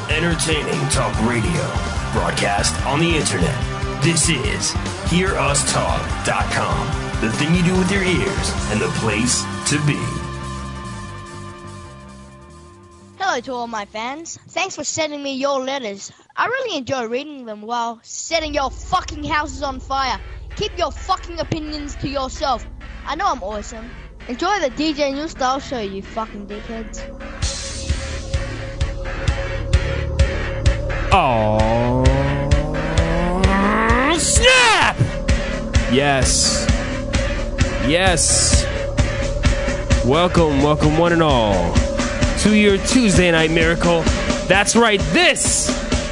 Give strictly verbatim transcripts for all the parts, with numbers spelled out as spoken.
Entertaining talk radio. Broadcast on the internet. This is hear us talk dot com. The thing you do with your ears and the place to be. Hello to all my fans. Thanks for sending me your letters. I really enjoy reading them while setting your fucking houses on fire. Keep your fucking opinions to yourself. I know I'm awesome. Enjoy the D J New Style show, you fucking dickheads. Oh, snap! Yes. Yes. Welcome, welcome one and all to your Tuesday Night Miracle. That's right, this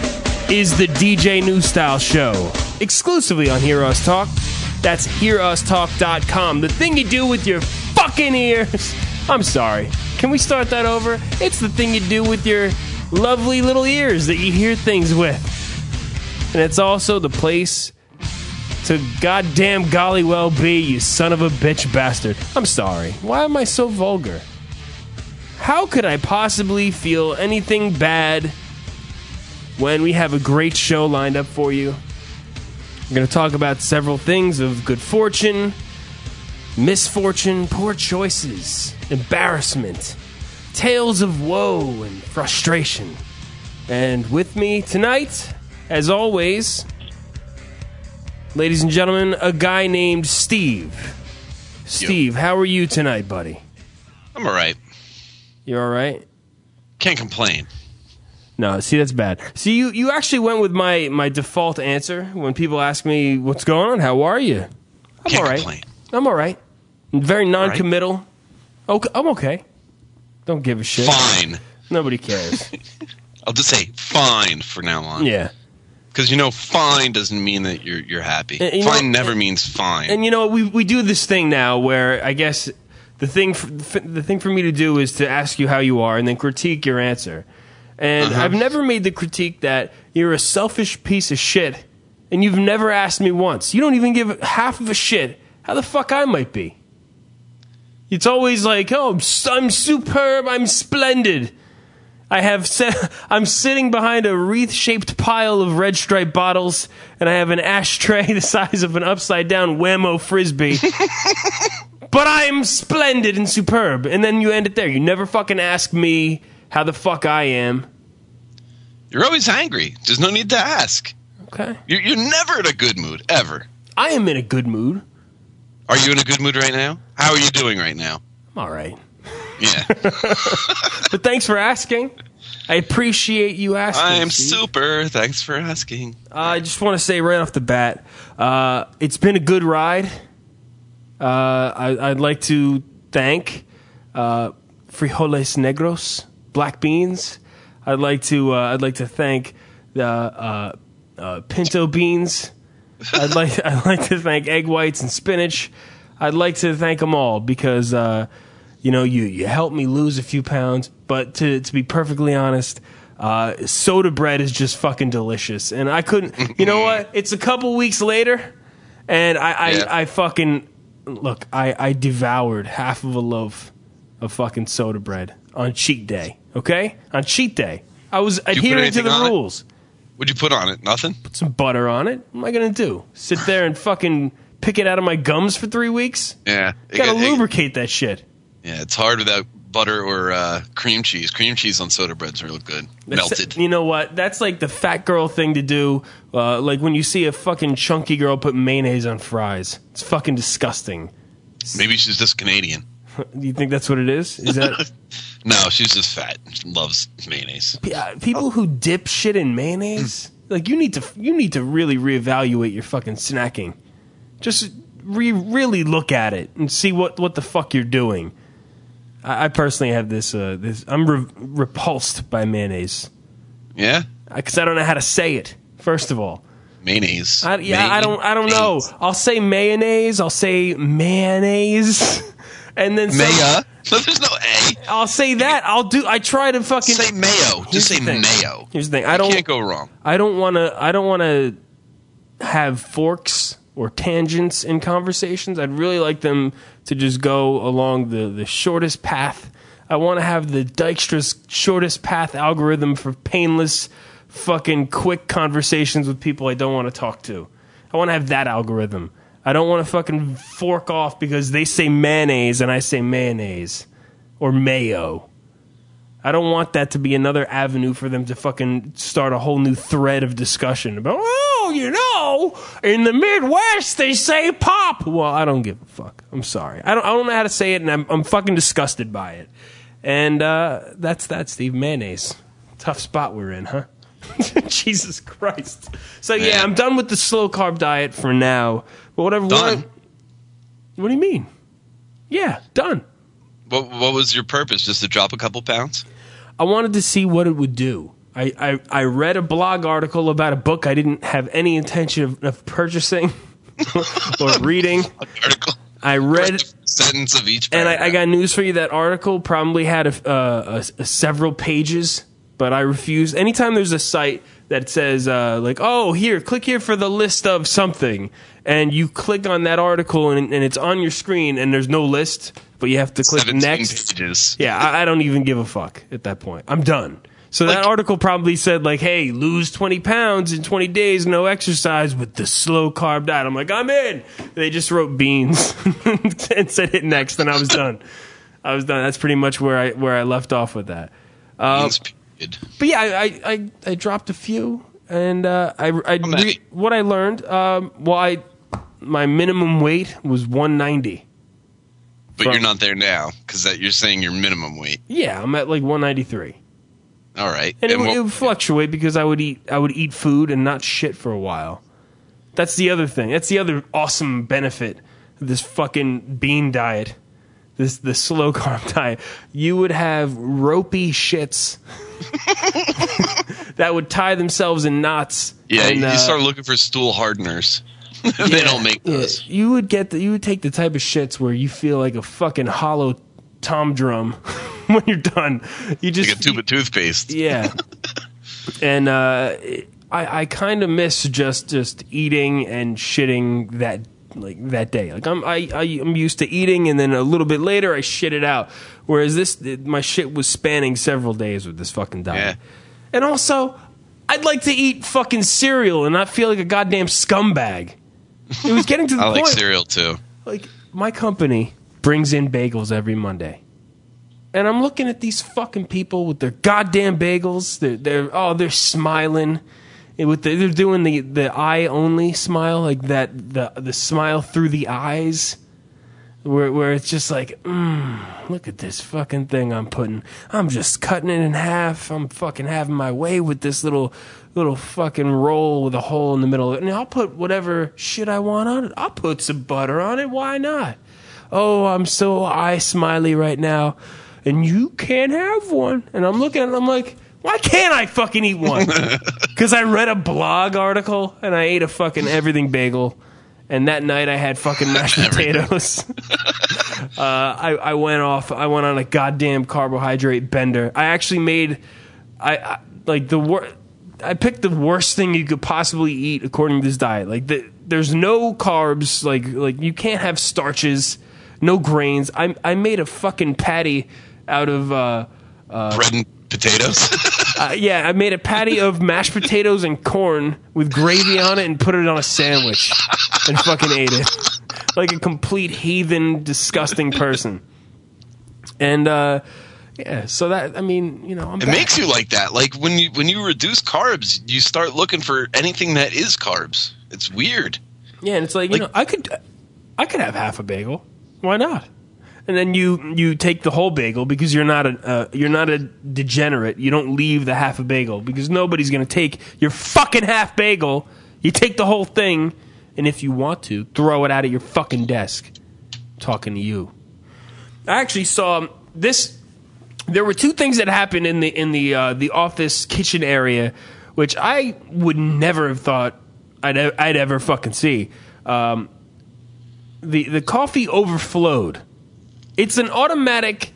is the D J New Style show. Exclusively on Hear Us Talk. That's hear us talk dot com. The thing you do with your fucking ears. I'm sorry. Can we start that over? It's the thing you do with your lovely little ears that you hear things with. And it's also the place to goddamn golly well be, you son of a bitch bastard. I'm sorry. Why am I so vulgar? How could I possibly feel anything bad when we have a great show lined up for you? We're going to talk about several things of good fortune, misfortune, poor choices, embarrassment, tales of woe and frustration. And with me tonight, as always, ladies and gentlemen, a guy named Steve. Steve, how are you tonight, buddy? I'm all right. You're all right? Can't complain. No, see, that's bad. See, you, you actually went with my, my default answer when people ask me, what's going on? How are you? I'm Can't all right. complain. I'm all right. I'm very non-committal. Right. Okay, I'm okay. Don't give a shit. Fine. Nobody cares. I'll just say fine for now on. Yeah. Because, you know, fine doesn't mean that you're you're happy. And, fine know, never and, means fine. And, you know, we we do this thing now where I guess the thing for, the thing for me to do is to ask you how you are and then critique your answer. And uh-huh. I've never made the critique that you're a selfish piece of shit and you've never asked me once. You don't even give half of a shit how the fuck I might be. It's always like, oh, I'm superb, I'm splendid. I have se- I'm sitting behind a wreath-shaped pile of Red Stripe bottles, and I have an ashtray the size of an upside-down Whammo Frisbee. But I'm splendid and superb. And then you end it there. You never fucking ask me how the fuck I am. You're always angry. There's no need to ask. Okay. You're, you're never in a good mood, ever. I am in a good mood. Are you in a good mood right now? How are you doing right now? I'm all right. Yeah. But thanks for asking. I appreciate you asking. I'm Steve. super. Thanks for asking. Uh, I just want to say right off the bat, uh, it's been a good ride. Uh, I, I'd like to thank uh, Frijoles Negros, black beans. I'd like to. Uh, I'd like to thank the uh, uh, pinto beans. I'd like I'd like to thank egg whites and spinach. I'd like to thank them all because uh, you know you, you helped me lose a few pounds. But to to be perfectly honest, uh, soda bread is just fucking delicious. And I couldn't. You know what? It's a couple weeks later, and I I, yeah. I fucking look. I, I devoured half of a loaf of fucking soda bread on cheat day. Okay, on cheat day, I was adhering to the rules. It? What'd you put on it? Nothing? Put some butter on it. What am I going to do? Sit there and fucking pick it out of my gums for three weeks? Yeah. Got to lubricate that shit. Yeah, it's hard without butter or uh, cream cheese. Cream cheese on soda bread's real good. That's, Melted. You know what? That's like the fat girl thing to do. Uh, like when you see a fucking chunky girl put mayonnaise on fries. It's fucking disgusting. Maybe she's just Canadian. Do you think that's what it is? Is that... No, she's just fat. She loves mayonnaise. People who dip shit in mayonnaise, like you need to, you need to really reevaluate your fucking snacking. Just re- really look at it and see what, what the fuck you're doing. I, I personally have this. Uh, this I'm re- repulsed by mayonnaise. Yeah, because I, I don't know how to say it. First of all, mayonnaise. I, yeah, May- I don't. I don't know. I'll say mayonnaise. I'll say mayonnaise. And then Maya. So there's no A. I'll say that. I'll do. I try to fucking say mayo. Just say thing. mayo. Here's the thing. I don't. You can't go wrong. I don't want to. I don't want to have forks or tangents in conversations. I'd really like them to just go along the the shortest path. I want to have the Dijkstra's shortest path algorithm for painless, fucking quick conversations with people I don't want to talk to. I want to have that algorithm. I don't want to fucking fork off because they say mayonnaise and I say mayonnaise. Or mayo. I don't want that to be another avenue for them to fucking start a whole new thread of discussion about, oh, you know, in the Midwest they say pop. Well, I don't give a fuck. I'm sorry. I don't I don't know how to say it, and I'm, I'm fucking disgusted by it. And uh, that's that, Steve. Mayonnaise. Tough spot we're in, huh? Jesus Christ. So, yeah, yeah, I'm done with the slow-carb diet for now. But whatever. Done? What, what do you mean? Yeah, done. What, what was your purpose? Just to drop a couple pounds? I wanted to see what it would do. I, I, I read a blog article about a book I didn't have any intention of, of purchasing or reading. Article. I read a sentence of each and paragraph. I, I got news for you. That article probably had a, uh, a, a several pages, but I refuse. Anytime there's a site that says uh, like, oh, here, click here for the list of something, and you click on that article and, and it's on your screen and there's no list, but you have to click next. Pages. Yeah, I, I don't even give a fuck at that point. I'm done. So like, that article probably said like, hey, lose twenty pounds in twenty days, no exercise with the slow carb diet. I'm like, I'm in. They just wrote beans and said hit next, and I was done. I was done. That's pretty much where I where I left off with that. Uh, beans period. But yeah, I, I, I dropped a few, and uh, I, I re- what I learned. Um, well, I my minimum weight was one ninety. But from, you're not there now because that you're saying your minimum weight. Yeah, I'm at like one ninety-three. All right, and, and it, what, it would fluctuate because I would eat I would eat food and not shit for a while. That's the other thing. That's the other awesome benefit of this fucking bean diet, this the slow carb diet. You would have ropey shits that would tie themselves in knots. Yeah, and, you uh, start looking for stool hardeners. they yeah, don't make those. Yeah. You would get the, you would take the type of shits where you feel like a fucking hollow tom drum when you're done. You just like a tube of toothpaste. Yeah. And uh, I I kind of miss just just eating and shitting that like that day. Like I'm I, I I'm used to eating and then a little bit later I shit it out. Whereas this my shit was spanning several days with this fucking diet. Yeah. And also, I'd like to eat fucking cereal and not feel like a goddamn scumbag. It was getting to the I point. like cereal too. Like my company brings in bagels every Monday. And I'm looking at these fucking people with their goddamn bagels. They're, they're oh, they're smiling. And with the, they're doing the, the eye only smile, like that the the smile through the eyes, where where it's just like, mm, look at this fucking thing I'm putting. I'm just cutting it in half. I'm fucking having my way with this little little fucking roll with a hole in the middle. And I'll put whatever shit I want on it. I'll put some butter on it. Why not? Oh, I'm so eye smiley right now. And you can't have one. And I'm looking at it, I'm like, why can't I fucking eat one? Because I read a blog article and I ate a fucking everything bagel. And that night I had fucking mashed potatoes. uh, I, I went off, I went on a goddamn carbohydrate bender. I actually made, I, I like the wor- I picked the worst thing you could possibly eat according to this diet. Like the, there's no carbs, like like you can't have starches, no grains. I I made a fucking patty out of uh, uh, bread and potatoes. uh, yeah, I made a patty of mashed potatoes and corn with gravy on it and put it on a sandwich and fucking ate it like a complete heathen, disgusting person. And uh, yeah, so that I mean, you know, I'm it back. makes you like that. Like when you when you reduce carbs, you start looking for anything that is carbs. It's weird. Yeah, and it's like, you Like- know, I could I could have half a bagel. Why not? And then you, you take the whole bagel because you're not a uh, you're not a degenerate. You don't leave the half a bagel because nobody's going to take your fucking half bagel. You take the whole thing, and if you want to, throw it out at your fucking desk. I'm talking to you. I actually saw this. There were two things that happened in the in the uh, the office kitchen area, which I would never have thought I'd I'd ever fucking see. Um, the the coffee overflowed. It's an automatic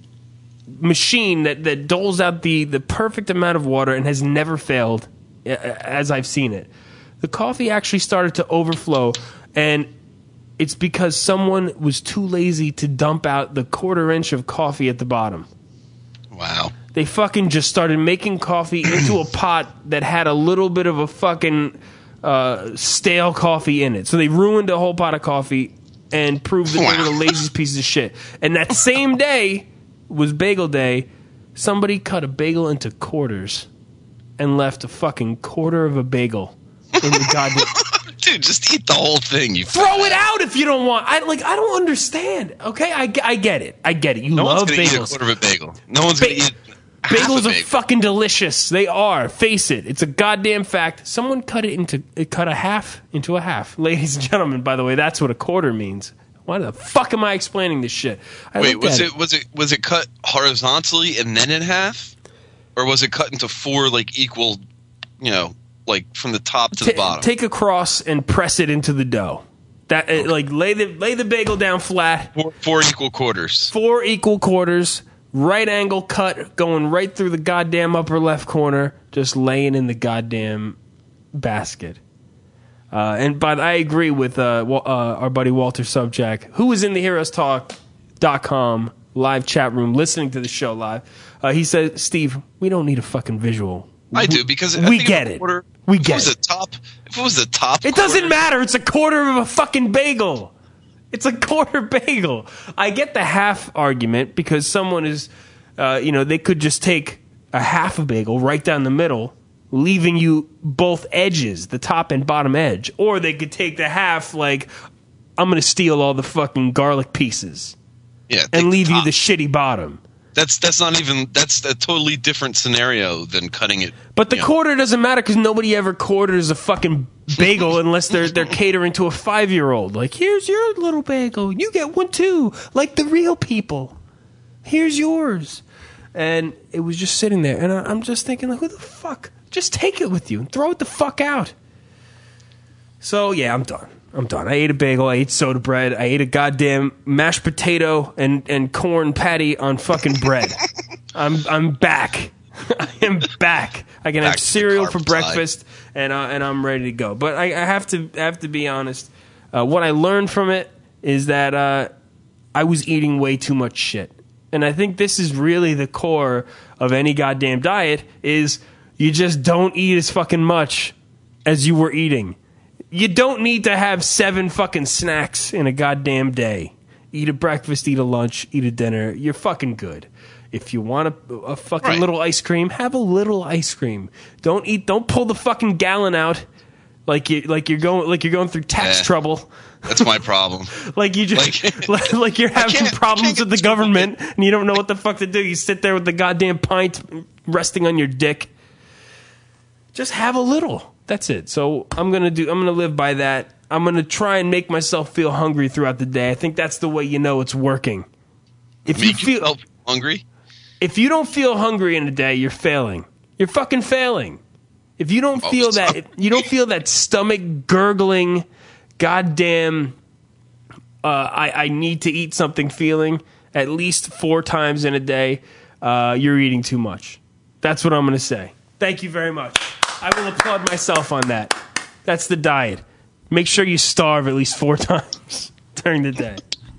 machine that, that doles out the, the perfect amount of water and has never failed as I've seen it. The coffee actually started to overflow, and it's because someone was too lazy to dump out the quarter inch of coffee at the bottom. Wow. They fucking just started making coffee into a pot that had a little bit of a fucking uh, stale coffee in it. So they ruined a whole pot of coffee and proved that wow. they were the laziest pieces of shit. And that same day was bagel day. Somebody cut a bagel into quarters and left a fucking quarter of a bagel in the goddamn... Dude, just eat the whole thing. You throw it out if you don't want. I like. I don't understand. Okay, I, I get it. I get it. You no love one's gonna bagels. Eat a quarter of a bagel. No one's ba- gonna eat. Bagels a are bagel. fucking delicious. They are. Face it. It's a goddamn fact. Someone cut it into it cut a half into a half. Ladies and gentlemen, by the way, that's what a quarter means. Why the fuck am I explaining this shit? I Wait, was it, it was it was it cut horizontally and then in half, or was it cut into four like equal, you know? Like from the top to Ta- the bottom. Take a cross and press it into the dough. That okay. Like lay the lay the bagel down flat. Four, four equal quarters. Four equal quarters. Right angle cut going right through the goddamn upper left corner. Just laying in the goddamn basket. Uh, and but I agree with uh, uh, our buddy Walter Subjack, who was in the heroes talk dot com live chat room listening to the show live. Uh, he said, "Steve, we don't need a fucking visual. I do because we I get it. Quarter, we if get it. Was it. The top, if it was the top, it quarter, doesn't matter. It's a quarter of a fucking bagel. It's a quarter bagel. I get the half argument because someone is, uh, you know, they could just take a half a bagel right down the middle, leaving you both edges, the top and bottom edge, or they could take the half like, I'm going to steal all the fucking garlic pieces, yeah, and leave top. you the shitty bottom. That's that's not even that's a totally different scenario than cutting it. But the you know. quarter doesn't matter because nobody ever quarters a fucking bagel unless they're they're catering to a five year old. Like, here's your little bagel, you get one too, like the real people. Here's yours, and it was just sitting there, and I, I'm just thinking, like, who the fuck? Just take it with you and throw it the fuck out. So yeah, I'm done. I'm done. I ate a bagel. I ate soda bread. I ate a goddamn mashed potato and, and corn patty on fucking bread. I'm I'm back. I am back. I can back have cereal for side. breakfast, and uh, and I'm ready to go. But I, I have to I have to be honest. Uh, what I learned from it is that uh, I was eating way too much shit, and I think this is really the core of any goddamn diet: is you just don't eat as fucking much as you were eating. You don't need to have seven fucking snacks in a goddamn day. Eat a breakfast, eat a lunch, eat a dinner. You're fucking good. If you want a, a fucking right. little ice cream, have a little ice cream. Don't eat. Don't pull the fucking gallon out like you like you're going like you're going through tax yeah, trouble. That's my problem. like you just like, like, like you're having problems with the government and you don't know what the fuck to do. You sit there with the goddamn pint resting on your dick. Just have a little. That's it. So I'm gonna do. I'm gonna live by that. I'm gonna try and make myself feel hungry throughout the day. I think that's the way you know it's working. If make you feel yourself hungry, if you don't feel hungry in a day, you're failing. You're fucking failing. If you don't oh, feel that, if you don't feel that stomach gurgling, goddamn, uh, I I need to eat something feeling at least four times in a day, uh, you're eating too much. That's what I'm gonna say. Thank you very much. I will applaud myself on that. That's the diet. Make sure you starve at least four times during the day.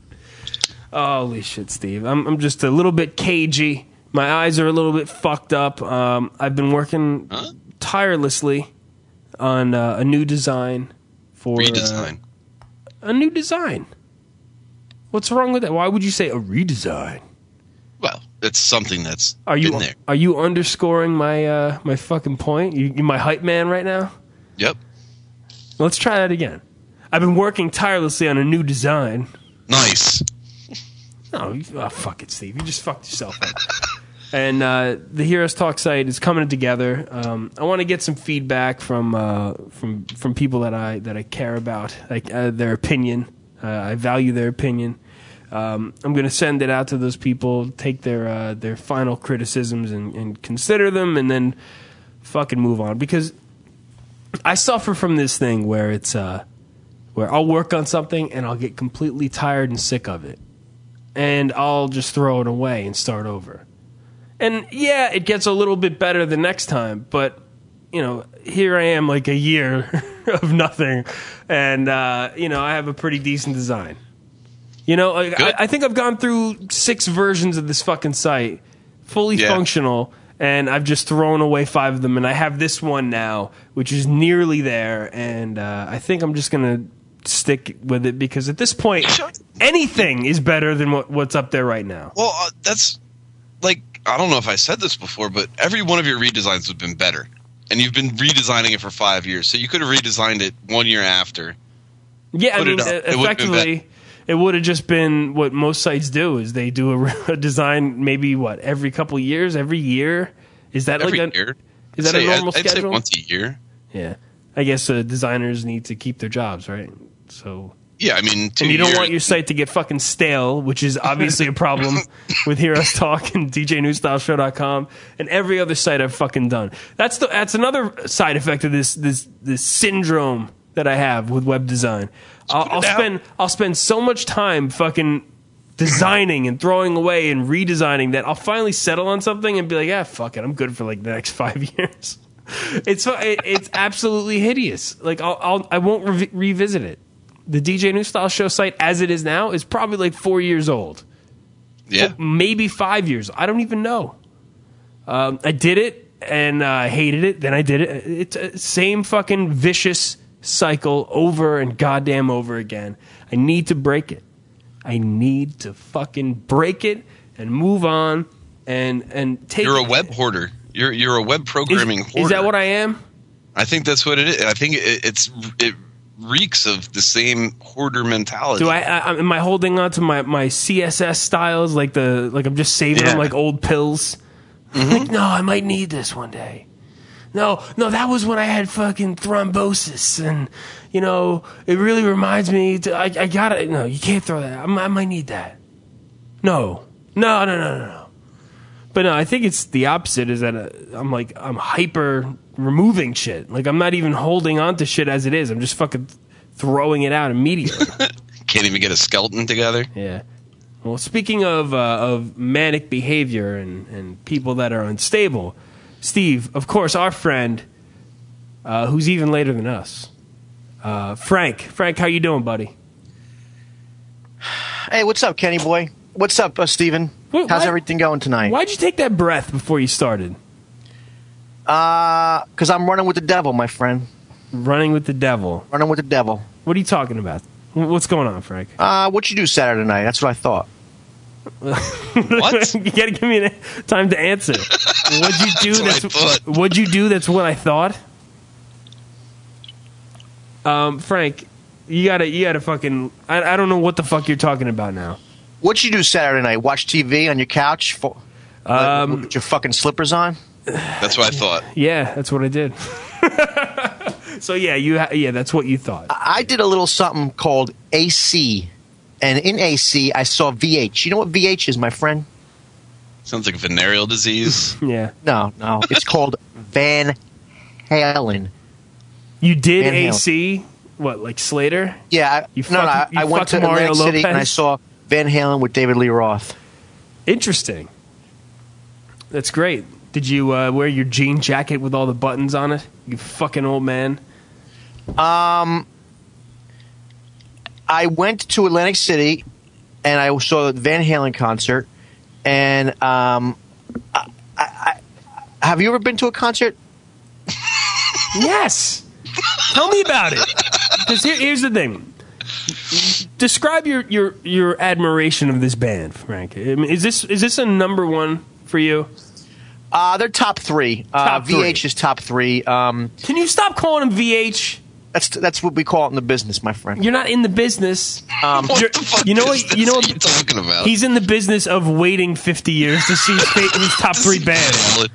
Holy shit, Steve. I'm I'm just a little bit cagey. My eyes are a little bit fucked up. Um, I've been working huh? tirelessly on uh, a new design for redesign. Uh, a new design. What's wrong with that? Why would you say a redesign? Well, it's something that's are you been there. Are you underscoring my uh, my fucking point? You, you my hype man right now? Yep. Let's try that again. I've been working tirelessly on a new design. Nice. No, you, oh, fuck it, Steve. You just fucked yourself up. And uh, the Heroes Talk site is coming together. Um, I want to get some feedback from uh, from from people that I that I care about, like uh, their opinion. Uh, I value their opinion. Um, I'm going to send it out to those people, take their uh, their final criticisms and, and consider them, and then fucking move on. Because I suffer from this thing where it's uh, where I'll work on something and I'll get completely tired and sick of it, and I'll just throw it away and start over. And yeah, it gets a little bit better the next time, but you know, here I am like a year of nothing, and uh, you know, I have a pretty decent design. You know, I, I think I've gone through six versions of this fucking site, fully Yeah. functional, and I've just thrown away five of them, and I have this one now, which is nearly there, and uh, I think I'm just gonna stick with it because at this point, anything is better than what, what's up there right now. Well, uh, that's like I don't know if I said this before, but every one of your redesigns have been better, and you've been redesigning it for five years. So you could have redesigned it one year after. Yeah, I Put mean, it up. uh, It would've been effectively, it would have just been what most sites do: is they do a, a design maybe what every couple years, every year. Is that Every like a year. is that I'd a say- normal I'd, I'd say schedule? once a year. Yeah, I guess uh, designers need to keep their jobs, right? So. Yeah, I mean, two And you don't years, want your site to get fucking stale, which is obviously a problem with Hear Us Talk and D J New Style Show dot com and every other site I've fucking done. That's the that's another side effect of this this this syndrome that I have with web design. I'll, I'll it out. spend I'll spend so much time fucking designing and throwing away and redesigning that I'll finally settle on something and be like, yeah, fuck it, I'm good for like the next five years. It's it, it's absolutely hideous. Like I'll, I'll I won't re- revisit it. The D J New Style Show site, as it is now, is probably like four years old. Yeah. Maybe five years. I don't even know. Um, I did it and I uh, hated it. Then I did it. It's a same fucking vicious cycle over and goddamn over again. I need to break it. I need to fucking break it and move on and and take. You're a it. web hoarder. You're you're a web programming Is, hoarder. is that what I am? I think that's what it is. I think it, it's it reeks of the same hoarder mentality. Do I, I am I holding on to my, my C S S styles like the like I'm just saving Yeah. them like old pills? Mm-hmm. Like, no, I might need this one day. No, no, that was when I had fucking thrombosis, and you know it really reminds me. To, I I gotta no, you can't throw that. I, I might need that. No, no, no, no, no, no. But no, I think it's the opposite. Is that uh, I'm like I'm hyper removing shit. Like I'm not even holding on to shit as it is. I'm just fucking throwing it out immediately. Can't even get a skeleton together. Yeah. Well, speaking of uh, of manic behavior and, and people that are unstable, Steve, of course, our friend, uh, who's even later than us, uh, Frank. Frank, how you doing, buddy? Hey, what's up, Kenny boy? What's up, uh, Steven? What- How's why- everything going tonight? Why'd you take that breath before you started? Uh, because I'm running with the devil, my friend. Running with the devil. Running with the devil. What are you talking about? Wh- What's going on, Frank? Uh, what you do Saturday night? That's what I thought. What? You gotta give me an- time to answer. What'd you do? That's what I that's thought. What'd you do? That's what I thought. Um, Frank, you gotta, you gotta fucking. I, I don't know what the fuck you're talking about now. What you do Saturday night? Watch T V on your couch? For, Um, with your fucking slippers on? That's what I thought. Yeah, that's what I did. So yeah, you, ha- yeah, that's what you thought. I did a little something called A C. And in A C, I saw V H. You know what V H is, my friend? Sounds like venereal disease. Yeah, No, no. It's called Van Halen. you did Van Halen. A C. What, like Slater? Yeah, I, You no, no, I, fucked- you I went to fucked Mario Atlantic City and I Lopez? saw Van Halen with David Lee Roth. Interesting. That's great. Did you uh, wear your jean jacket with all the buttons on it? You fucking old man. Um, I went to Atlantic City and I saw the Van Halen concert. And um, I, I, I, have you ever been to a concert? Yes. Tell me about it. Because here, here's the thing. Describe your, your, your admiration of this band, Frank. I mean, is this is this a number one for you? Uh, they're top three. Uh, Top three. V H is top three. Um, Can you stop calling them V H? that's that's what we call it in the business, my friend. You're not in the business. Um, What You're- the fuck you know is what? this? You know What what? are you talking about? He's in the business of waiting fifty years to see his, fa- his top three bands.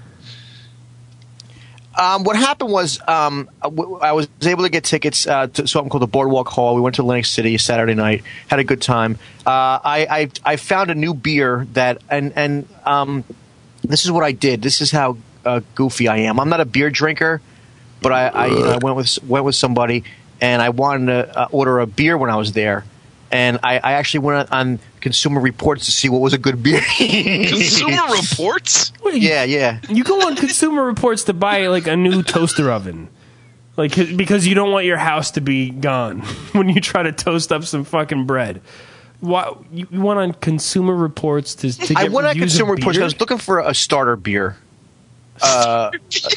Um, what happened was um, I w- I was able to get tickets uh, to something called the Boardwalk Hall. We went to Atlantic City Saturday night, had a good time. Uh, I, I I found a new beer that and and um, this is what I did. This is how uh, goofy I am. I'm not a beer drinker, but I, I, you know, I went with went with somebody and I wanted to uh, order a beer when I was there. And I, I actually went on Consumer Reports to see what was a good beer. Consumer Reports? What are you- Yeah, yeah. You go on Consumer Reports to buy like a new toaster oven, like because you don't want your house to be gone when you try to toast up some fucking bread. Why you, you went on Consumer Reports to, to get I went on reviews Consumer of Reports. beer? I was looking for a starter beer. Uh,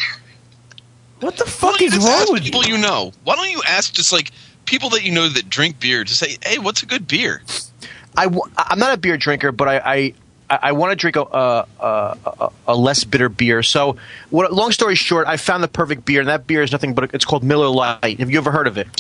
What the Why fuck don't you is just wrong ask with people you? you know? Why don't you ask just like people that you know that drink beer to say, "Hey, what's a good beer?" I, am not a beer drinker, but I I, I want to drink a, a, a, a less bitter beer. So, what, long story short, I found the perfect beer, and that beer is nothing but it's called Miller Lite. Have you ever heard of it?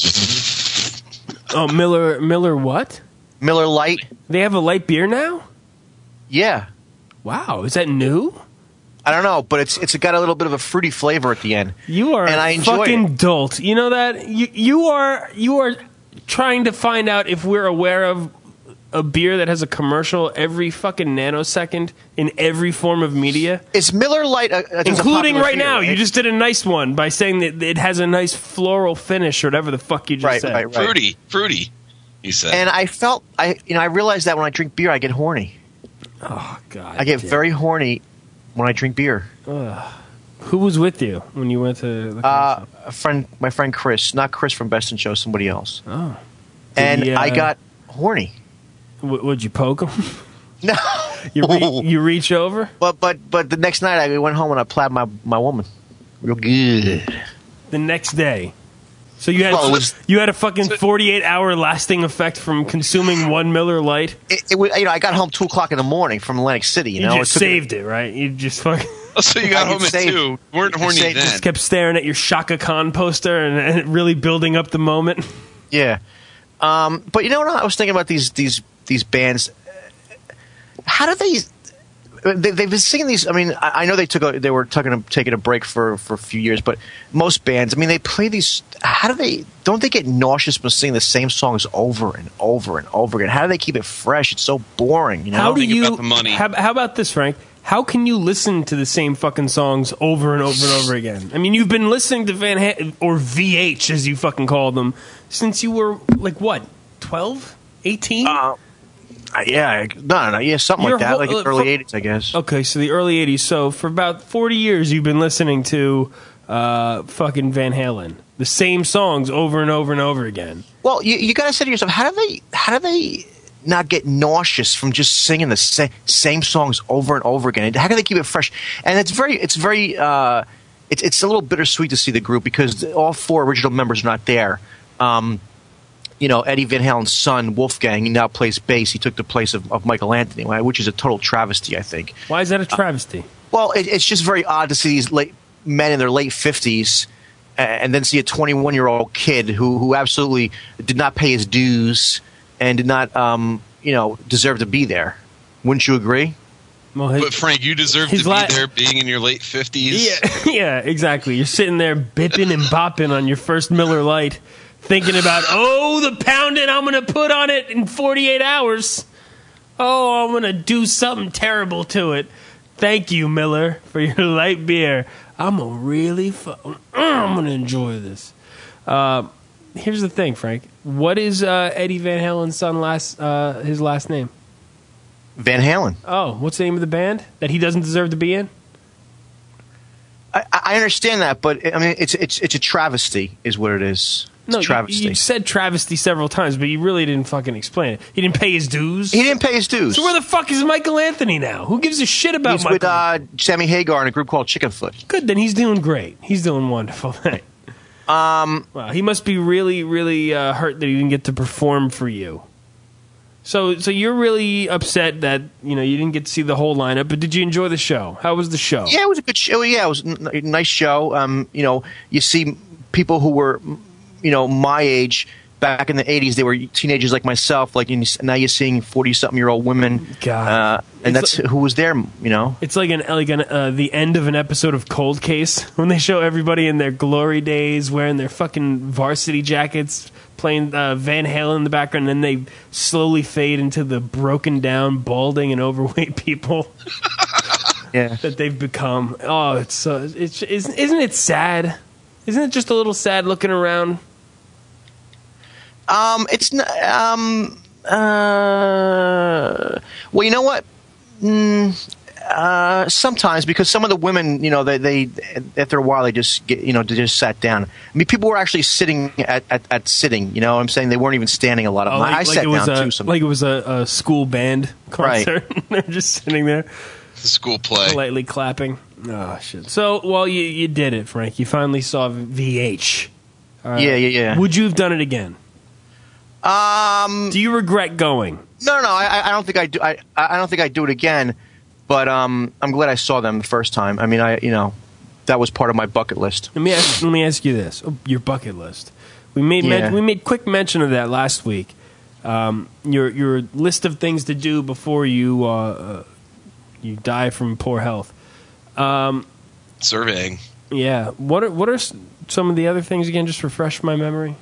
Oh, Miller Miller what? Miller Lite? They have a light beer now? Yeah. Wow, is that new? I don't know, but it's it's got a little bit of a fruity flavor at the end. You are and I a enjoy fucking it. dolt. You know that? You you are you are trying to find out if we're aware of a beer that has a commercial every fucking nanosecond in every form of media, Is Miller Lite, a, a, including a right beer, now. You just did a nice one by saying that it has a nice floral finish or whatever the fuck you just Right, said. right, right. Fruity, fruity. You said. And I felt I you know I realized that when I drink beer, I get horny. Oh god. I get damn. very horny when I drink beer. Who was with you when you went to the Uh, concert? a friend, my friend Chris, not Chris from Best in Show, somebody else. Oh. And he, uh, I got horny. W- would you poke him? No, you, re- you reach over? but but but the next night I went home and I plowed my my woman real good. The next day. So you had Well, it was- you had a fucking forty-eight hour lasting effect from consuming one Miller Lite. It, it was, you know I got home two o'clock in the morning from Atlantic City. You, You know, just it took- saved it, right? You just fucking Oh, so you got I home could at say- two. You weren't horny say- then. just kept staring at your Shaka Khan poster and, and really building up the moment. Yeah, um, but you know what? I was thinking about these these these bands. How do they? They, they've been singing these. I mean, I, I know they took a, they were taking a, taking a break for, for a few years, but most bands, I mean, they play these. How do they? Don't they get nauseous from singing the same songs over and over and over again? How do they keep it fresh? It's so boring. You know. How do Think you? about the money. How, how about this, Frank? How can you listen to the same fucking songs over and over and over again? I mean, you've been listening to Van ha- or V H as you fucking call them since you were like what, twelve, eighteen? Uh, yeah, no, no, yeah, something Your like that, whole- like in uh, the early for- eighties, I guess. Okay, so the early eighties. So for about forty years, you've been listening to uh, fucking Van Halen, the same songs over and over and over again. Well, you, you got to say to yourself, how do they? How do they? Not get nauseous from just singing the sa- same songs over and over again? How can they keep it fresh? And it's very, it's very, uh, it's it's a little bittersweet to see the group because all four original members are not there. Um, you know, Eddie Van Halen's son Wolfgang, he now plays bass. He took the place of, of Michael Anthony, which is a total travesty, I think. Why is that a travesty? Well, it, it's just very odd to see these late men in their late fifties, uh, and then see a twenty-one-year-old kid who who absolutely did not pay his dues and did not, um, you know, deserve to be there. Wouldn't you agree? Well, his- But Frank, you deserve His to la- be there, being in your late fifties. Yeah, yeah, exactly. You're sitting there bipping and bopping on your first Miller Lite, thinking about, oh, the pounding I'm going to put on it in forty-eight hours. Oh, I'm going to do something terrible to it. Thank you, Miller, for your light beer. I'm going to really, fu- I'm going to enjoy this. Uh, here's the thing, Frank. What is uh, Eddie Van Halen's son last? Uh, his last name? Van Halen. Oh, what's the name of the band that he doesn't deserve to be in? I, I understand that, but I mean, it's it's it's a travesty, is what it is. It's No, a you, travesty. you said travesty several times, but you really didn't fucking explain it. He didn't pay his dues. he didn't pay his dues. So where the fuck is Michael Anthony now? Who gives a shit about He's Michael? with uh, Sammy Hagar in a group called Chickenfoot. Good, then he's doing great. He's doing wonderful. um, wow, he must be really, really uh, hurt that he didn't get to perform for you. So, so you're really upset that you know you didn't get to see the whole lineup. But did you enjoy the show? How was the show? Yeah, it was a good show. Yeah, it was n- a nice show. Um, you know, you see people who were, you know, my age back in the eighties. They were teenagers like myself. Like you, now you're seeing forty-something-year-old women. God. uh, and It's that's who was there. You know, It's like an like an uh, the end of an episode of Cold Case when they show everybody in their glory days wearing their fucking varsity jackets, playing uh, Van Halen in the background, and then they slowly fade into the broken down, balding, and overweight people yeah. that they've become. Oh, it's so it's isn't isn't it sad? Isn't it just a little sad looking around? Um, it's n- um uh. Well, you know what? Mm, Uh, sometimes, because some of the women, you know, they, they after a while they just get, you know, they just sat down. I mean, people were actually sitting at, at, at sitting. You know, what I'm saying they weren't even standing. A lot of Oh, them. like, I like sat it was down a, too. Some, like it was a, a school band concert. Right. They're just sitting there, The school play. politely clapping. Oh shit! So, well, you you did it, Frank. You finally saw V H. Uh, yeah, yeah, yeah. Would you have done it again? Um, Do you regret going? No, no, I, I don't think I do. I, I don't think I do it again. But um, I'm glad I saw them the first time. I mean, I you know, that was part of my bucket list. Let me ask, let me ask you this: oh, your bucket list. We made Yeah. men- we made quick mention of that last week. Um, your your list of things to do before you uh, uh, you die from poor health. Um, Surveying. yeah. What are what are s- some of the other things again? Just refresh my memory.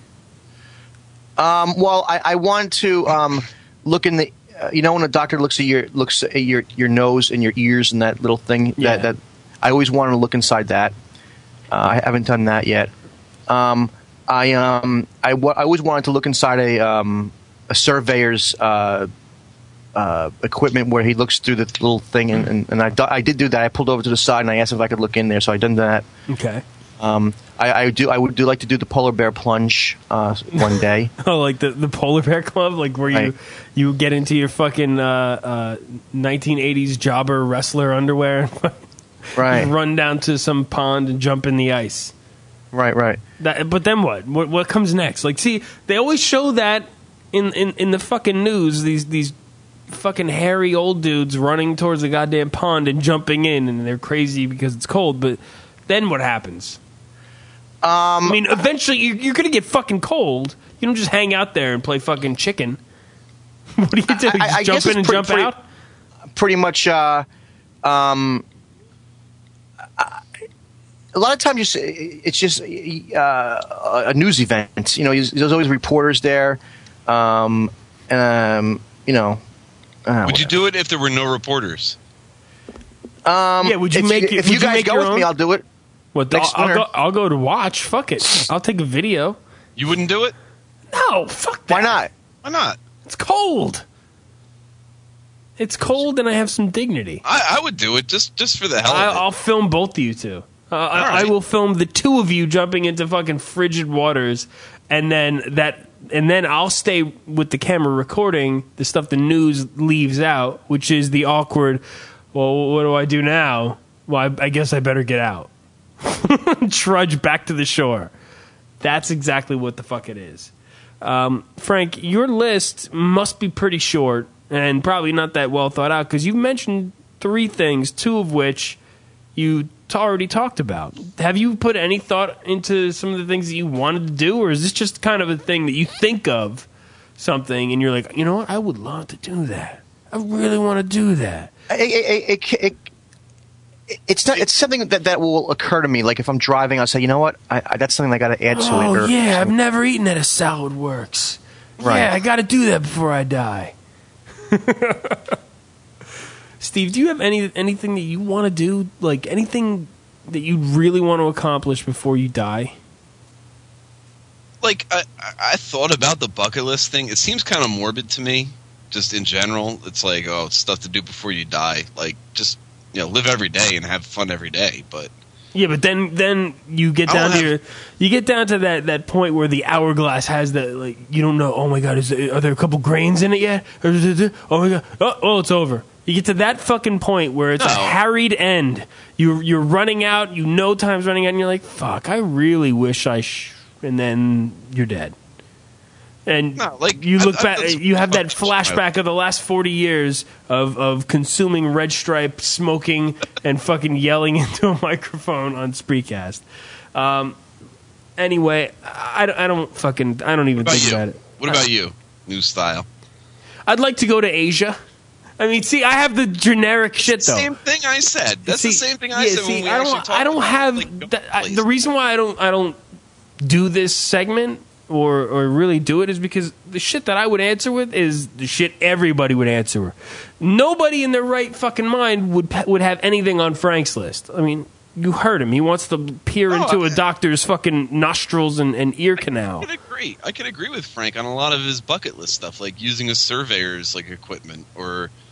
Um, well, I, I want to um, look in the. Uh, you know, when a doctor looks at your looks at your your nose and your ears and that little thing, Yeah. that, that I always wanted to look inside that. Uh, I haven't done that yet. Um, I um I, wa- I always wanted to look inside a um a surveyor's uh, uh, equipment where he looks through the little thing, and, and, and I, do- I did do that. I pulled over to the side and I asked if I could look in there, so I done that. Okay. Um, I, I do I would do like to do the polar bear plunge uh, one day. Oh, like the, the Polar Bear Club, like where you Right. you get into your fucking uh, uh, nineteen eighties jobber wrestler underwear, Right, run down to some pond and jump in the ice. right, right. That, but then what? what? What comes next? Like, see, they always show that in, in, in the fucking news. These these fucking hairy old dudes running towards the goddamn pond and jumping in, and they're crazy because it's cold. But then what happens? Um, I mean, eventually you're, you're gonna get fucking cold. You don't just hang out there and play fucking chicken. What do you do? You I- just I jump guess in it's and pretty- jump pretty- out? Pretty much. Uh, um, I- a lot of times, you see, it's just uh, a news event. You know, there's always reporters there. Um, um, you know. Uh, Would you do it if there were no reporters? Um, Yeah, would you if make it- If would you you guys make go your with own? me, I'll do it. What? Next I'll, I'll winter. go. I'll go to watch. Fuck it. I'll take a video. You wouldn't do it? No, fuck that. Why not? Why not? It's cold. It's cold, and I have some dignity. I, I would do it just, just for the hell I, of it. I'll film both of you two. Uh, I, I right. will film the two of you jumping into fucking frigid waters, and then that, and then I'll stay with the camera recording the stuff the news leaves out, which is the awkward. Well, what do I do now? Well, I, I guess I better get out. Trudge back to the shore. That's exactly what the fuck it is. Um, Frank, your list must be pretty short and probably not that well thought out because you've mentioned three things, two of which you t- already talked about. Have you put any thought into some of the things that you wanted to do, or is this just kind of a thing that you think of something and you're like, you know what, I would love to do that. I really want to do that. It, it, it, it, it, it's not. It's something that, that will occur to me. Like if I'm driving, I'll say, you know what, I, I, that's something I got to add to it. Oh, or- yeah, I've never eaten at a Salad Works. Right. Yeah, I got to do that before I die. Steve, do you have any anything that you want to do? Like anything that you really want to accomplish before you die? Like, I, I I thought about the bucket list thing. It seems kind of morbid to me, just in general. It's like, oh, it's stuff to do before you die. Like, just, you know, live every day and have fun every day. But Yeah, but then then you get I down don't to have- your, you get down to that, that point where the hourglass has that, like, you don't know, oh my god, is there, are there a couple grains in it yet? Or is it- Oh my god, oh, oh it's over. You get to that fucking point where it's a No. harried end. You you're running out, you know time's running out, and you're like, fuck, I really wish I sh-, and then you're dead. And No, like, you I've- look I've back, done some you have that fucking shit. flashback of the last forty years of, of consuming Red Stripe, smoking, and fucking yelling into a microphone on Spreecast. Um, anyway, I, don't- I don't fucking, I don't even what about think you? about it. What about you? New style. I'd like to go to Asia. I mean, see, I have the generic shit though. Same thing I said. That's See, the same thing I yeah, said see, when we I actually don't, talked I don't about have it. Like, that, I, please. the reason why I don't, I don't do this segment or or really do it is because the shit that I would answer with is the shit everybody would answer with. Nobody in their right fucking mind would would have anything on Frank's list. I mean, you heard him. He wants to peer No, into I- a doctor's fucking nostrils and, and ear canal. I can agree. I can agree with Frank on a lot of his bucket list stuff, like using a surveyor's like equipment or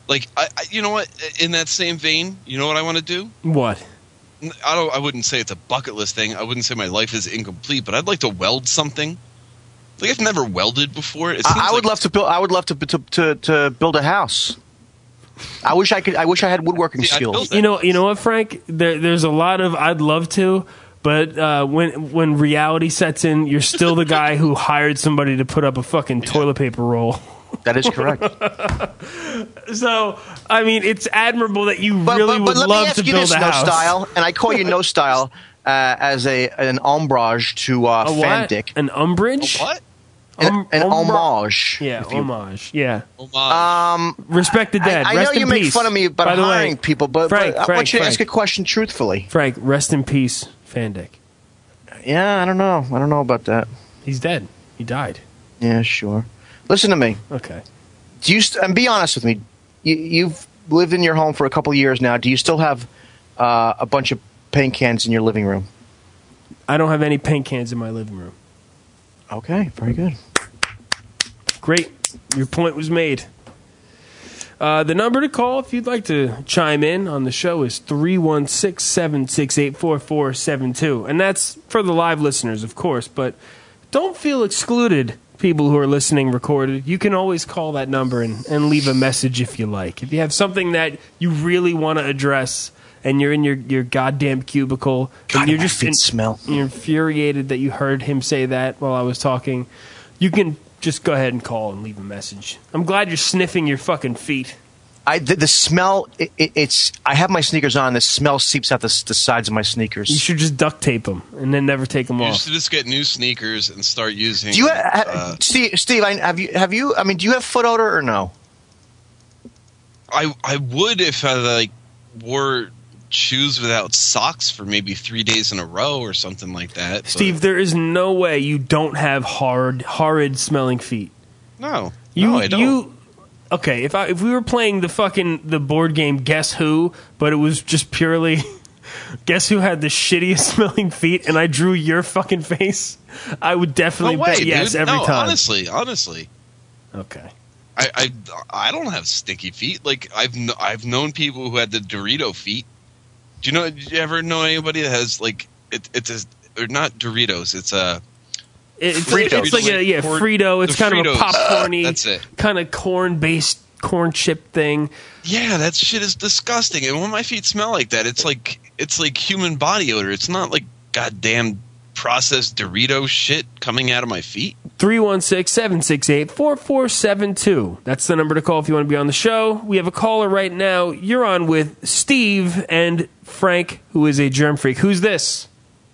Like, I, I, you know what? In that same vein, you know what I want to do? What? I don't. I wouldn't say it's a bucket list thing. I wouldn't say my life is incomplete, but I'd like to weld something. Like I've never welded before. It seems I, I would like love to build. I would love to to to, to build a house. I wish I could. I wish I had woodworking See, I'd skills. build that. You know, you know what, Frank? There, there's a lot of I'd love to, but uh, when when reality sets in, you're still the guy who hired somebody to put up a fucking toilet paper roll. That is correct. So, I mean, it's admirable that you But, really but, but would let love me ask to you build this, a No house. Style, and I call you No Style uh, as a an homage to uh, A what? Fandic. An umbrage? what? An, Um, an umbra- homage. Yeah, if you- homage. Yeah. Homage. Um, Respect the dead. I, I Rest know you in make peace. fun of me about By the hiring way, people, but, Frank, but I Frank, want you to Frank. ask a question truthfully. Frank, rest in peace, Fandic. Yeah, I don't know. I don't know about that. He's dead. He died. Yeah, sure. Listen to me. Okay. Do you st- and be honest with me? You, you've lived in your home for a couple of years now. Do you still have uh, a bunch of paint cans in your living room? I don't have any paint cans in my living room. Okay, very good. Great. Your point was made. Uh, the number to call if you'd like to chime in on the show is three one six, seven six eight, four four seven two. And that's for the live listeners, of course. But don't feel excluded, people who are listening recorded. You can always call that number and, and leave a message if you like. If you have something that you really want to address and you're in your, your goddamn cubicle God, and you're my just feet in- smell. you're infuriated that you heard him say that while I was talking, you can just go ahead and call and leave a message. I'm glad you're sniffing your fucking feet. I the, the smell. It, it, it's. I have my sneakers on. The smell seeps out the, the sides of my You sneakers. should just duct tape them and then never take them You off. should just get new sneakers and start using. Do you, uh, ha, Steve? Steve, I, have you? Have you? I mean, do you have foot odor or no? I I would if I like wore shoes without socks for maybe three days in a row or something like that. but- Steve, there is no way you don't have hard, horrid smelling feet. no, You, no, I don't. you. Okay, if I if we were playing the fucking the board game Guess Who, but it was just purely Guess Who had the shittiest smelling feet, and I drew your fucking face, I would no definitely way, bet yes dude. every no, time. honestly, honestly. Okay. I, I I don't have sticky feet. Like I've kn- I've known people who had the Dorito feet. Do you know? Did you ever know anybody that has like it, it's a, or not Doritos? It's a It's, Fritos. it's like a yeah, Corn- Frito. It's the kind of a Fritos. popcorny, That's it. kind of corn based corn chip thing. yeah. That shit is disgusting. And when my feet smell like that, it's like it's like human body odor. It's not like goddamn processed Dorito shit coming out of my feet. three one six, seven six eight, four four seven two. That's the number to call if you want to be on the show. We have a caller right now. You're on with Steve and Frank, who is a germ freak. Who's this?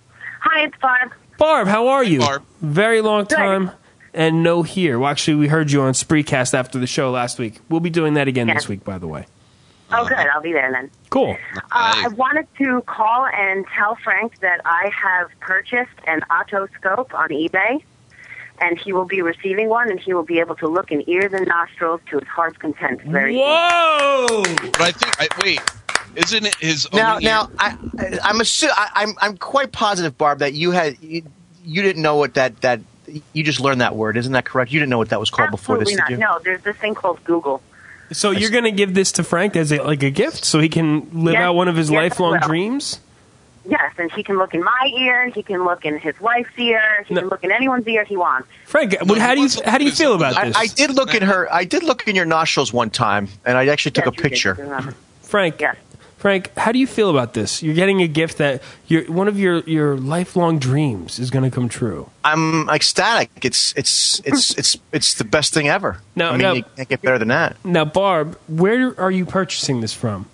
Hi, it's Barb. Barb, how are you? Barb. Very long Good. time and no here. Well, actually, we heard you on Spreecast after the show last week. We'll be doing that again Yeah. this week, by the way. Oh, good. I'll be there then. Cool. Uh, I Nice. wanted to call and tell Frank that I have purchased an otoscope on eBay, and he will be receiving one, and he will be able to look in ears and nostrils to his heart's content. Very soon. Whoa! But I think I, wait, isn't it his Now, own now, ear? I, I'm assu- I, I'm I'm quite positive, Barb, that you had you, you didn't know what that that you just learned that word, isn't that correct? You didn't know what that was called before this, Absolutely did not. you? No, there's this thing called Google. So you're going to give this to Frank as a, like a gift so he can live Yes, out one of his yes, I lifelong will. dreams? Yes, and he can look in my ear, he can look in his wife's ear, he No. can look in anyone's ear he wants. Frank, No, how do you he wants to how do you lose feel it. about I, this? I did look in her. I did look in your nostrils one time, and I actually took Yes, a you did, picture. remember. Frank, Yes. Frank, how do you feel about this? You're getting a gift that your one of your, your lifelong dreams is going to come true. I'm ecstatic. It's it's it's it's it's the best thing ever. No, I mean, no. you can't get better than that. Now, Barb, where are you purchasing this from?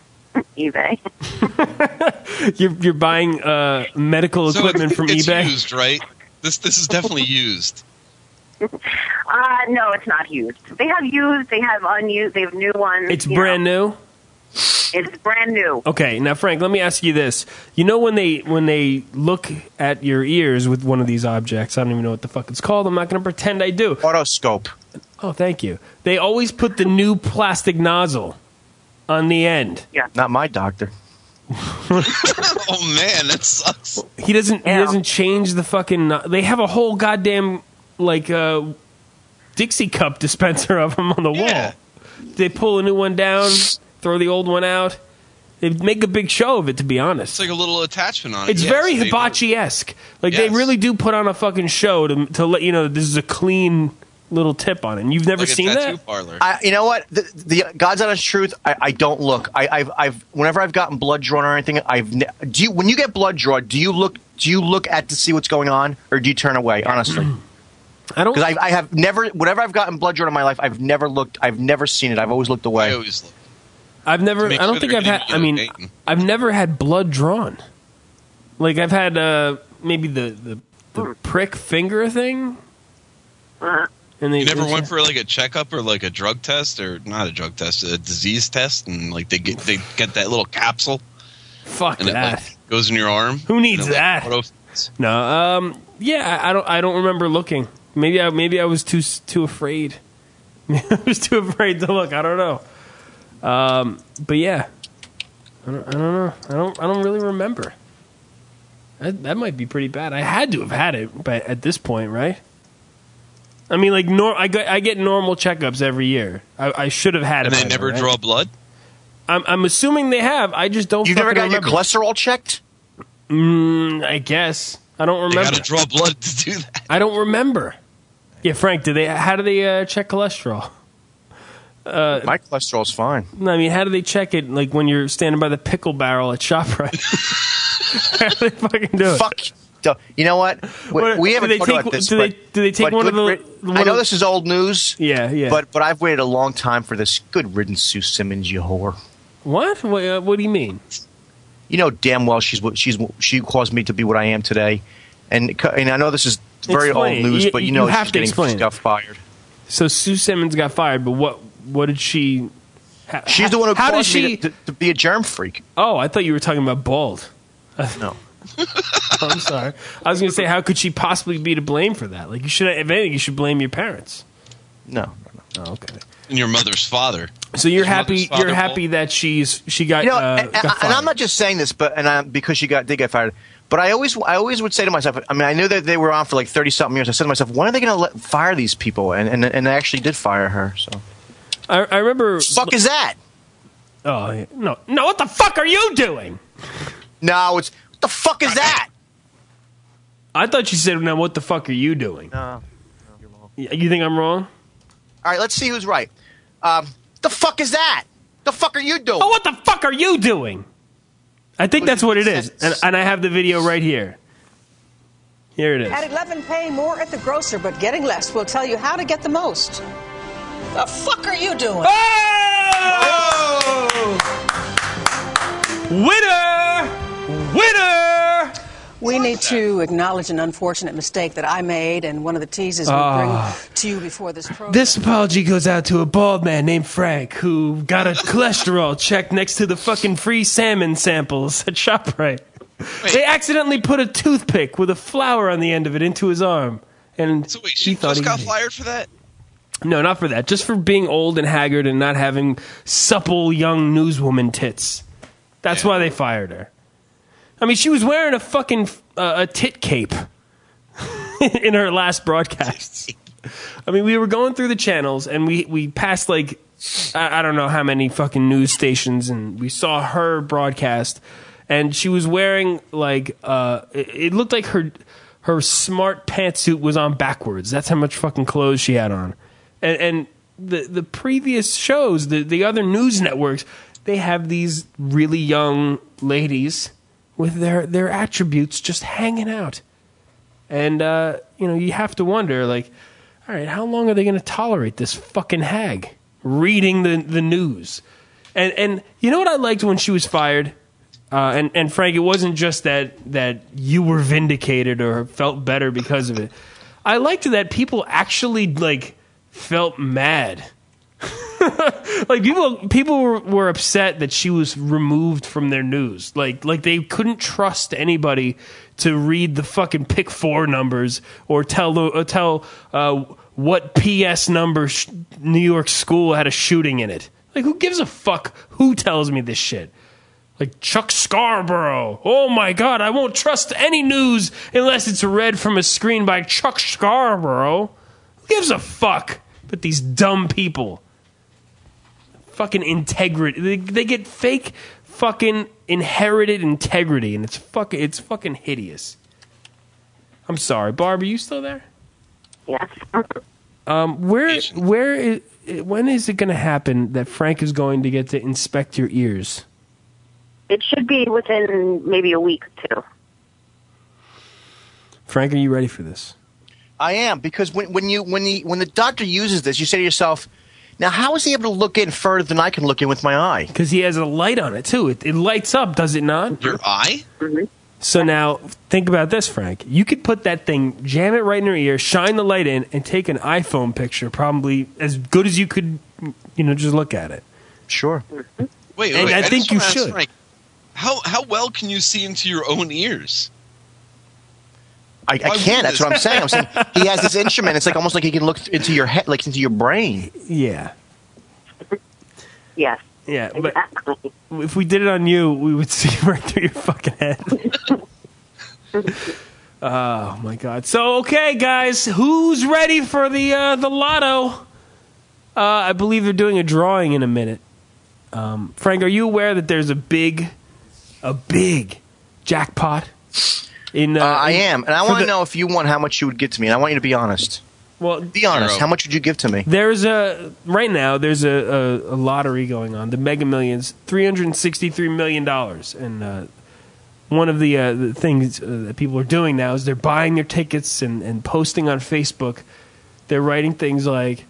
eBay. You're you're buying uh, medical So equipment it's, from it's eBay. used, right? This this is definitely used. Uh, no, it's not used. They have used, they have unused, they have new ones. It's you brand know. new. It's brand new. Okay, now Frank, let me ask you this. You know when they when they look at your ears with one of these objects, I don't even know what the fuck it's called. I'm not going to pretend I do. Autoscope. Oh, thank you. They always put the new plastic nozzle on the end. Not my doctor. Oh man, that sucks. He doesn't. He Yeah. doesn't change the fucking. no- They have a whole goddamn like uh, Dixie cup dispenser of them on the Yeah. wall. They pull a new one down, throw the old one out. They make a big show of it, to be honest. It's like a little attachment on it. It's yes, very they hibachi-esque. Like, Yes. they really do put on a fucking show to to let you know that this is a clean little tip on it. And you've never like seen a tattoo that? parlor. I, you know what? The, the God's honest truth. I, I don't look. I, I've, I've, whenever I've gotten blood drawn or anything, I've. Ne- do you, when you get blood drawn, do you look? Do you look at to see what's going on, or do you turn away? Honestly, I don't. because I, I have never. Whenever I've gotten blood drawn in my life, I've never looked. I've never seen it. I've always looked I away. always look. I've never. To make I don't sure think they're I've had. getting I mean, Dayton. I've never had blood drawn. Like I've had uh, maybe the, the the prick finger thing. And they You never went for like a checkup or like a drug test or not a drug test, a disease test, and like they get they get that little capsule fuck and it that. like, goes in your arm. Who needs and it, like, that? auto- No, um, yeah, I I don't. I don't remember looking. Maybe I maybe I was too too afraid. I was too afraid to look. I don't know. Um, but yeah, I don't. I don't know. I don't. I don't really remember. That that might be pretty bad. I had to have had it, but at this point, right? I mean, like, nor- I get I get normal checkups every year. I, I should have had And it. they by never now, right? draw blood. I'm I'm assuming they have. I just don't. You've never fucking gotten your remember. cholesterol checked? Mm, I guess I don't They remember. got to draw blood to do that. I don't remember. Yeah, Frank, do they? How do they uh, check cholesterol? My cholesterol's fine. No, I mean, how do they check it? Like when you're standing by the pickle barrel at ShopRite? How do they fucking do it? Fuck. So, you know what? We, What- we do haven't they talked take- about this. do they- but- do they take but one of good the- rid- one I know of- this is old news. Yeah, yeah. But but I've waited a long time for this. Good riddance, Sue Simmons, you whore. What? What, uh, what do you mean? You know damn well she's what she's she caused me to be what I am today, and and I know this is very Explain. old news, You- but you you know have she's to getting explain. she got fired. So Sue Simmons got fired, but what? What did she? How, She's the one who how caused did me she? to, to, to be a germ freak. Oh, I thought you were talking about bald. No, I'm sorry. I was going to say, how could she possibly be to blame for that? Like, you should, if anything, you should blame your parents. no, no, no. Oh, okay. And your mother's father. So you're Is your happy? mother's father You're happy bald? that she's she got You know, uh, and, got and fired. I'm not just saying this, but and I, because she got did get fired. But I always, I always would say to myself, I mean, I knew that they were on for like thirty something years. I said to myself, when are they going to let fire these people? And and and they actually did fire her. So, I, I remember. fuck is that? Oh yeah. no, no! What the fuck are you doing? No, it's what the fuck is that? I thought you said, "Now what the fuck are you doing?" No. Y- You think I'm wrong? All right, let's see who's right. Um, the fuck is that? The fuck are you doing? Oh, what the fuck are you doing? I think that's what it is, and, and I have the video right here. Here it is. At eleven, paying more at the grocer, but getting less. We'll tell you how to get the most. The fuck are you doing? Oh! Winner! Winner! We need to acknowledge an unfortunate mistake that I made, and one of the teases we Ah. bring to you before this program. This apology goes out to a bald man named Frank who got a cholesterol check next to the fucking free salmon samples at ShopRite. They accidentally put a toothpick with a flower on the end of it into his arm. And So wait, he she thought just he got was- fired for that? No, not for that. Just for being old and haggard and not having supple young newswoman tits. That's Yeah. why they fired her. I mean, she was wearing a fucking uh, a tit cape in her last broadcasts. I mean, we were going through the channels and we, we passed like, I, I don't know how many fucking news stations, and we saw her broadcast, and she was wearing like, uh, it, it looked like her her smart pantsuit was on backwards. That's how much fucking clothes she had on. And, and the the previous shows, the, the other news networks, they have these really young ladies with their, their attributes just hanging out. And, uh, you know, you have to wonder, like, all right, how long are they going to tolerate this fucking hag reading the, the news? And and you know what I liked when she was fired? Uh, and, and Frank, it wasn't just that, that you were vindicated or felt better because of it. I liked that people actually, like, felt mad. Like people, people were, were upset that she was removed from their news. Like, like they couldn't trust anybody to read the fucking pick four numbers or tell the or tell uh, what P S number sh- New York school had a shooting in it. Like, who gives a fuck? Who tells me this shit? Like Chuck Scarborough. Oh my God, I won't trust any news unless it's read from a screen by Chuck Scarborough. Who gives a fuck? But these dumb people. fucking integrity. They, they get fake fucking inherited integrity, and it's fucking it's fucking hideous. I'm sorry, Barb. Are you still there? Yes. Um, where where is, when is it going to happen that Frank is going to get to inspect your ears? It should be within maybe a week or two. Frank, are you ready for this? I am, because when, when you when the when the doctor uses this, you say to yourself, now how is he able to look in further than I can look in with my eye? Because he has a light on it too. It, it lights up, does it not? Your eye? Mm-hmm. So now think about this, Frank. You could put that thing, jam it right in your ear, shine the light in, and take an iPhone picture, probably as good as you could, you know, just look at it. Sure. Mm-hmm. Wait, And wait, I just think you wanna ask should. Frank, how how well can you see into your own ears? I, I Why can't. That's wouldn't what I'm saying. I'm saying he has this instrument. It's like almost like he can look into your head, like into your brain. Yeah. Yes. Yeah, but Exactly. if we did it on you, we would see right through your fucking head. Oh my god! So okay, guys, who's ready for the uh, the lotto? Uh, I believe they're doing a drawing in a minute. Um, Frank, are you aware that there's a big, a big jackpot? In uh, Uh, I in- am, and I for want to the- know if you won, how much you would give to me. And I want you to be honest. Well, Be honest. Zero. How much would you give to me? there's a right now. There's a, a, a lottery going on. The Mega Millions, three hundred sixty-three million dollars, and uh, one of the, uh, the things uh, that people are doing now is they're buying their tickets and, and posting on Facebook. They're writing things like,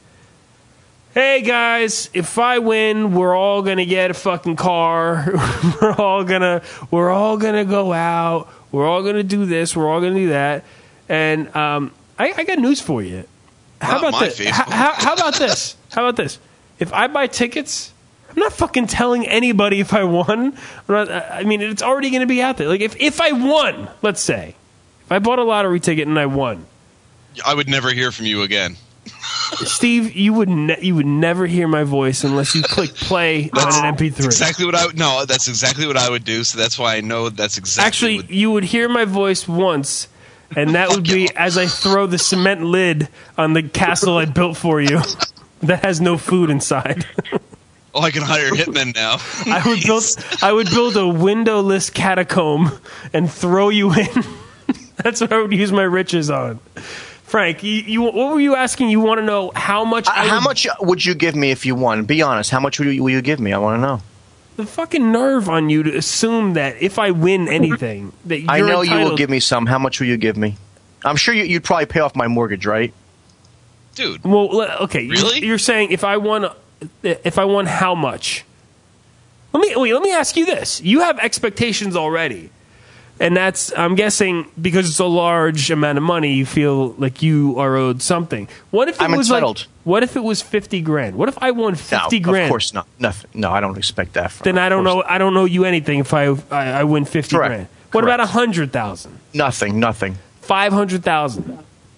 "Hey guys, if I win, we're all gonna get a fucking car. we're all gonna we're all gonna go out. We're all gonna do this. We're all gonna do that." And um, I, I got news for you. How Not about my this? Facebook. How, how, how about this? How about this? If I buy tickets, I'm not fucking telling anybody if I won. I'm not, I mean, it's already going to be out there. Like if, if I won, let's say, if I bought a lottery ticket and I won, I would never hear from you again. Steve, you would ne- you would never hear my voice unless you click play on an M P three. Exactly what I would. No, that's exactly what I would do. So that's why I know that's exactly. Actually, what, you would hear my voice once, and that would be as I throw the cement lid on the castle I built for you that has no food inside. oh, I can hire hitmen now. I would build I would build a windowless catacomb and throw you in. That's what I would use my riches on. Frank, you, you what were you asking? You want to know how much? Uh, I how would- much would you give me if you won? Be honest. How much would you, will you give me? I want to know. The fucking nerve on you to assume that if I win anything, that you're I know you will entitled- give me some. How much will you give me? I'm sure you, you'd probably pay off my mortgage, right? Dude, Well, le- okay. you- Really? You're saying if I won, if I won, how much? Let me wait. Let me ask you this: you have expectations already, and that's I'm guessing because it's a large amount of money. You feel like you are owed something. What if it I'm was entitled. like? What if it was fifty grand? What if I won fifty no, grand? Of course not. Nothing. No, I don't expect that. From, Then I don't of course know. I don't know you anything if I I, I win fifty Correct. grand. What Correct. about a hundred thousand? Nothing. Nothing. Five hundred thousand?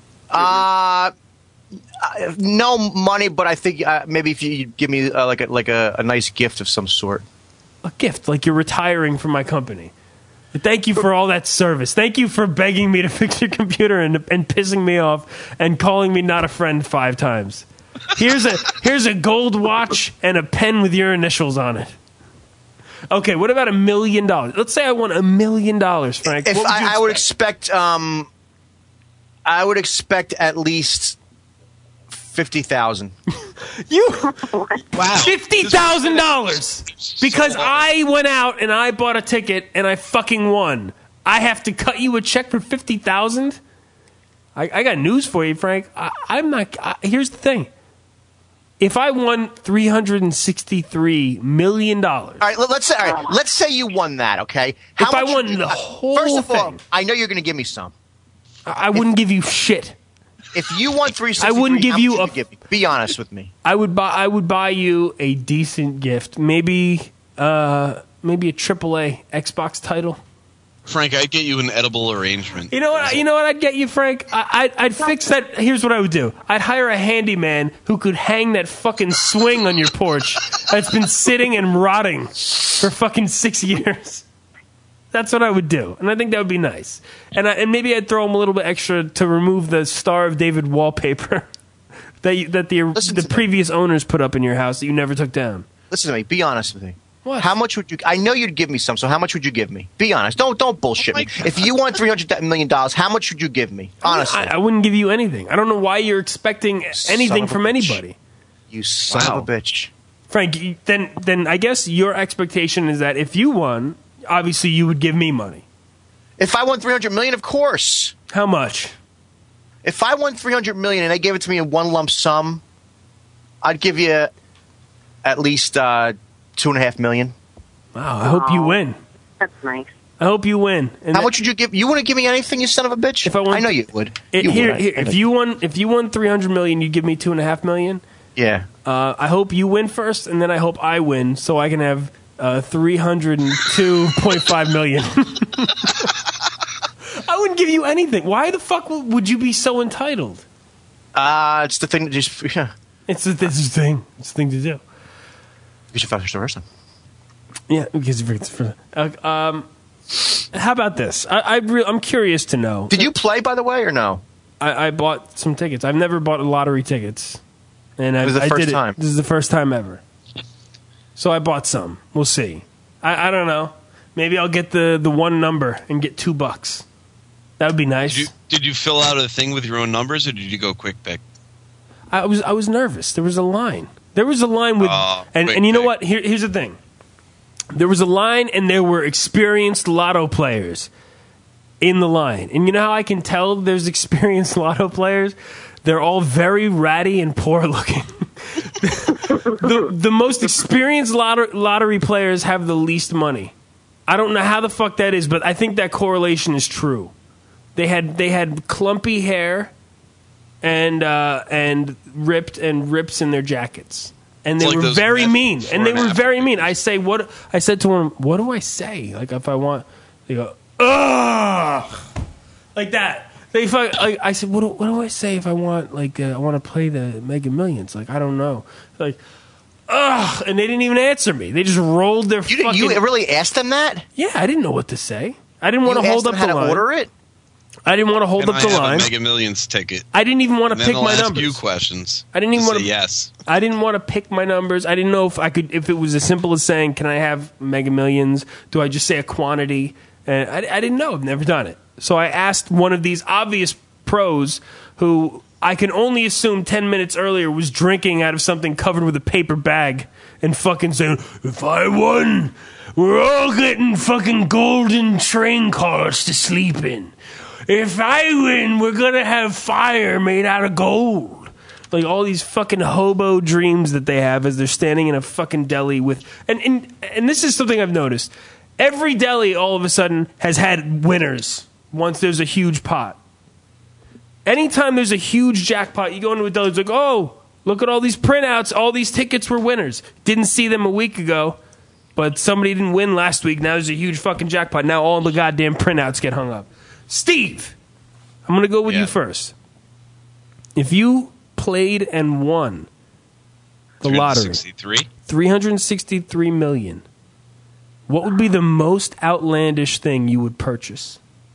Uh, uh, no money, but I think uh, maybe if you you'd give me uh, like a, like a, a nice gift of some sort. A gift, like you're retiring from my company. Thank you for all that service. Thank you for begging me to fix your computer and, and pissing me off and calling me not a friend five times. Here's a here's a gold watch and a pen with your initials on it. Okay, what about a million dollars? Let's say I won a million dollars, Frank. If What would you I, I would expect? expect, um, I would expect at least fifty thousand. You wow, fifty thousand dollars because I went out and I bought a ticket and I fucking won. I have to cut you a check for fifty thousand. I, I got news for you, Frank. I, I'm not. I, here's the thing: if I won three hundred and sixty-three million dollars, All right, let, let's say all right, let's say you won that. Okay, How If I much won would you- the uh, whole First of all, thing. I know you're going to give me some. I, I wouldn't give you shit. If you won three sixty-three, I wouldn't give how much you would a- give me? Be honest with me. I would buy. I would buy you a decent gift, maybe, uh, maybe a triple A Xbox title. Frank, I'd get you an edible arrangement. You know what? You know what? I'd get you, Frank. I, I'd, I'd fix that. Here's what I would do. I'd hire a handyman who could hang that fucking swing on your porch that's been sitting and rotting for fucking six years. That's what I would do, and I think that would be nice. And I, and maybe I'd throw him a little bit extra to remove the Star of David wallpaper that you, that the Listen the to me. previous owners put up in your house that you never took down. listen to me. Be honest with me. What? How much would you? I know you'd give me some. So how much would you give me? Be honest. Don't don't bullshit me. If you won three hundred million dollars, how much would you give me? Honestly, I, I wouldn't give you anything. I don't know why you're expecting anything from bitch. anybody. You son Wow. of a bitch. Frank, you- then then I guess your expectation is that if you won, obviously you would give me money. If I won three hundred million, of course. How much? If I won three hundred million and they gave it to me in one lump sum, I'd give you at least uh, two and a half million. Wow, I hope you win. That's nice. I hope you win. And How that- much would you give? You wouldn't give me anything, you son of a bitch. If I won- I know you would. It, you here, would. I- here, I know if you won, if you won three hundred million, you give me two and a half million. yeah. Uh, I hope you win first, and then I hope I win, so I can have uh, three hundred and two point five million. I wouldn't give you anything. Why the fuck would would you be so entitled? Uh, it's the thing that just yeah. It's the, it's the thing. It's the thing to do. You should finish the first time. Yeah, because it's for. Uh, um, how about this? I, I re- I'm curious to know. Did you play, by the way, or no? I, I bought some tickets. I've never bought lottery tickets, and I, This is the I first did it. time. This is the first time ever. So I bought some. We'll see. I, I don't know. Maybe I'll get the, the one number and get two bucks. That would be nice. Did you, did you fill out a thing with your own numbers, or did you go quick pick? I was I was nervous. There was a line. There was a line with, Oh, and quick and you know pick. what? Here, here's the thing. There was a line, and there were experienced lotto players in the line. And you know how I can tell there's experienced lotto players? They're all very ratty and poor looking. the the most experienced lotter, lottery players have the least money. I don't know how the fuck that is, but I think that correlation is true. They had they had clumpy hair and uh, and ripped and rips in their jackets. And they It's like were those very meth mean. before And they and were after very mean. I say what I said to them, what do I say? Like if I want they go, ugh, like that. They fuck, like, I said, what do, what do I say if I want like uh, I want to play the Mega Millions? Like I don't know. Like ugh, and they didn't even answer me. They just rolled their You, fucking. you really asked them that? Yeah, I didn't know what to say. I didn't want You to hold asked up them how the to line. order it? I didn't want to hold And up I the have line. a Mega Millions ticket. I didn't even want to And then pick they'll my ask numbers. you questions. I didn't even Just want say to. yes. I didn't want to pick my numbers. I didn't know if I could, if it was as simple as saying, "Can I have Mega Millions?" Do I just say a quantity? And I, I didn't know. I've never done it. So I asked one of these obvious pros, who I can only assume ten minutes earlier was drinking out of something covered with a paper bag and fucking saying, "If I won, we're all getting fucking golden train cars to sleep in. If I win, we're gonna have fire made out of gold." Like all these fucking hobo dreams that they have as they're standing in a fucking deli with, and and and this is something I've noticed. Every deli all of a sudden has had winners once there's a huge pot. Anytime there's a huge jackpot, you go into a deli, it's like, oh, look at all these printouts. All these tickets were winners. Didn't see them a week ago, but somebody didn't win last week. Now there's a huge fucking jackpot. Now all the goddamn printouts get hung up. Steve, I'm going to go with Yeah. you first. If you played and won the lottery, sixty-three. three hundred sixty-three million, what would be the most outlandish thing you would purchase?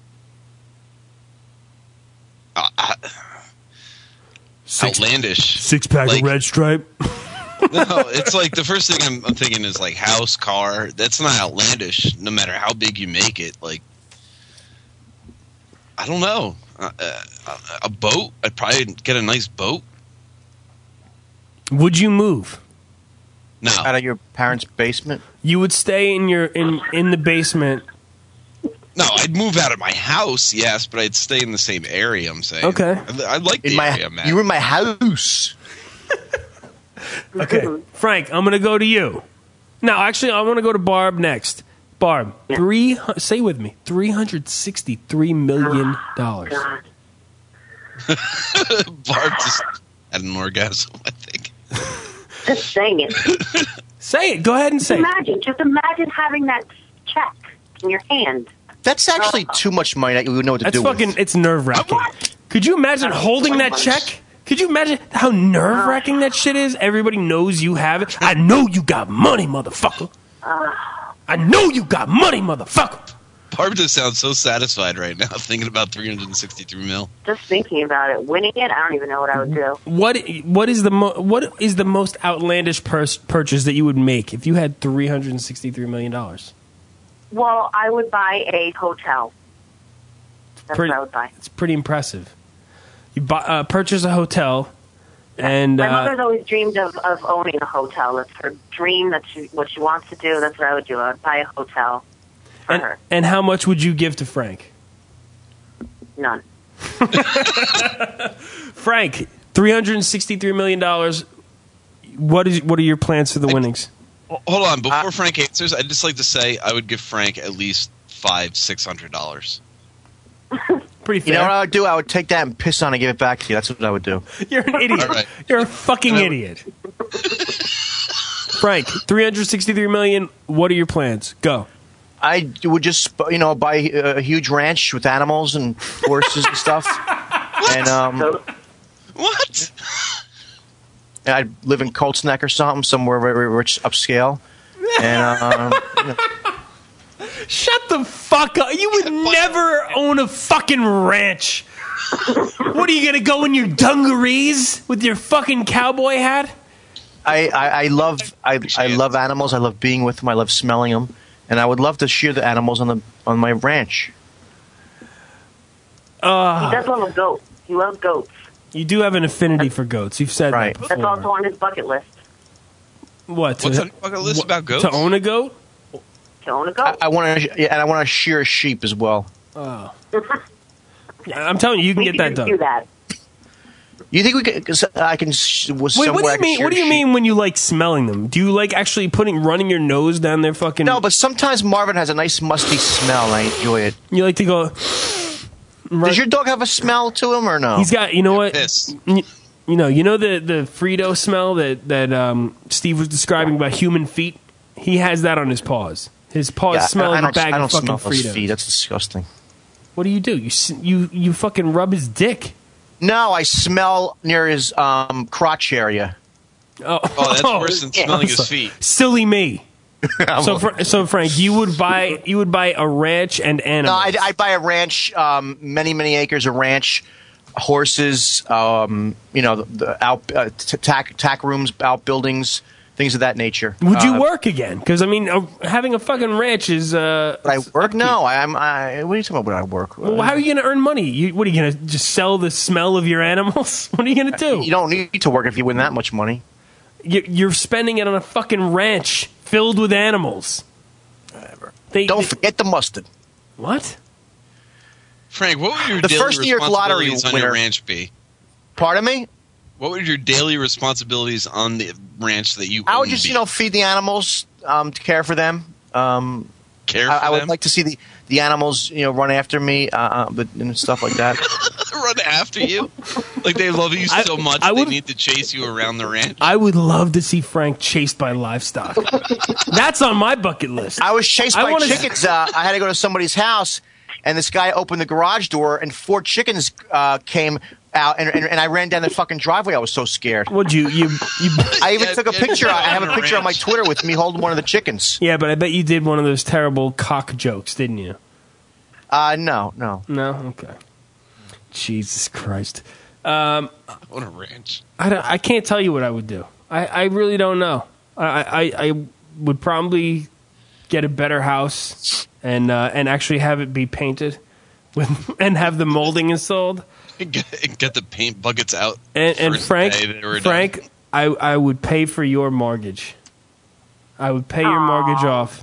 Uh, uh, Six, outlandish. six pack Like- of Red Stripe. No, it's like the first thing I'm, I'm thinking is like house, car. That's not outlandish, no matter how big you make it. Like, I don't know. Uh, uh, a boat? I'd probably get a nice boat. Would you move? No, Out of your parents' basement? You would stay in your in in the basement. no, I'd move out of my house, yes, but I'd stay in the same area. I'm saying, Okay. I, I like the In my, area, man. you were in my house. Okay, Frank, I'm gonna go to you. No, actually, I want to go to Barb next. Barb, three. hu- Say with me, three hundred sixty-three million dollars. Barb just had an orgasm, I think. Just saying it. Say it. Go ahead and say it. Imagine, just imagine having that check in your hand. That's actually too much money that you would know what to That's do fucking. with. It's nerve wracking. Could you imagine holding that check? Could you imagine how nerve wracking that shit is? Everybody knows you have it. I know you got money, motherfucker. I know you got money, motherfucker. Barbara sounds so satisfied right now, thinking about three hundred sixty-three mil. Just thinking about it, winning it, I don't even know what I would do. What what is the mo- what is the most outlandish pers- purchase that you would make if you had three hundred sixty-three million dollars? Well, I would buy a hotel. That's Pretty- what I would buy. It's pretty impressive. You buy, uh, purchase a hotel, and My uh, mother's always dreamed of, of owning a hotel. That's her dream. That's she, what she wants to do. That's what I would do. I would buy a hotel for and, her. and how much would you give to Frank? None. Frank, three hundred sixty-three million dollars. What is what are your plans for the winnings? Hold on, before Frank answers, I'd just like to say I would give Frank at least five, six hundred dollars. Pretty fair. You know what I would do? I would take that and piss on it and give it back to you. That's what I would do. You're an idiot. All right. You're a fucking idiot. Frank, three hundred sixty-three million dollars. What are your plans? Go. I would just, you know, buy a huge ranch with animals and horses and stuff. And um, So, What? and I'd live in Colts Neck or something, somewhere very rich, upscale. And um, you know, Shut the fuck up. You would never own a fucking ranch. What are you going to go in your dungarees with your fucking cowboy hat? I, I, I love I, I love animals. I love being with them. I love smelling them, and I would love to shear the animals on the on my ranch. he does love a goat. He loves goats. You do have an affinity for goats. You've said Right. that before. That's also on his bucket list. What? To, What's on your bucket list about goats? To own a goat? To own a goat. I, I want to, yeah, and I want to shear a sheep as well. Oh. I'm telling you, you can We get that could done. do that. You think we could? Cause I can. s- Was Wait, what do somewhere I you can mean? shear What do a you sheep. mean when you like smelling them? Do you like actually putting running your nose down their fucking? No, but sometimes Marvin has a nice musty smell, and I enjoy it. you like to go. Does your dog have a smell to him or no? He's got. You know what? Piss. You, you know. You know the the Frito smell that that um, Steve was describing about human feet. He has that on his paws. His paws Yeah, smell I, I like a don't, bag I don't of fucking smell those Fritos. feet. That's disgusting. What do you do? You s- you you fucking rub his dick. No, I smell near his um, crotch area. Oh, Oh, that's worse than smelling his feet. Silly me. So, Fra- so Frank, you would buy you would buy a ranch and No, animals. I'd, I'd buy a ranch, um, many, many acres of ranch, horses, um, you know, the, the out uh, t- tack tack rooms, outbuildings, things of that nature. Would you Uh, work again? Because I mean, uh, having a fucking ranch is. Uh, Would I work? No, I, I'm. I, what are you talking about? Would I work? well, how are you going to earn money? You, what are you going to just sell the smell of your animals? What are you going to do? You don't need to work if you win that much money. You- You're spending it on a fucking ranch filled with animals. Whatever. They, Don't they- forget the mustard. what? Frank, what would your The daily first New York lottery responsibilities on winner- your ranch be? Pardon me? What would your daily responsibilities on the ranch that you I would own just, be? you know, feed the animals, um, to care for them. Um, care I, for I would them? like to see the, the animals, you know, run after me, uh, uh, but, and stuff like that. Run after you? Like they love you I- so much I would- they need to chase you around the ranch? I would love to see Frank chased by livestock. That's on my bucket list. I was chased I by wanna- chickens. Uh, I had to go to somebody's house, and this guy opened the garage door, and four chickens uh, came out, and, and, and I ran down the fucking driveway. I was so scared. Would you you you? I even Yeah, took a yeah, picture. I have a on a picture on my ranch. Twitter with me holding one of the chickens. Yeah, but I bet you did one of those terrible cock jokes, didn't you? Uh, no, no. No, okay. Jesus Christ. Um, What a ranch. I, don't, I can't tell you what I would do. I, I really don't know. I, I, I would probably get a better house and uh, and actually have it be painted with and have the molding installed. Get, get the paint buckets out. And, and first Frank, day they were done. Frank, I, I would pay for your mortgage. I would pay your mortgage off.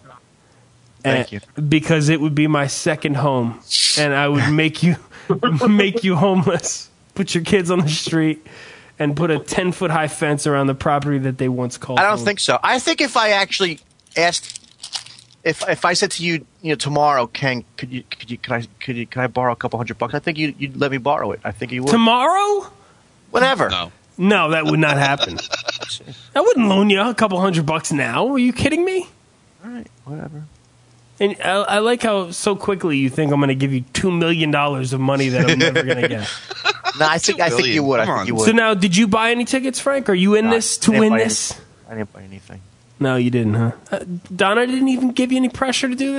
Thank And- you. Because it would be my second home, and I would make you make you homeless, put your kids on the street, and put a ten foot high fence around the property that they once called. I don't home. think so. I think if I actually asked, if if I said to you, you know, tomorrow, Ken, could you could you could I could you could I borrow a couple hundred bucks? I think you you'd let me borrow it. I think you would. tomorrow. Whenever. No. No, that would not happen. I wouldn't loan you a couple hundred bucks now. Are you kidding me? All right, whatever. And I, I like how so quickly you think I'm going to give you two million dollars of money that I'm never going to get. No, I think I think you would. I Come think on. you would. So now, did you buy any tickets, Frank? Are you in No, this to I didn't win buy any- this? I didn't buy anything. No, you didn't, huh? Uh, Donna didn't even give you any pressure to do this?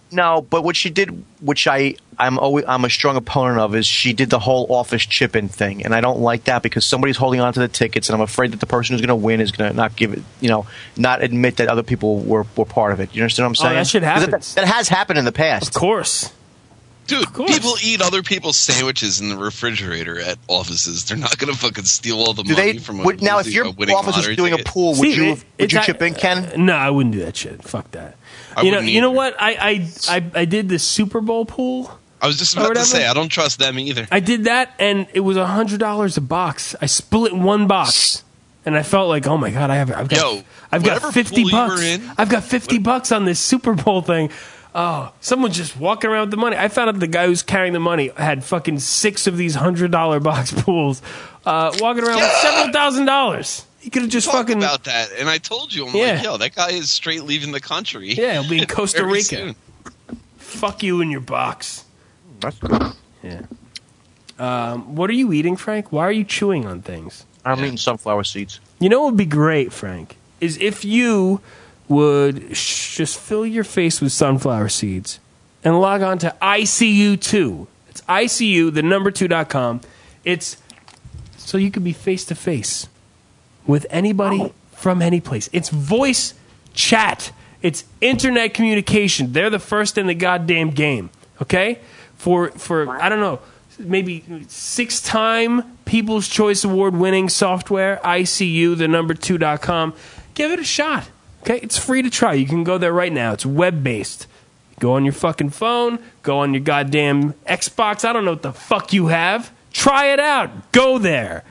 No, but what she did, which I I'm always I'm a strong opponent of, is she did the whole office chip-in thing, and I don't like that because somebody's holding on to the tickets, and I'm afraid that the person who's going to win is going to not give it, you know, not admit that other people were, were part of it. You understand what I'm saying? Oh, that shit happens. That, that has happened in the past. Of course. Dude, Of course. people eat other people's sandwiches in the refrigerator at offices. They're not going to fucking steal all the Do money they? from a, Would, now, if losing- your a winning office is lottery doing a ticket. pool, would See, you it- would it's you a- chip in, Ken? No, I wouldn't do that shit. Fuck that. I you know, wouldn't you know either. what? I, I I I did the Super Bowl pool. I was just or about to whatever. say, I don't trust them either. I did that, and it was a hundred dollars a box. I split one box, and I felt like, oh my god, I have, I've got, Yo, I've got whatever fifty pool you bucks. were in- I've got fifty bucks on this Super Bowl thing. Oh, someone's just walking around with the money. I found out the guy who's carrying the money had fucking six of these hundred dollar box pools, uh, walking around with several thousand dollars. He could have just Talk fucking about that, and I told you, I'm Yeah. like, yo, that guy is straight leaving the country. yeah, he'll be in Costa Very Rica. soon. Fuck you in your box. That's good. Yeah. Um, what are you eating, Frank? Why are you chewing on things? I'm eating sunflower seeds. You know what would be great, Frank, is if you would sh- just fill your face with sunflower seeds and log on to I C U two. It's I C U, the number two dot com. It's so you could be face to face with anybody from any place. It's voice chat. It's internet communication. They're the first in the goddamn game. Okay? For for I don't know, maybe six time People's Choice Award winning software, I C U, the number two dot com. Give it a shot. Okay? It's free to try. You can go there right now. It's web based. Go on your fucking phone, go on your goddamn Xbox. I don't know what the fuck you have. Try it out. Go there.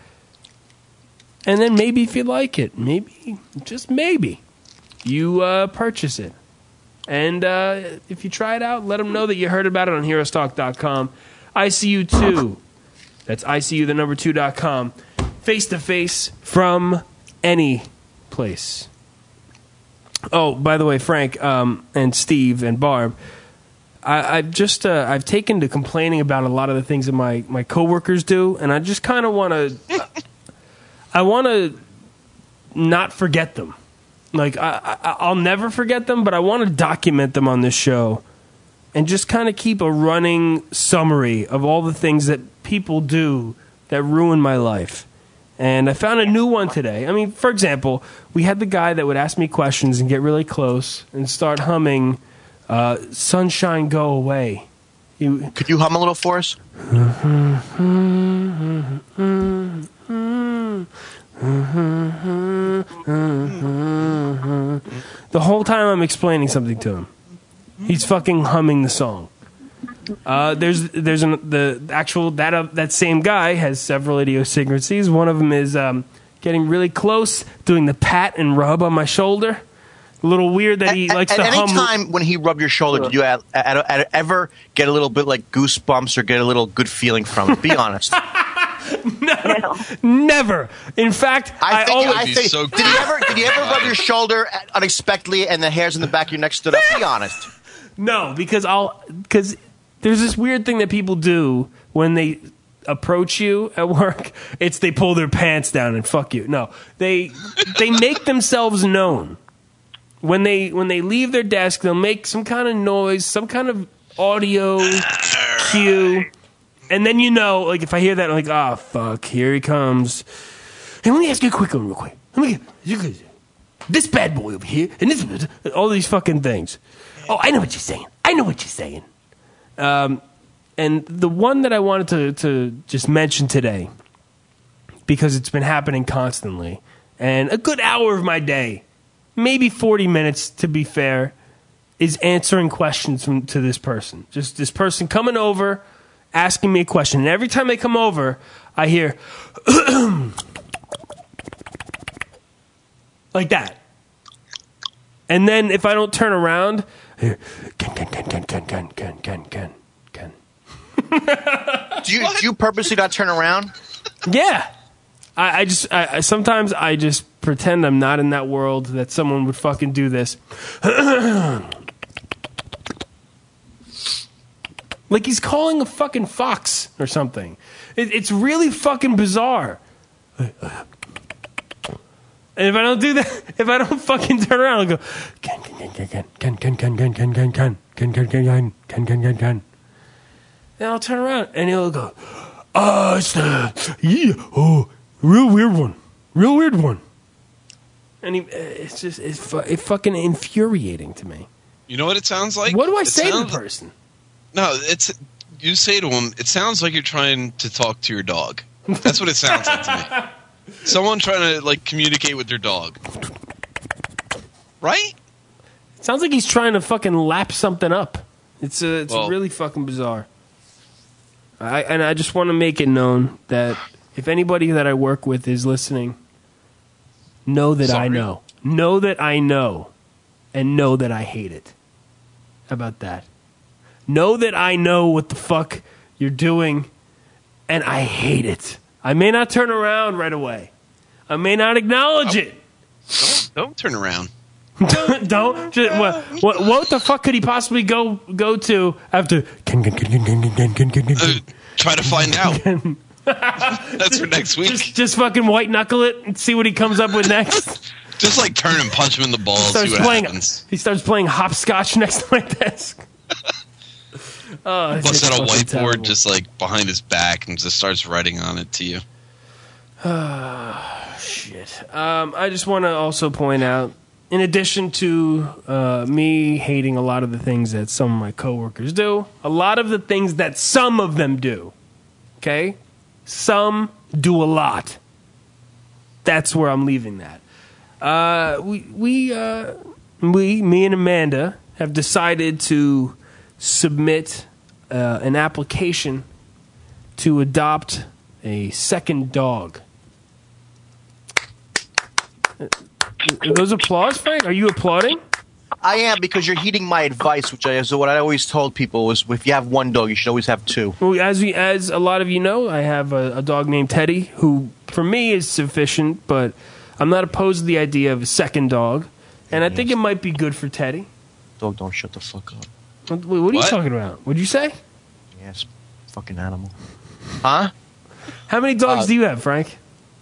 And then maybe if you like it, maybe, just maybe, you uh, purchase it. And uh, if you try it out, let them know that you heard about it on heroes talk dot com. I C U two. That's I C U, the number two dot com. Face to face from any place. Oh, by the way, Frank um, and Steve and Barb, I, I've just uh, I've taken to complaining about a lot of the things that my, my coworkers do, and I just kind of want to I want to not forget them. Like I, I I'll never forget them, but I want to document them on this show, and just kind of keep a running summary of all the things that people do that ruin my life. And I found a new one today. I mean, for example, we had the guy that would ask me questions and get really close and start humming uh, Sunshine Go Away. He, Could you hum a little for us? the whole time I'm explaining something to him, he's fucking humming the song. Uh, there's there's an, the actual that uh, that same guy has several idiosyncrasies. One of them is um, getting really close, doing the pat and rub on my shoulder. A little weird that he at, likes at to any hum. time when he rubbed your shoulder, did you at, at, at, ever get a little bit like goosebumps or get a little good feeling from it? Be honest. No, never. In fact, I, I think, always. I be think so did he ever did he ever rub your shoulder unexpectedly and the hairs in the back of your neck stood up? Be honest. No, because I'll because there's this weird thing that people do when they approach you at work. It's they pull their pants down and fuck you. No, they they make themselves known. When they when they leave their desk, they'll make some kind of noise, some kind of audio cue, and then you know, like if I hear that, I'm like, ah, oh, fuck, here he comes. Hey, let me ask you a quick one, real quick. Let me get you could, this bad boy over here, and this all these fucking things. Oh, I know what you're saying. I know what you're saying. Um, and the one that I wanted to to just mention today, because it's been happening constantly, and a good hour of my day, maybe forty minutes to be fair, is answering questions from to this person. Just this person coming over, asking me a question. And every time they come over, I hear like that. And then if I don't turn around, I hear, Ken, Ken, Ken, Ken, Ken, Ken, Ken, Ken, Ken, Ken. Do you do you purposely not turn around? Yeah. I, I just I, I sometimes I just pretend I'm not in that world, that someone would fucking do this. Like he's calling a fucking fox or something. It, it's really fucking bizarre. And if I don't do that, if I don't fucking turn around, I'll go, Ken, Ken, Ken, Ken, Ken, Ken, Ken, Ken, Ken, Ken, Ken, Ken, Ken, Ken, Ken, Ken, Ken, Ken, Ken. Then I'll turn around and he'll go, oh, it's the, yeah, oh, real weird one. Real weird one. And he, it's just, it's, fu- it's fucking infuriating to me. You know what it sounds like? What do I it say sounds, to the person? No, it's, you say to him, it sounds like you're trying to talk to your dog. That's what it sounds like to me. Someone trying to, like, communicate with their dog. Right? It sounds like he's trying to fucking lap something up. It's, uh, it's Well, really fucking bizarre. I, and I just want to make it known that if anybody that I work with is listening, know that Sorry. I know. Know that I know. And know that I hate it. How about that? Know that I know what the fuck you're doing, and I hate it. I may not turn around right away. I may not acknowledge it. Don't, don't turn around. Don't. Just, what, what, what the fuck could he possibly go go to after? Uh, try to find out. That's for next week. Just, just fucking white knuckle it and see what he comes up with next. Just like turn and punch him in the balls. See Starts what playing. happens. He starts playing hopscotch next to my desk. Oh, it's Busts out a fucking whiteboard terrible. just like behind his back and just starts writing on it to you. Shit. Um, I just want to also point out, in addition to uh, me hating a lot of the things that some of my coworkers do, a lot of the things that some of them do, okay? Some do a lot. That's where I'm leaving that. Uh, we, we, uh, we, me and Amanda have decided to submit uh, an application to adopt a second dog. Are those applause, Frank? Are you applauding? I am, because you're heeding my advice, which I, is what I always told people was, if you have one dog, you should always have two. Well, as we, as a lot of you know, I have a, a dog named Teddy, who for me is sufficient, but I'm not opposed to the idea of a second dog, and I think it might be good for Teddy. Dog, don't shut the fuck up. What, what are you What? talking about? What'd you say? Yes, fucking animal. Huh? How many dogs Uh, do you have, Frank?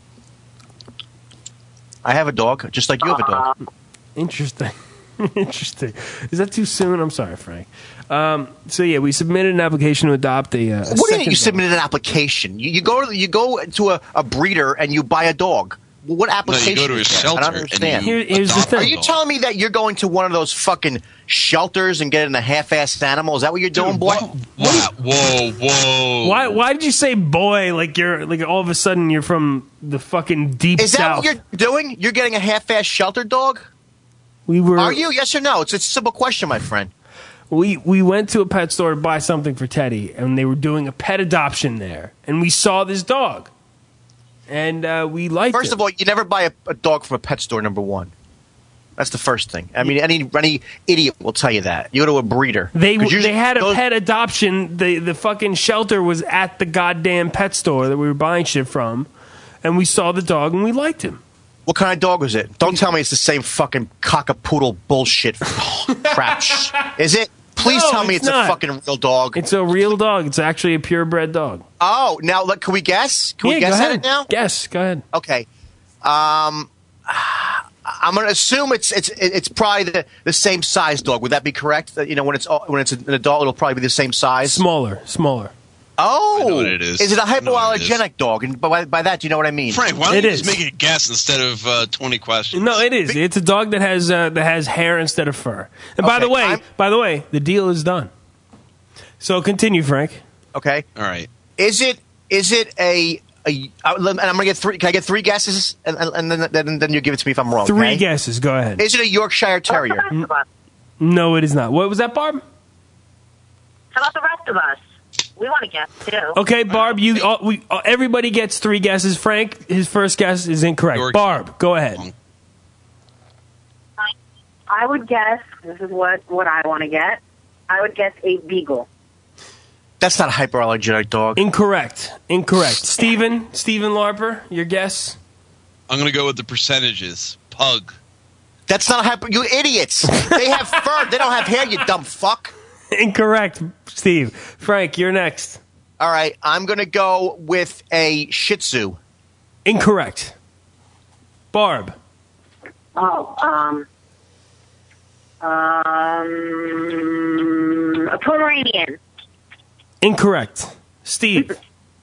I have a dog, just like you have a dog. Interesting. Interesting. Is that too soon? I'm sorry, Frank. Um, so yeah, we submitted an application to adopt a. Uh, a What do you second mean you dog. submitted an application? You, you go to you go to a, a breeder and you buy a dog. What application? to a is that? shelter I don't and understand. you- Here, here's the Adopt a Are thing. you telling me that you're going to one of those fucking shelters and getting a half-assed animal? Is that what you're doing, Dude, boy? what- what- Whoa, whoa. Why? Why did you say boy? Like you're like all of a sudden you're from the fucking deep Is that south. what you're doing? You're getting a half-assed shelter dog? we were. Are you? Yes or no? It's, it's a simple question, my friend. We we went to a pet store to buy something for Teddy, and they were doing a pet adoption there, and we saw this dog, and uh, we liked it. First of all, you never buy a, a dog from a pet store. Number one, that's the first thing. I mean, any any idiot will tell you that. You go to a breeder. They 'Cause usually they had a those- pet adoption. The the fucking shelter was at the goddamn pet store that we were buying shit from, and we saw the dog and we liked him. What kind of dog was it? Don't tell me it's the same fucking cockapoodle bullshit crap. sh- Is it? Please No, tell me it's it's, not. a fucking real dog. It's a real dog. It's actually a purebred dog. Oh, now look, can we guess? Can yeah, we guess go at ahead. it now? Guess. Go ahead. Okay. Um, I'm going to assume it's it's it's probably the, the same size dog. Would that be correct? That, you know, when it's when it's an adult, it'll probably be the same size. Smaller. Smaller. Oh, I know what it is. Is it a I know what it is. hypoallergenic dog? And by, by that, do you know what I mean? Frank, why don't It you is. just make a guess instead of uh, twenty questions? No, it is. It's a dog that has uh, that has hair instead of fur. And by Okay, the way, I'm- by the way, the deal is done. So continue, Frank. Okay. All right. Is it is it a, a and I'm going to get three. Can I get three guesses? And, and then, then then you give it to me if I'm wrong. Three okay? guesses. Go ahead. Is it a Yorkshire Terrier? How about the rest of us? No, it is not. What was that, Barb? How about the rest of us? We want to guess too. Okay, Barb. You. Uh, we. Uh, everybody gets three guesses. Frank, his first guess is incorrect. York- Barb, go ahead. I would guess, this is what, what I want to get, I would guess a beagle. That's not a hypoallergenic dog. Incorrect. Incorrect. Steven, Steven Larper, your guess? I'm going to go with the percentages. Pug. That's not a hyper. You idiots! They have fur. They don't have hair. You dumb fuck. Incorrect, Steve. Frank, you're next. All right, I'm going to go with a Shih Tzu. Incorrect. Barb. Oh, um, Um, a Pomeranian. Incorrect. Steve.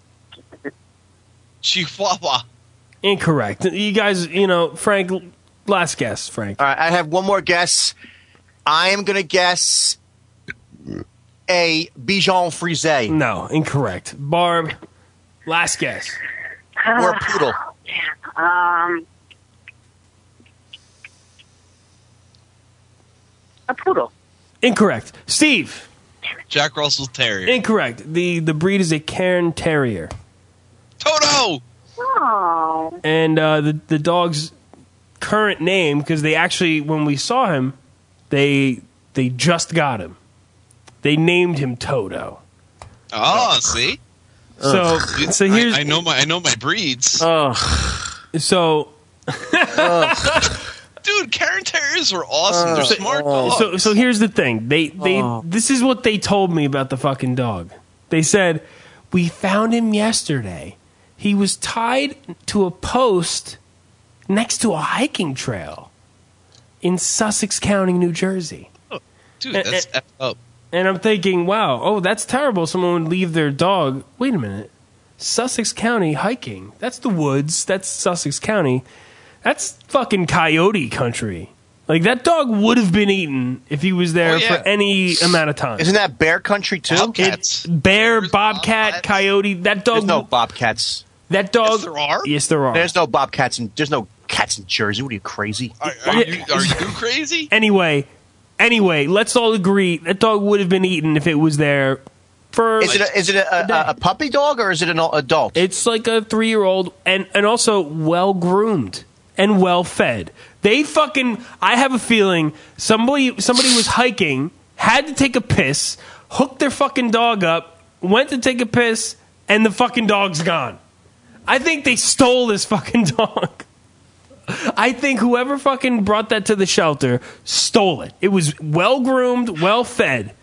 Chihuahua. Incorrect. You guys, you know, Frank, last guess, Frank. All right, I have one more guess. I am going to guess a Bichon Frise. No, incorrect. Barb, last guess. Or a poodle. Um, a poodle. Incorrect. Steve. Jack Russell Terrier. Incorrect. The the breed is a Cairn Terrier. Toto! Oh. And uh, the the dog's current name, because they actually, when we saw him, they they just got him. They named him Toto. Oh, see? So Dude, so here's I, I know my I know my breeds. uh, so Dude, Cairn Terriers are awesome. They're smart dogs. so so here's the thing. They they this is what they told me about the fucking dog. They said, "We found him yesterday. He was tied to a post next to a hiking trail in Sussex County, New Jersey." Dude, that's effed up. And I'm thinking, wow, oh, that's terrible. Someone would leave their dog. Wait a minute. Sussex County hiking. That's the woods. That's Sussex County. That's fucking coyote country. Like, that dog would have been eaten if he was there Oh, yeah. for any amount of time. Isn't that bear country too? Bobcats. Bear, There's bobcat, bobcats. coyote. That dog. There's no bobcats. That dog. Yes, there are. Yes, there are. There's no bobcats and there's no cats in Jersey. What are you, crazy? Are, are, you, are you crazy? Anyway, anyway, let's all agree that dog would have been eaten if it was there for. Is it a, is it a, a, a puppy dog or is it an adult? It's like a three-year-old, and and also well groomed and well fed. They fucking. I have a feeling somebody somebody was hiking, had to take a piss, hooked their fucking dog up, went to take a piss, and the fucking dog's gone. I think they stole this fucking dog. I think whoever fucking brought that to the shelter stole it. It was well groomed, well fed,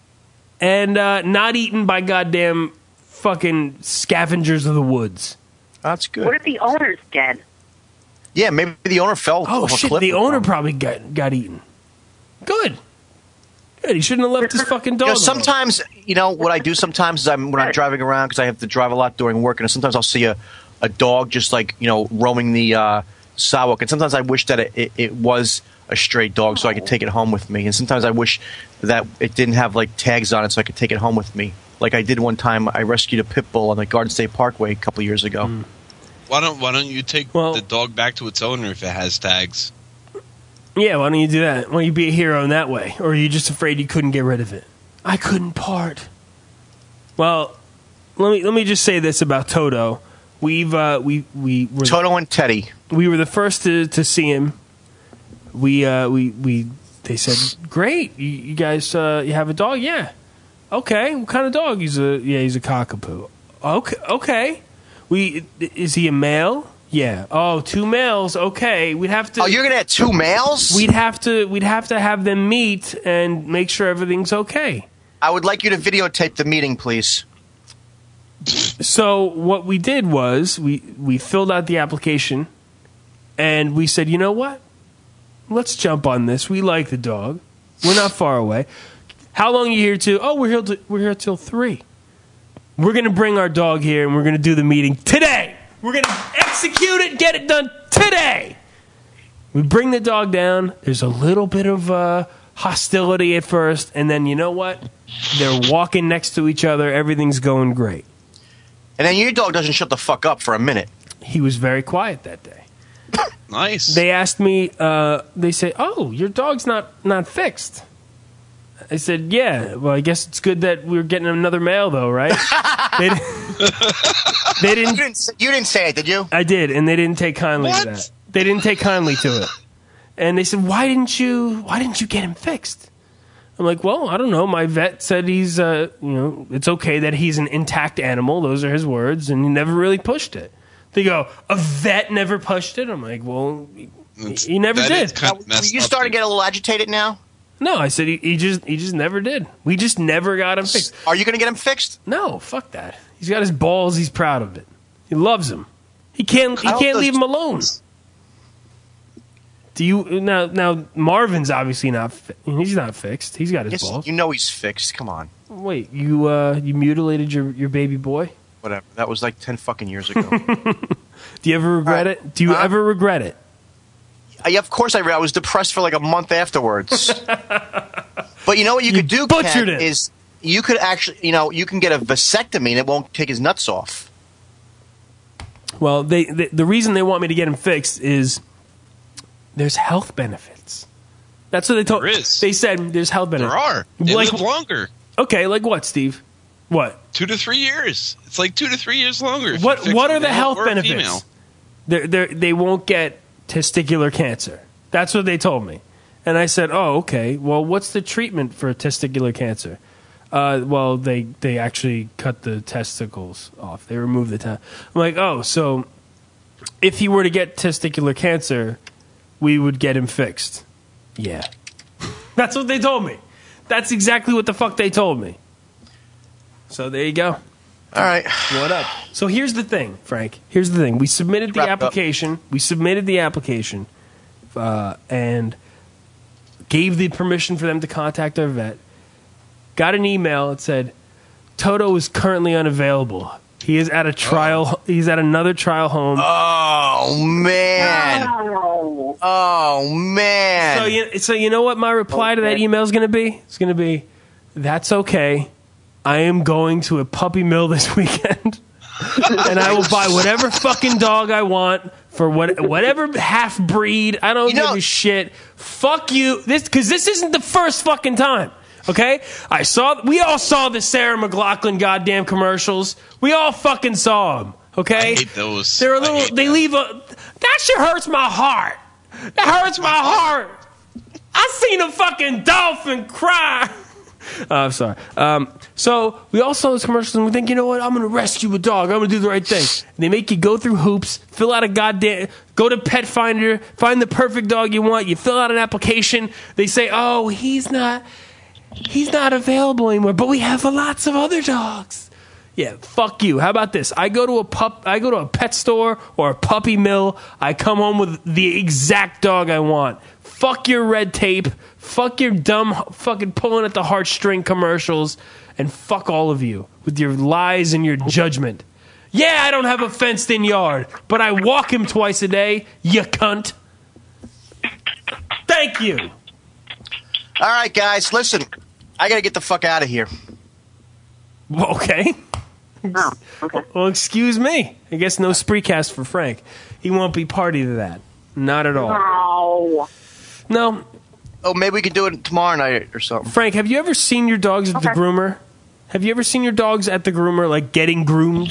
and uh, not eaten by goddamn fucking scavengers of the woods. That's good. What if the owner's dead? Yeah, maybe the owner fell Oh off a shit! cliff The or owner something. probably got got eaten. Good. Good. He shouldn't have left his fucking dog. You know, alone. sometimes, you know, what I do sometimes is I'm when I'm driving around because I have to drive a lot during work, and sometimes I'll see a, a dog just like you know roaming the uh, sidewalk, and sometimes I wish that it, it, it was a stray dog so I could take it home with me, and sometimes I wish that it didn't have like tags on it so I could take it home with me. Like I did one time, I rescued a pit bull on the Garden State Parkway a couple years ago. Mm. Why don't Why don't you take Well- the dog back to its owner if it has tags? Yeah, why don't you do that? Why don't you be a hero in that way? Or are you just afraid you couldn't get rid of it? I couldn't part. Well, let me let me just say this about Toto. We've uh, we we were Toto and Teddy. we were the first to, to see him. We uh, we we they said, "Great, you, you guys uh, you have a dog? Yeah, okay. What kind of dog? He's a yeah, he's a cockapoo. Okay, okay. We is he a male? Yeah. Oh, two males. Okay, we'd have to. Oh, you're gonna have two males? We'd have to we'd have to have them meet and make sure everything's okay. I would like you to videotape the meeting, please. So what we did was we we filled out the application and we said, "You know what? Let's jump on this. We like the dog. We're not far away. How long are you here to? Oh, we're here to, we're here till three. We're going to bring our dog here and we're going to do the meeting today. We're going to execute it, get it done today." We bring the dog down. There's a little bit of uh, hostility at first, and then you know what? They're walking next to each other. Everything's going great. And then your dog doesn't shut the fuck up for a minute. He was very quiet that day. Nice. They asked me, uh, they say, "Oh, your dog's not, not fixed." I said, "Yeah, well, I guess it's good that we're getting another male, though, right?" they, didn't, they You didn't. didn't, say- you didn't say it, did you? I did, and they didn't take kindly What? to that. They didn't take kindly to it. And they said, "Why didn't you? Why didn't you get him fixed?" I'm like, "Well, I don't know. My vet said he's, uh, you know, it's okay that he's an intact animal. Those are his words, and he never really pushed it." They go, "A vet never pushed it." I'm like, "Well, he, It's- he never that did." is kind of Are messed you up, starting to dude. get a little agitated now? No, I said he, he just he just never did. We just never got him fixed. Are you going to get him fixed? No, fuck that. He's got his balls. He's proud of it. He loves him. He can't he How can't does- leave him alone. Do you now? Now Marvin's obviously not. Fi- he's not fixed. He's got his Yes, balls. you know he's fixed. Come on. Wait, you uh, you mutilated your, your baby boy? Whatever. That was like ten fucking years ago. Do you ever regret Uh, it? Do you uh, ever regret it? Uh, yeah, of course I. re- I was depressed for like a month afterwards. But you know what you, You could do, butchered Ken, it. is you could actually, you know, you can get a vasectomy and it won't take his nuts off. Well, they, they the reason they want me to get him fixed is there's health benefits. That's what they told. There is. They said there's health benefits. There are. They Like- live longer. Okay, like what, Steve? What? Two to three years. It's like two to three years longer. if you What? fix What a are the male health or a benefits? female. They're, they're, they won't get testicular cancer. That's what they told me. And I said, oh, okay. Well, what's the treatment for testicular cancer? Uh, well, they, they actually cut the testicles off. They removed the test. I'm like, oh, so if he were to get testicular cancer, we would get him fixed. Yeah. That's what they told me. That's exactly what the fuck they told me. So there you go. All right. What up? So here's the thing, Frank. Here's the thing. We submitted the Wrap it up. application. We submitted the application, uh, and gave the permission for them to contact our vet. Got an email that said Toto is currently unavailable. He is at a trial. He's at another trial home. Oh man. Oh man. So you, so you know what my reply to that email is going to be? It's going to be, that's okay. I am going to a puppy mill this weekend, and I will buy whatever fucking dog I want for what whatever half breed. I don't You give know- a shit. Fuck you. This because this isn't the first fucking time. Okay, I saw. We all saw the Sarah McLachlan goddamn commercials. We all fucking saw them. Okay, I hate those. They're a I little. hate They them. leave a. That shit hurts my heart. That hurts my heart. I seen a fucking dolphin cry. Uh, I'm sorry. Um, so we all saw those commercials and we think, you know what? I'm going to rescue a dog. I'm going to do the right thing. And they make you go through hoops, fill out a goddamn, go to Pet Finder, find the perfect dog you want. You fill out an application. They say, oh, he's not, he's not available anymore, but we have lots of other dogs. Yeah, fuck you. How about this? I go to a pup. I go to a pet store or a puppy mill. I come home with the exact dog I want. Fuck your red tape. Fuck your dumb fucking pulling at the heartstring commercials, and fuck all of you with your lies and your judgment. Yeah, I don't have a fenced-in yard, but I walk him twice a day. You cunt. Thank you. All right, guys, listen. I gotta get the fuck out of here. Okay. Oh, okay. Well, excuse me. I guess no Spreecast for Frank. He won't be party to that. Not at all. Oh. No. Oh, maybe we can do it tomorrow night or something. Frank, have you ever seen your dogs at the Okay. groomer? Have you ever seen your dogs at the groomer, like getting groomed?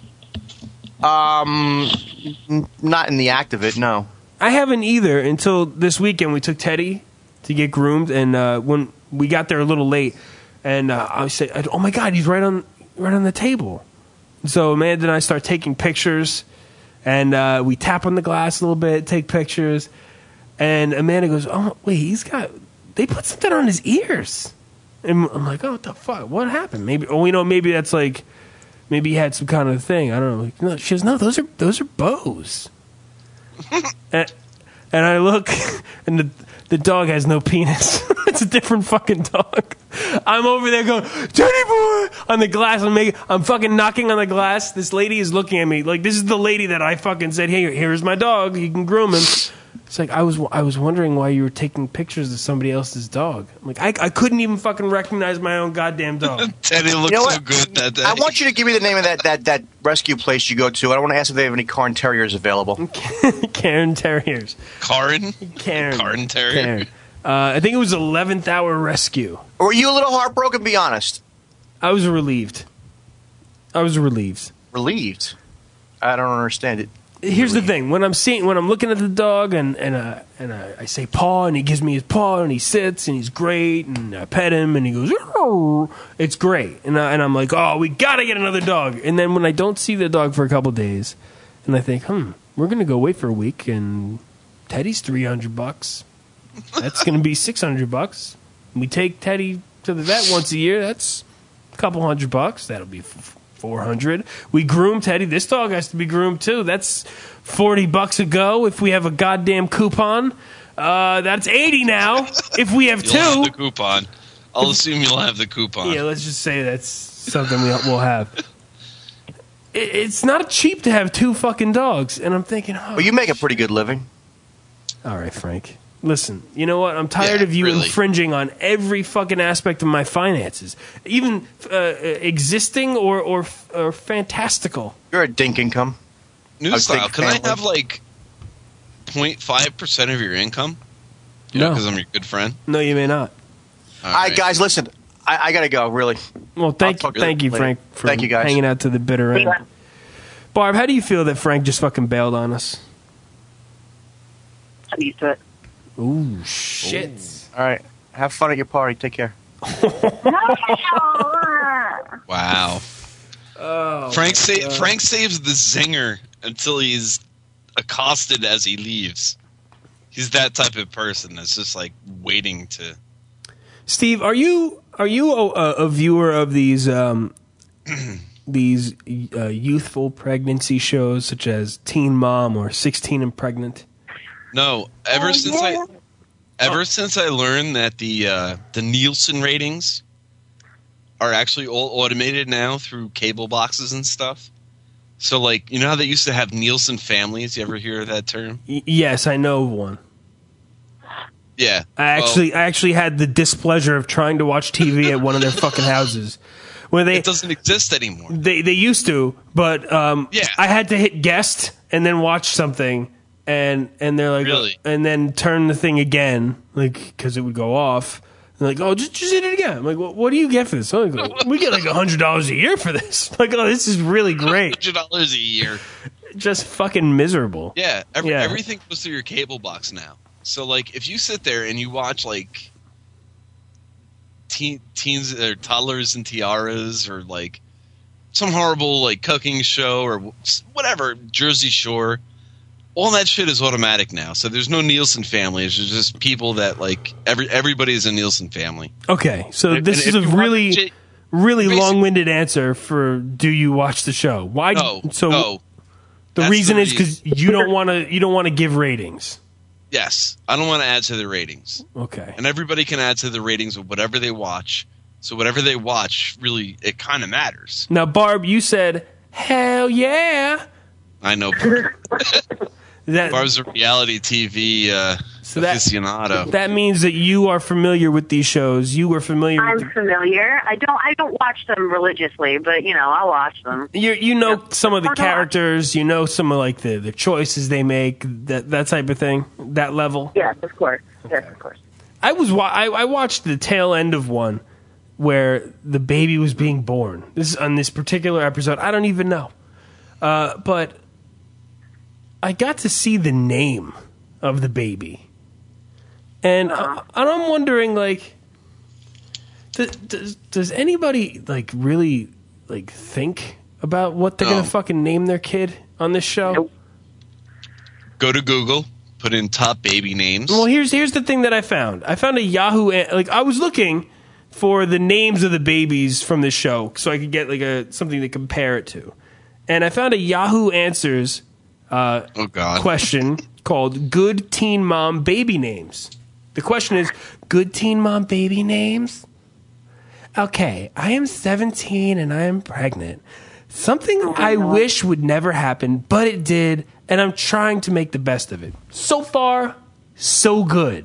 Um, n- not in the act of it, no. I haven't either until this weekend. We took Teddy to get groomed, and uh, when we got there a little late, and uh, I said, "Oh my God, he's right on, right on the table." So Amanda and I start taking pictures, and uh, we tap on the glass a little bit, take pictures, and Amanda goes, "Oh wait, he's got. They put something on his ears." And I'm like, "Oh, what the fuck? What happened? Maybe, oh, you know, maybe that's like, maybe he had some kind of thing. I don't know." Like, no, she goes, "No, those are those are bows." and, and I look, and the the dog has no penis. It's a different fucking dog. I'm over there going, "Teddy boy!" on the glass. I'm making, I'm fucking knocking on the glass. This lady is looking at me like this is the lady that I fucking said, "Hey, here's my dog. You can groom him." It's like I was I was wondering why you were taking pictures of somebody else's dog. I'm like I I couldn't even fucking recognize my own goddamn dog. Teddy looked You know so what? good that day. I want you to give me the name of that, that, that rescue place you go to. I want to ask if they have any Cairn Terriers available. Cairn Terriers. Cairn? Cairn. Cairn Terrier? Cairn. Uh, I think it was eleventh hour rescue. Or were you a little heartbroken? Be honest. I was relieved. I was relieved. Relieved. I don't understand it. Here's the thing: when I'm seeing, when I'm looking at the dog, and and uh, and uh, I say paw, and he gives me his paw, and he sits, and he's great, and I pet him, and he goes, "Arr!" It's great, and I, and I'm like, oh, we gotta get another dog. And then when I don't see the dog for a couple days, and I think, hmm, we're gonna go wait for a week, and Teddy's three hundred bucks. That's gonna be six hundred bucks. We take Teddy to the vet once a year. That's a couple hundred bucks. That'll be f- four hundred. We groom Teddy. This dog has to be groomed too. That's forty bucks a go if we have a goddamn coupon. Uh, that's eighty now. If we have You'll have two. the coupon. I'll assume you'll have the coupon. Yeah, let's just say that's something we, we'll have. It, it's not cheap to have two fucking dogs, and I'm thinking, oh, But you make a pretty good living. all right, Frank. Listen, you know what? I'm tired Yeah, of you really. infringing on every fucking aspect of my finances, even uh, existing or, or or fantastical. You're a dink income. New I would style. think Can I family. have like zero point five percent of your income? No. Because I'm your good friend. No, you may not. All All right, guys, listen. I, I gotta go. Really. Well, thank I'll you, talk thank you, later. Frank, for Thank you, guys. hanging out to the bitter end. Barb, how do you feel that Frank just fucking bailed on us? I'm used to it. Ooh, shit. All right. Have fun at your party. Take care. Wow. Oh, Frank my sa- God. Frank saves the zinger until he's accosted as he leaves. He's that type of person that's just like waiting to. Steve, are you are you a, a viewer of these um, these uh, youthful pregnancy shows such as Teen Mom or sixteen and Pregnant? No, ever Oh, since yeah. I, ever since I learned that the uh, the Nielsen ratings are actually all automated now through cable boxes and stuff. So, like, you know how they used to have Nielsen families? You ever hear of that term? Y- yes, I know one. Yeah. I Well, actually I actually had the displeasure of trying to watch T V at one of their fucking houses where they it doesn't exist anymore. they they used to, but um, Yeah. I had to hit guest and then watch something, and and they're like, Really? and then turn the thing again, like because it would go off. They're like, oh, just just hit it again. I'm like, well, what do you get for this? I'm like, we get like a hundred dollars a year for this. I'm like, oh, this is really great. one hundred dollars a year. Just fucking miserable. Yeah, every, Yeah. everything goes through your cable box now. So, like, if you sit there and you watch, like, teen, teens or toddlers and tiaras or, like, some horrible, like, cooking show or whatever, Jersey Shore, all that shit is automatic now. So there's no Nielsen families. There's just people that, like, every everybody is a Nielsen family. Okay, so And- this and is if a you want really shit- really basic- long-winded answer for do you watch the show? Why? No, so no. the That's reason the is because you don't want to you don't want to give ratings. Yes, I don't want to add to the ratings. Okay. And everybody can add to the ratings of whatever they watch. So whatever they watch, really, it kind of matters. Now, Barb, you said, hell yeah. I know That, Barb's a reality T V uh, So that- aficionado. that means that you are familiar with these shows. You were familiar with I'm the, familiar. I don't. I don't watch them religiously, but you know, I'll watch them. you you know Yeah. some of the Or not. characters, you know some of like the, the choices they make, that that type of thing, that level. Yes, of course. Yes, of course. I was wa- I, I watched the tail end of one where the baby was being born. This is on this particular episode. I don't even know, uh, but I got to see the name of the baby, and I, and I'm wondering like, does, does does anybody like really like think about what they're No. gonna fucking name their kid on this show? Nope. Go to Google, put in top baby names. Well, here's here's the thing that I found. I found a Yahoo an- like I was looking for the names of the babies from this show so I could get like a something to compare it to, and I found a Yahoo Answers uh, oh, God. question called "Good Teen Mom Baby Names." The question is, "Good teen mom baby names?" Okay, I am seventeen and I am pregnant. Something I wish would never happen, but it did, and I'm trying to make the best of it. So far, so good.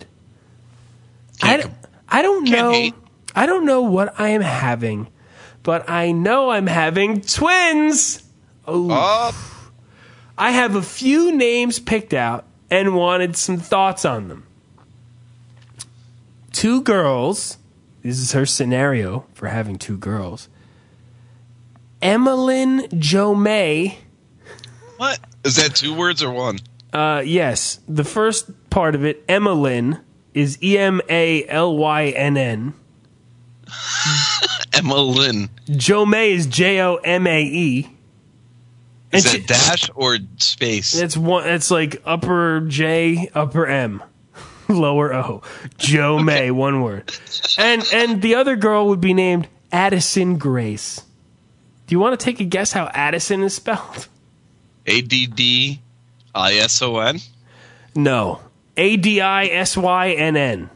I, Can't com- I don't can't know. hate. I don't know what I am having, but I know I'm having twins. Oh, Oh, I have a few names picked out and wanted some thoughts on them. Two girls. This is her scenario for having two girls. Emmeline Jo May. what? Is that two words or one? Uh, yes, the first part of it, Emmeline, is E M A L Y N N. Emma Lynn. Jo May is J O M A E. Is And that she- dash or space? It's one. It's like upper J, upper M, lower O. Jo May, one word. And and the other girl would be named Addison Grace. Do you want to take a guess how Addison is spelled? A D D I S O N? No, A D I S Y N N.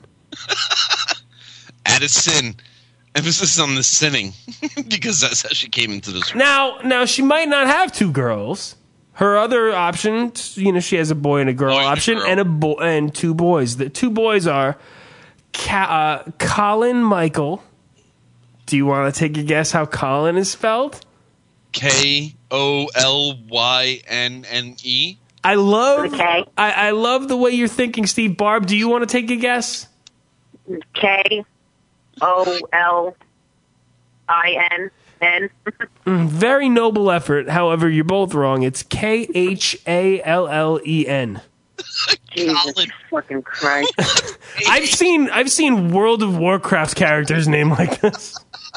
Addison. Emphasis on the sinning, because that's how she came into this world. Now, now she might not have two girls. Her other option, you know, she has a boy and a girl Boy and a option, girl. and a boy and two boys. The two boys are Ca- uh, Colin Michael. Do you want to take a guess how Colin is spelled? K O L Y N N E. I love. Okay. I, I love the way you're thinking, Steve. Barb, do you want to take a guess? K O L I N N. Very noble effort. However, you're both wrong. It's K H A L L E N. Jesus Colin. fucking Christ. I've seen I've seen World of Warcraft characters named like this.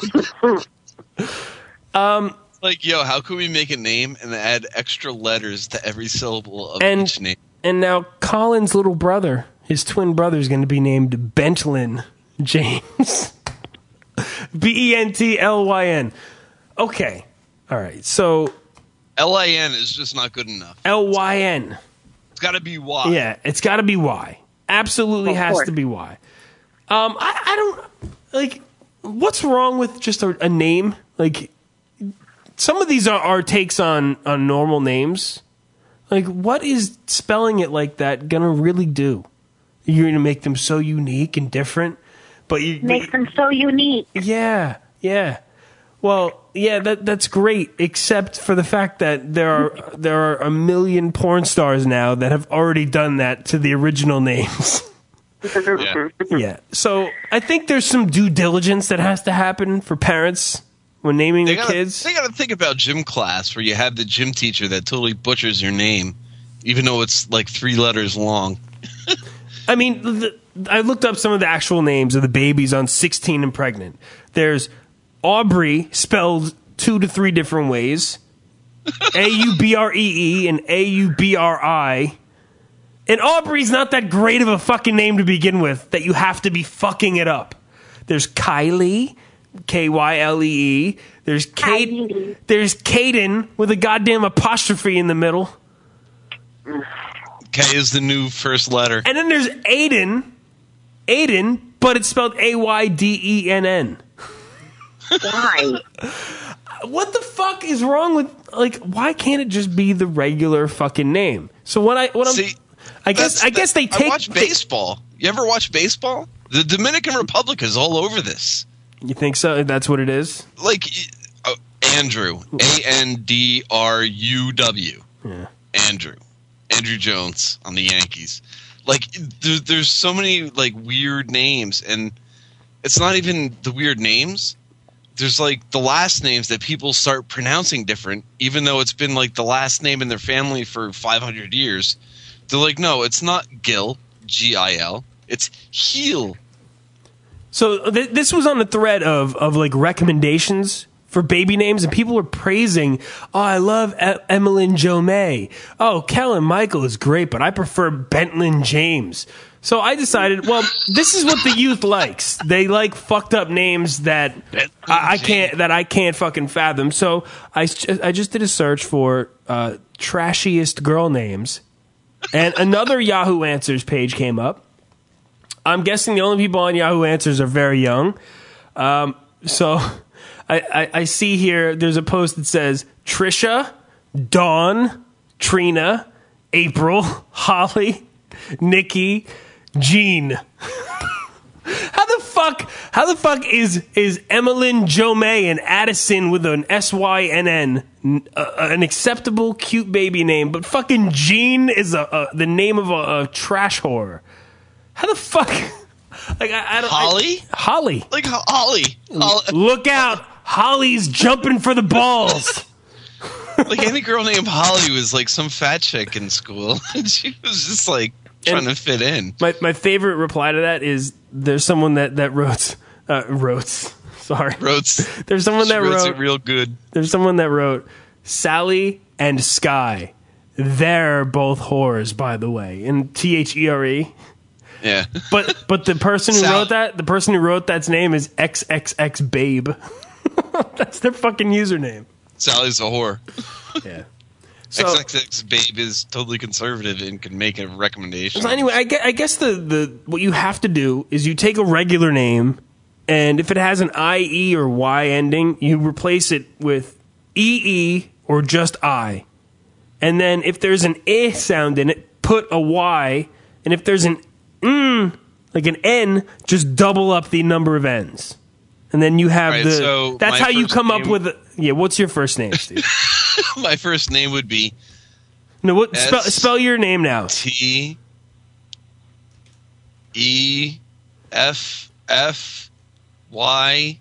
Like, yo, how can we make a name and add extra letters to every syllable of And each name? and now Colin's little brother, his twin brother, is going to be named Bentlin James. B E N T L Y N. Okay. All right. So L I N is just not good enough. L Y N. It's got to be Y. Yeah, it's got to be Y. Absolutely Of has course. to be Y. Um, I, I don't like. What's wrong with just a, a name? Like, some of these are, are takes on on normal names. Like, what is spelling it like that gonna really do? You're gonna make them so unique and different, but you Makes them so unique. yeah, yeah. Well, yeah, that that's great, except for the fact that there are there are a million porn stars now that have already done that to the original names. Yeah. Yeah. So I think there's some due diligence that has to happen for parents when naming They their gotta, kids. they gotta think about gym class where you have the gym teacher that totally butchers your name, even though it's like three letters long. I mean, the, I looked up some of the actual names of the babies on sixteen and Pregnant. There's Aubrey, spelled two to three different ways. A U B R E E and A U B R I. And Aubrey's not that great of a fucking name to begin with that you have to be fucking it up. There's Kylie, K Y L E E. There's Kate. Kylie. There's Caden with a goddamn apostrophe in the middle. K is the new first letter. And then there's Aiden. Aiden, but it's spelled A Y D E N N. Why? What the fuck is wrong with, like, why can't it just be the regular fucking name? So what I what I'm See, I guess That's- I guess they that- take I watch baseball. You ever watch baseball? The Dominican Republic is all over this. You think so? That's what it is? Like uh, Andrew, A N D R U W. Yeah. Andrew, Andrew Jones on the Yankees. Like there, there's so many like weird names, and it's not even the weird names. There's like the last names that people start pronouncing different, even though it's been like the last name in their family for five hundred years. They're like, no, it's not Gil, G I L. It's Heel. So th- this was on the thread of of like recommendations for baby names, and people were praising, oh, I love e- Emmeline Jo May. Oh, Kellen Michael is great, but I prefer Bentlin James. So I decided, well, this is what the youth likes. They like fucked up names that I, I can't that I can't fucking fathom. So I, s- I just did a search for uh, trashiest girl names, and another Yahoo Answers page came up. I'm guessing the only people on Yahoo Answers are very young. Um, so I, I, I see here there's a post that says Trisha, Dawn, Trina, April, Holly, Nikki, Jean. How the fuck? How the fuck is is Emmeline Jo May and Addison with an S Y N N uh, an acceptable cute baby name, but fucking Jean is a, a the name of a, a trash whore? How the fuck? Like I, I don't. Holly? I, Holly. Like Ho- Holly. Holly. Look out! Holly's jumping for the balls. Like any girl named Holly was like some fat chick in school. And she was just like trying And- to fit in. My my favorite reply to that is there's someone that that wrote uh, wrote. Sorry, Wrote, there's someone she that wrote wrote. it real good. There's someone that wrote Sally and Sky. They're both whores, by the way, in T H E R E. Yeah. But but the person who Sal- wrote that, the person who wrote that's name is X X X Babe. That's their fucking username. Sally's a whore. Yeah. So, X X X Babe is totally conservative and can make a recommendation. So anyway, I guess, I guess the, the what you have to do is you take a regular name, and if it has an I E or Y ending, you replace it with E E or just I. And then if there's an I sound in it, put a Y. And if there's an mm, like an N, just double up the number of N's. And then you have Right, the... so that's my how you first come up name- with... A, yeah, what's your first name, Steve? My first name would be No, what, spell, S- spell your name now. T E F F Y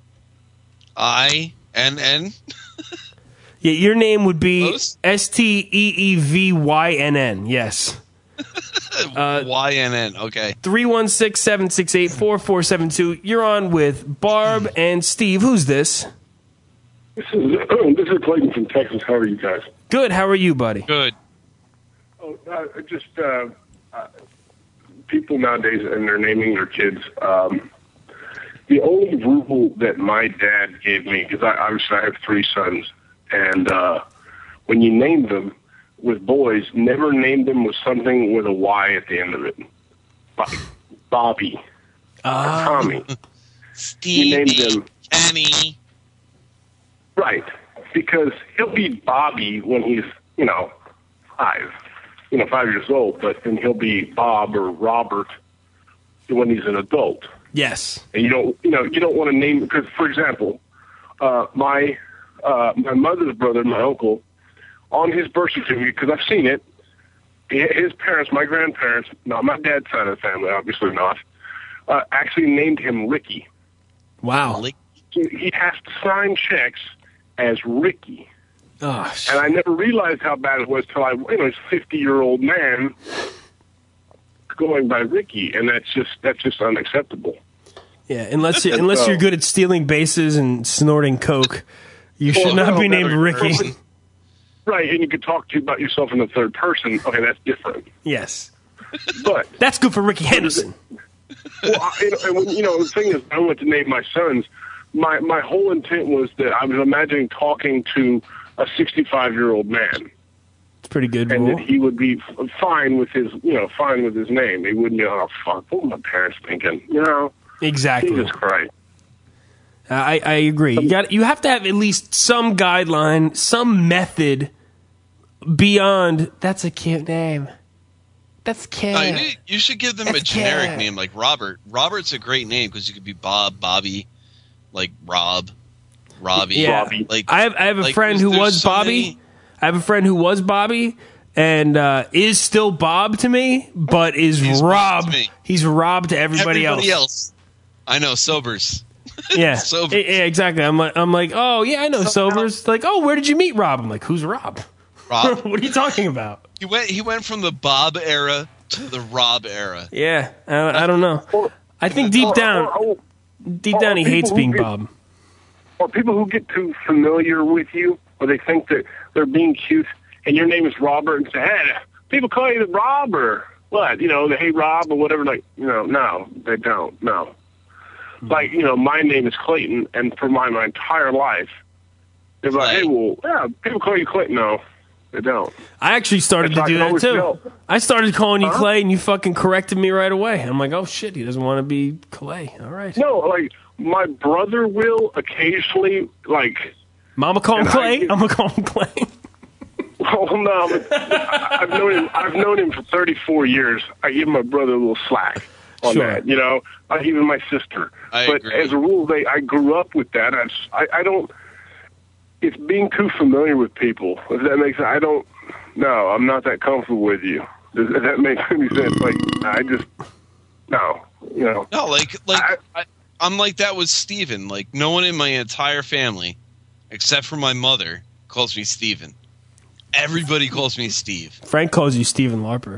I N N. Yeah, your name would be Close. S T E E V Y N N. Yes. Y N N. Okay. three one six, seven six eight, four four seven two. You're on with Barb and Steve. Who's this? This is this is Clayton from Texas. How are you guys? Good. How are you, buddy? Good. Oh, uh, just uh, uh, people nowadays and they're naming their kids. Um, the only rule that my dad gave me, because I obviously I have three sons, and uh, when you name them with boys, never name them with something with a Y at the end of it, like Bobby, Uh, Tommy. Stevie. You named them. Kenny. Right, because he'll be Bobby when he's, you know, five, you know, five years old, but then he'll be Bob or Robert when he's an adult. yes. And you don't, you know, you don't want to name, because, for example, uh, my uh, my mother's brother, my uncle, on his birth certificate, because I've seen it, his parents, my grandparents, not my dad's side of the family, obviously not, uh, actually named him Ricky. Wow. Lick- He he has to sign checks as Ricky. Oh, sh- And I never realized how bad it was till I, you know, he's a fifty-year-old man going by Ricky, and that's just that's just unacceptable. yeah. Unless you, unless you're good at stealing bases and snorting coke, you should Well, not no, be named better Ricky. person. Right, and you could talk to about yourself in the third person. Okay, that's different. Yes. But That's good for Ricky Henderson. well, I, you know, and when, you know, the thing is, I went to name my sons. My my whole intent was that I was imagining talking to a sixty-five-year-old man, It's a pretty good and rule. that he would be f- fine with his, you know, fine with his name. He wouldn't be, oh fuck, what were my parents thinking? You know, Exactly. Jesus Christ. I, I agree. You got you have to have at least some guideline, some method beyond. That's a cute name. That's cute. No, you, you should give them That's a generic cute. name like Robert. Robert's a great name because you could be Bob, Bobby, like Rob, Robbie. Yeah, Bobby. Like I have I have a like, friend there's- who there's was so Bobby. many- I have a friend who was Bobby and uh, is still Bob to me, but is He's Bob Rob. to me. He's Rob to everybody, Everybody else. else. I know Sobers. Yeah, Sobers. Yeah, yeah, exactly. I'm like, I'm like, oh yeah, I know Sobers. Like, oh, where did you meet Rob? I'm like, who's Rob? Rob. What are you talking about? He went. He went from the Bob era to the Rob era. Yeah, I, I don't know. I think deep Or- down, or- or- deep or down, he people hates who being get- Bob. or people who get too familiar with you, or they think that they're being cute, and your name is Robert, and say, hey, people call you Rob or what? You know, the hey Rob or whatever. Like, you know, no, they don't. No. Like, you know, my name is Clayton, and for my, my entire life, they're like, Clay. hey, well, yeah, people call you Clayton. No, they don't. I actually started It's to like do I that always too. tell. I started calling you Huh? Clay, and you fucking corrected me right away. I'm like, oh shit, he doesn't want to be Clay. All right, No, like, my brother will occasionally, like, Mama call him And I- Clay. I'm gonna call him Clay. oh, no, but I- I've known him, I've known him for thirty-four years. I give my brother a little slack on Sure. that, you know, uh, even my sister. I but agree. as a rule, they, I grew up with that. I, just- I, I don't, it's being too familiar with people. If that makes sense, I don't, no, I'm not that comfortable with you. Does does that make any sense? Like, I just, no, you know. No, like like I- I, I'm like that with Steven. Like no one in my entire family, except for my mother, calls me Steven. Everybody calls me Steve. Frank calls you Stephen Larper.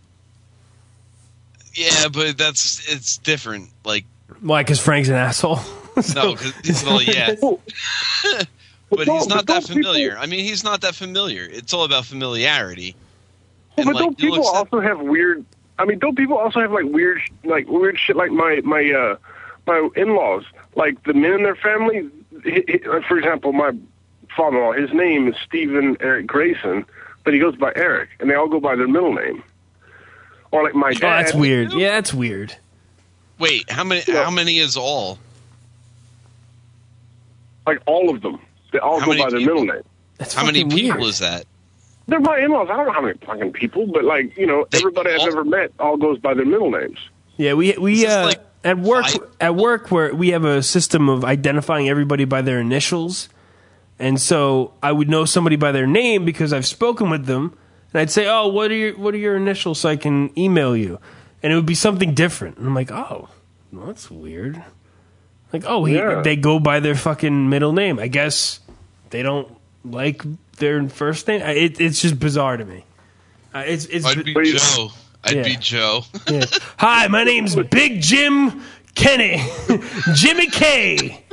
Yeah, but that's it's different. Like Why? Because Frank's an asshole. no, cause, well, yeah, but don't- he's not but that don't familiar. people- I mean, he's not that familiar. It's all about familiarity. Well, And but like, don't you'll people accept- also have weird? I mean, don't people also have like weird, like weird shit? Like my my uh, my in-laws, like the men in their family. He, he, like, for example, my father-in-law, his name is Stephen Eric Grayson, but he goes by Eric, and they all go by their middle name. Or like my dad. Oh, that's weird. Yeah, that's weird. Wait, how many? Yeah. How many is all? Like all of them. They all How go many by their people? middle name. That's How many fucking people weird. is that? They're my in-laws. I don't know how many fucking people, but like, you know, They everybody I've all- ever met all goes by their middle names. Yeah, we we Is this uh, like at work five? at work where we have a system of identifying everybody by their initials, and so I would know somebody by their name because I've spoken with them, and I'd say, "Oh, what are your what are your initials?" So I can email you, and it would be something different. And I'm like, "Oh, well, that's weird." Like, oh, he, Yeah. they go by their fucking middle name. I guess they don't like their first name. I- It, it's just bizarre to me. Uh, it's it's I'd be But you- Joe. I'd Yeah. be Joe. yeah. Hi, my name's Big Jim Kenny. Jimmy K.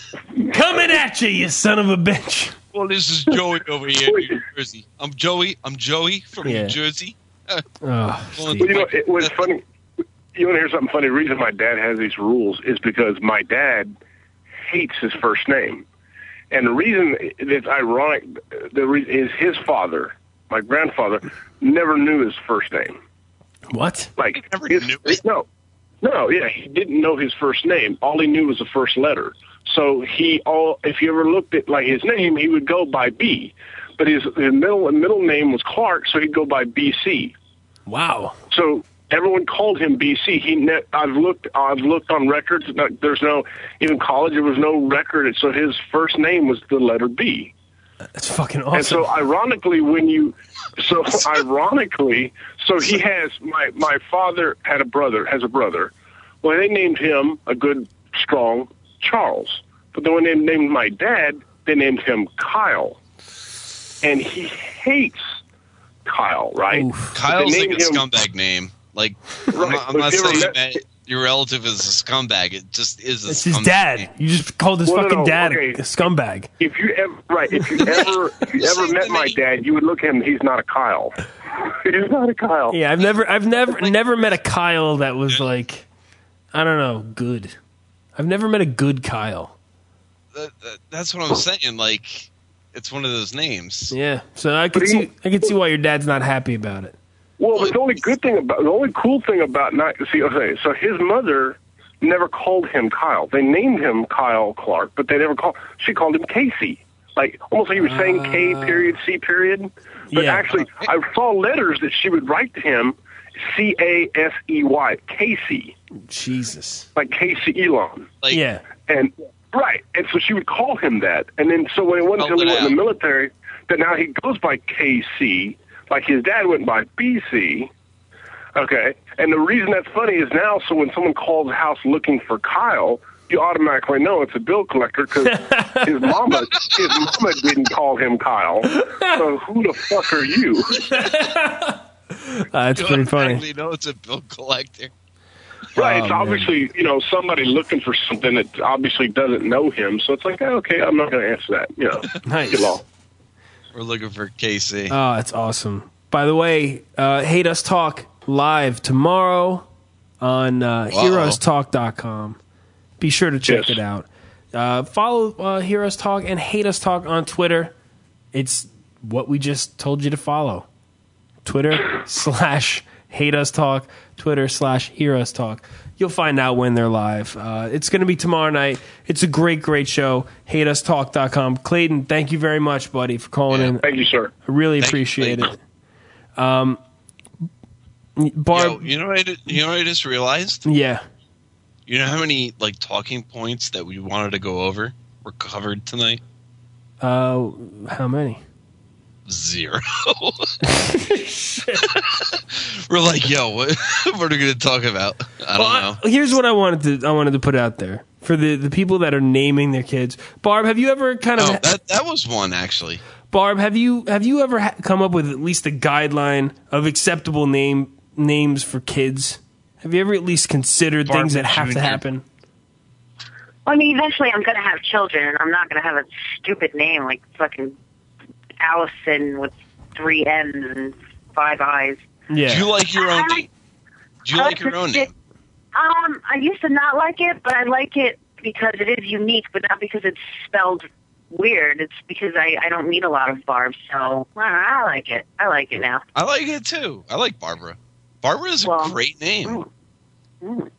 Coming at you, you son of a bitch. Well, this is Joey over here in New Jersey. I'm Joey. I'm Joey from Yeah. New Jersey. Oh, Well, Steve. But you know, it was funny. You want to hear something funny? The reason my dad has these rules is because my dad hates his first name. And the reason that's ironic the re- is his father, my grandfather, never knew his first name. What? Like, Never his, knew it? No. No, yeah, he didn't know his first name. All he knew was the first letter. So he all if you ever looked at like his name, he would go by B. But his, his middle middle name was Clark, so he'd go by B C. Wow. So everyone called him B C. He ne- I've looked I've looked on records. No, there's no even college. There was no record. So his first name was the letter B. That's fucking And awesome. so ironically, when you so ironically, so he has my my father had a brother has a brother. Well, they named him a good strong Charles. But then when they named my dad, they named him Kyle, and he hates Kyle. Right? Oof. But they Kyle's like a named him- scumbag name. Like, I'm Right, not, I'm but not if you ever saying met- that your relative is a scumbag. It just is a It's scumbag his dad. name. You just called his Well, no, fucking no, dad okay. a scumbag. If you ever right, if you ever if you ever Say met the my name. dad, you would look at him. He's not a Kyle. He's not a Kyle. Yeah, I've never, I've never, never met a Kyle that was like, I don't know, good. I've never met a good Kyle. That, that, that's what I'm saying. Like, it's one of those names. Yeah, so I could But he- see, I could see why your dad's not happy about it. Well, but the only good thing about the only cool thing about not see okay, so his mother never called him Kyle. They named him Kyle Clark, but they never called. She called him Casey, like almost like he was saying K period C period. But Yeah. actually, I saw letters that she would write to him, C A S E Y, Casey, Jesus. like Casey Elon. Like, Yeah. And right, and so she would call him that, and then so when it wasn't Spelled until he it went in the out. military that now he goes by K C, like his dad went by B C. Okay, and the reason that's funny is now, so when someone calls the house looking for Kyle, you automatically know it's a bill collector because his mama, his mama didn't call him Kyle. So who the fuck are you? Uh, that's you pretty funny. automatically know it's a bill collector. Right, Oh, it's man. obviously, you know, somebody looking for something that obviously doesn't know him. So it's like, oh, okay, I'm not going to answer that. You know, Nice. get lost. We're looking for Casey. Oh, that's awesome. By the way, uh, Hate Us Talk live tomorrow on uh, Wow. heroes talk dot com. Be sure to check Yes. it out. Uh, follow uh, Heroes Talk and Hate Us Talk on Twitter. It's what we just told you to follow. Twitter slash Hate Us Talk, Twitter slash Heroes Talk. You'll find out when they're live. Uh, it's going to be tomorrow night. It's a great, great show. hate us talk dot com. Clayton, thank you very much, buddy, for calling Yeah. in. Thank you, sir. I really Thank you, appreciate Clayton. it. Um, Barb, Yo, you know what I did, you know what I just realized? yeah. You know how many like talking points that we wanted to go over were covered tonight? Uh, how many? Zero. We're like, yo, what, what are we going to talk about? I don't Well, know. I- here's what I wanted to I wanted to put out there for the, the people that are naming their kids. Barb, have you ever kind of Oh, that that was one actually. Barb, have you have you ever ha- come up with at least a guideline of acceptable name names for kids? Have you ever at least considered Barb things that have to Junior happen? Well, I mean, eventually I'm going to have children, and I'm not going to have a stupid name like fucking Allison with three N's and five I's. Yeah. Do you like your own I- name? Do you like your own name? Um, I used to not like it, but I like it because it is unique, but not because it's spelled weird. It's because I, I don't meet a lot of Barbs, so I, I like it. I like it now. I like it too. I like Barbara. Barbara is a Well, great name. Mm,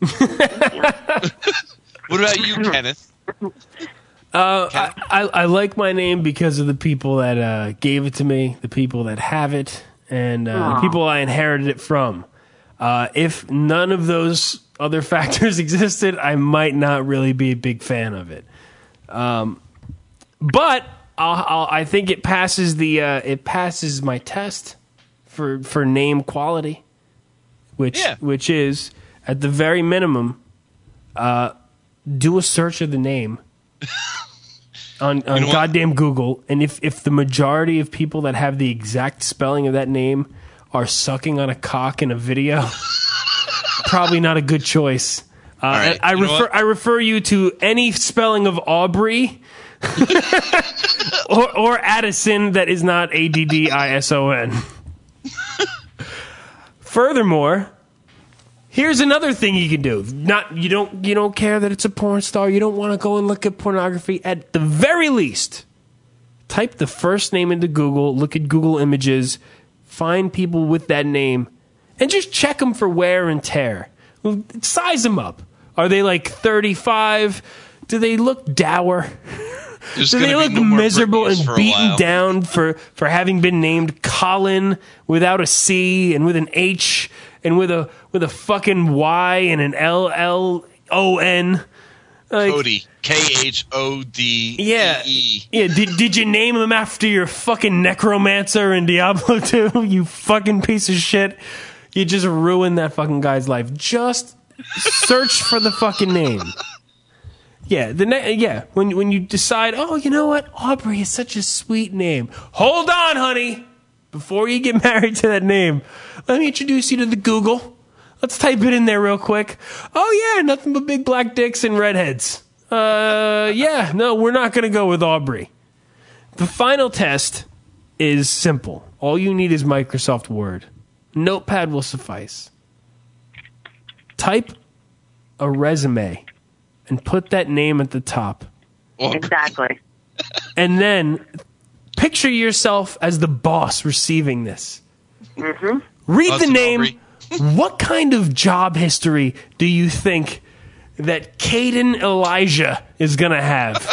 mm. What about you, Kenneth? Uh, I, I, I like my name because of the people that uh, gave it to me, the people that have it, and uh, the Aw. people I inherited it from. Uh, if none of those other factors existed, I might not really be a big fan of it. Um, but I'll, I'll, I think it passes the uh, it passes my test for for name quality, which Yeah. which is at the very minimum, uh, do a search of the name on, on You know what? goddamn Google, and if if the majority of people that have the exact spelling of that name are sucking on a cock in a video, probably not a good choice. Uh, right, I you know refer what? I refer you to any spelling of Aubrey or, or Addison that is not A D D I S O N. Furthermore, here's another thing you can do. Not you don't you don't care that it's a porn star. You don't want to go and look at pornography. At the very least, type the first name into Google. Look at Google Images. Find people with that name, and just check them for wear and tear. Size them up. Are they like thirty-five? Do they look dour? There's Do they gonna be look no more miserable Britneys and for a beaten while. down for, for having been named Colin without a C and with an H and with a with a fucking Y and an L L O N? Like, Cody. K H O D E E. yeah, yeah. Did did you name them after your fucking necromancer in Diablo two? You fucking piece of shit. You just ruined that fucking guy's life. Just search for the fucking name. Yeah, the na- yeah. When when you decide, oh, you know what, Aubrey is such a sweet name. Hold on, honey. Before you get married to that name, let me introduce you to the Google. Let's type it in there real quick. Oh yeah, nothing but big black dicks and redheads. Uh, yeah, no, we're not going to go with Aubrey. The final test is simple. All you need is Microsoft Word. Notepad will suffice. Type a resume and put that name at the top. Oh, Exactly. And then picture yourself as the boss receiving this. Mm-hmm. Read Us the and name. Aubrey. What kind of job history do you think that Caden Elijah is going to have?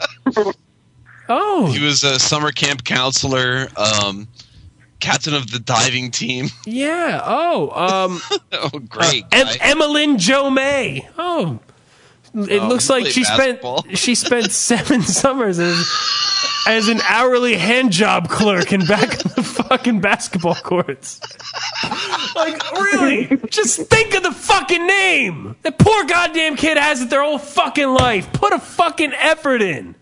Oh, He was a summer camp counselor, um, captain of the diving team. yeah. Oh, um, Oh, great. em- guy. Emmeline Joe May. Oh, it Oh, looks he like played she basketball. spent she spent seven summers as as an hourly hand job clerk in back of the fucking basketball courts. Like, really? Just think of the fucking name. That poor goddamn kid has it their whole fucking life. Put a fucking effort in.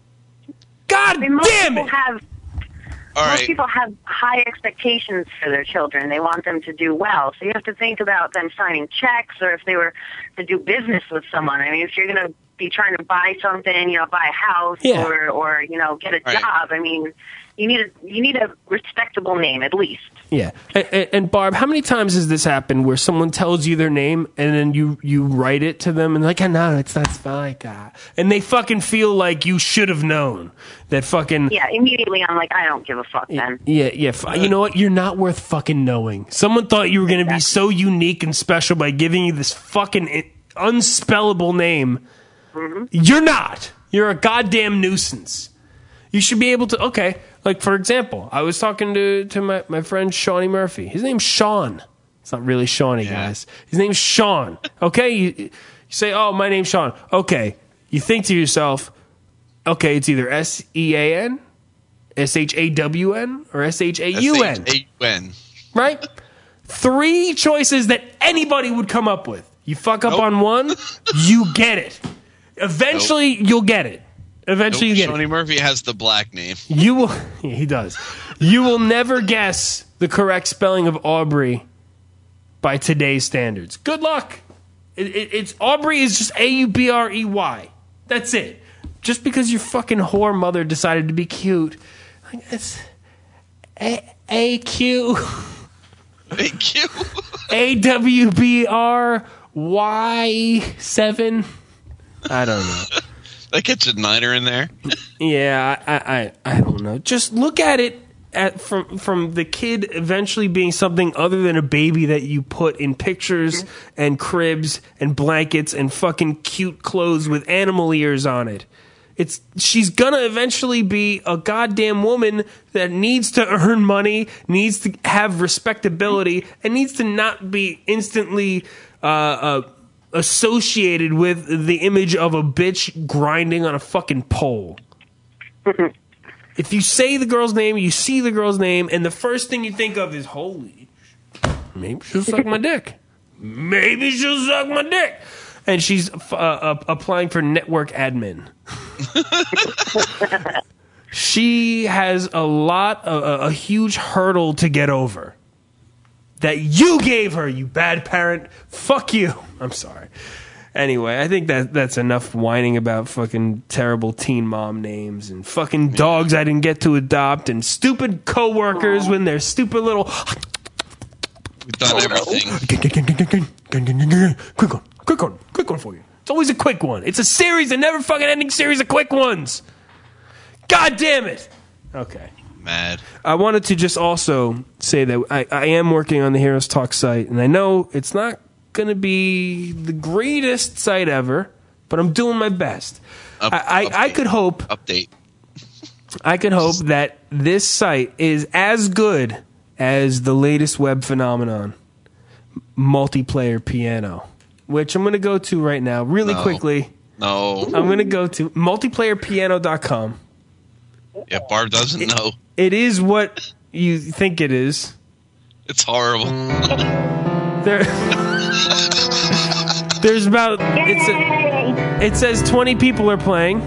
God I mean, most damn people it. have All most right. people have high expectations for their children. They want them to do well. So you have to think about them signing checks, or if they were to do business with someone. I mean, if you're going to be trying to buy something, you know, buy a house Yeah. or or you know, get a Right. job. I mean, you need a you need a respectable name at least. Yeah. And, and Barb, how many times has this happened where someone tells you their name and then you, you write it to them and they're like, oh, no, it's not fine. God. And they fucking feel like you should have known that fucking. Yeah, immediately I'm like, I don't give a fuck then. Yeah, yeah. F- you know what? You're not worth fucking knowing. Someone thought you were going to be so unique and special by giving you this fucking i- unspellable name. You're not. You're a goddamn nuisance. You should be able to. Okay, like for example, I was talking to to my, my friend Shawnee Murphy. His name's Sean. It's not really Shawnee, Yeah. guys. His name's Sean. Okay, you, you say, "Oh, my name's Sean." Okay, you think to yourself, "Okay, it's either S E A N, S H A W N, or S H A U N." S H A U N. Right? Three choices that anybody would come up with. You fuck up Nope. on one, you get it. Eventually, you'll get it. Eventually, Nope, you get Shawnee it. Murphy has the black name. You will. Yeah, he does. You will never guess the correct spelling of Aubrey by today's standards. Good luck. It, it, it's Aubrey is just A U B R E Y. That's it. Just because your fucking whore mother decided to be cute, like it's A A Q Thank you. A W B R Y seven. I don't know. I catch a niner in there. Yeah, I, I, I don't know. Just look at it at from from the kid eventually being something other than a baby that you put in pictures and cribs and blankets and fucking cute clothes with animal ears on it. It's she's gonna eventually be a goddamn woman that needs to earn money, needs to have respectability, and needs to not be instantly uh, uh, associated with the image of a bitch grinding on a fucking pole. If you say the girl's name, you see the girl's name, and the first thing you think of is, holy, maybe she'll suck my dick. Maybe she'll suck my dick. And she's uh, uh, applying for network admin. She has a lot, a, a huge hurdle to get over. That you gave her, you bad parent. Fuck you. I'm sorry. Anyway, I think that that's enough whining about fucking terrible teen mom names and fucking dogs I didn't get to adopt and stupid coworkers when they're stupid little. We've done everything. Quick one, quick one, quick one for you. It's always a quick one. It's a series, a never fucking ending series of quick ones. God damn it. Okay. Mad. I wanted to just also say that I, I am working on the Heroes Talk site, and I know it's not going to be the greatest site ever, but I'm doing my best. Up, I, I, I could hope. Update. I could hope that this site is as good as the latest web phenomenon, Multiplayer Piano, which I'm going to go to right now, really No. quickly. No. I'm going to go to multiplayer piano dot com. Yeah, Barb doesn't know. It is what you think it is. It's horrible. There, there's about it's a, it says twenty people are playing.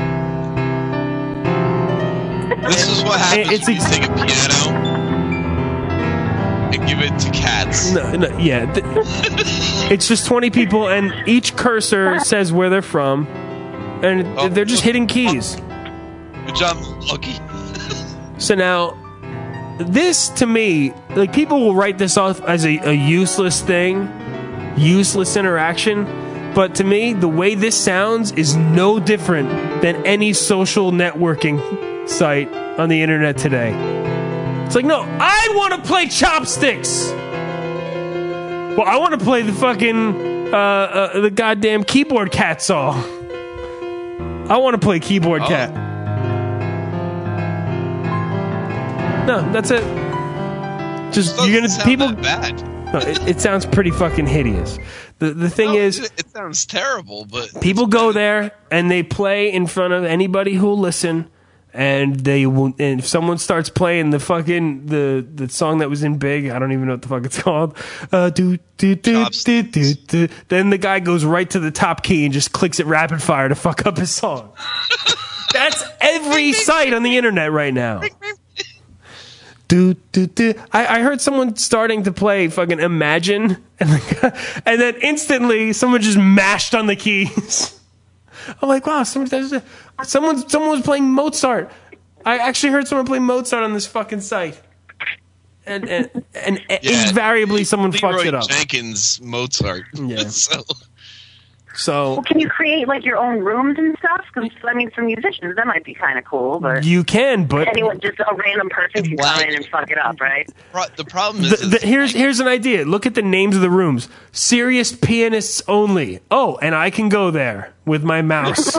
This is what happens It's when you ex- take a piano and give it to cats. No, no, yeah, th- it's just twenty people, and each cursor says where they're from, and Oh, they're just hitting keys. Good job, Lucky. So now, this to me, like people will write this off as a, a useless thing, useless interaction. But to me, the way this sounds is no different than any social networking site on the internet today. It's like, no, I want to play Chopsticks. Well, I want to play the fucking uh, uh, the goddamn Keyboard Cat song. I want to play Keyboard Oh. Cat. No, that's it. Just Doesn't you're gonna sound people. that bad. No, it, it sounds pretty fucking hideous. The the thing No, is, it, it sounds terrible, but people go there and they play in front of anybody who'll listen, and they will. And if someone starts playing the fucking the the song that was in Big, I don't even know what the fuck it's called. Uh, do do do do do do. Then the guy goes right to the top key and just clicks it rapid fire to fuck up his song. That's every site on the internet right now. Do, do, do. I, I heard someone starting to play fucking Imagine, and, the, and then instantly someone just mashed on the keys. I'm like, wow, someone, someone, someone was playing Mozart. I actually heard someone play Mozart on this fucking site. And and, and Yeah, invariably someone Leroy fucks it up. Jenkins Mozart. Yeah. so, So Well, can you create like your own rooms and stuff? Because I mean, for musicians, that might be kind of cool. But you can, but anyone, just a random person can come in and fuck it up, right? pro- the problem is, The, the, is here's here's an idea. Look at the names of the rooms. Serious pianists only. Oh, and I can go there with my mouse.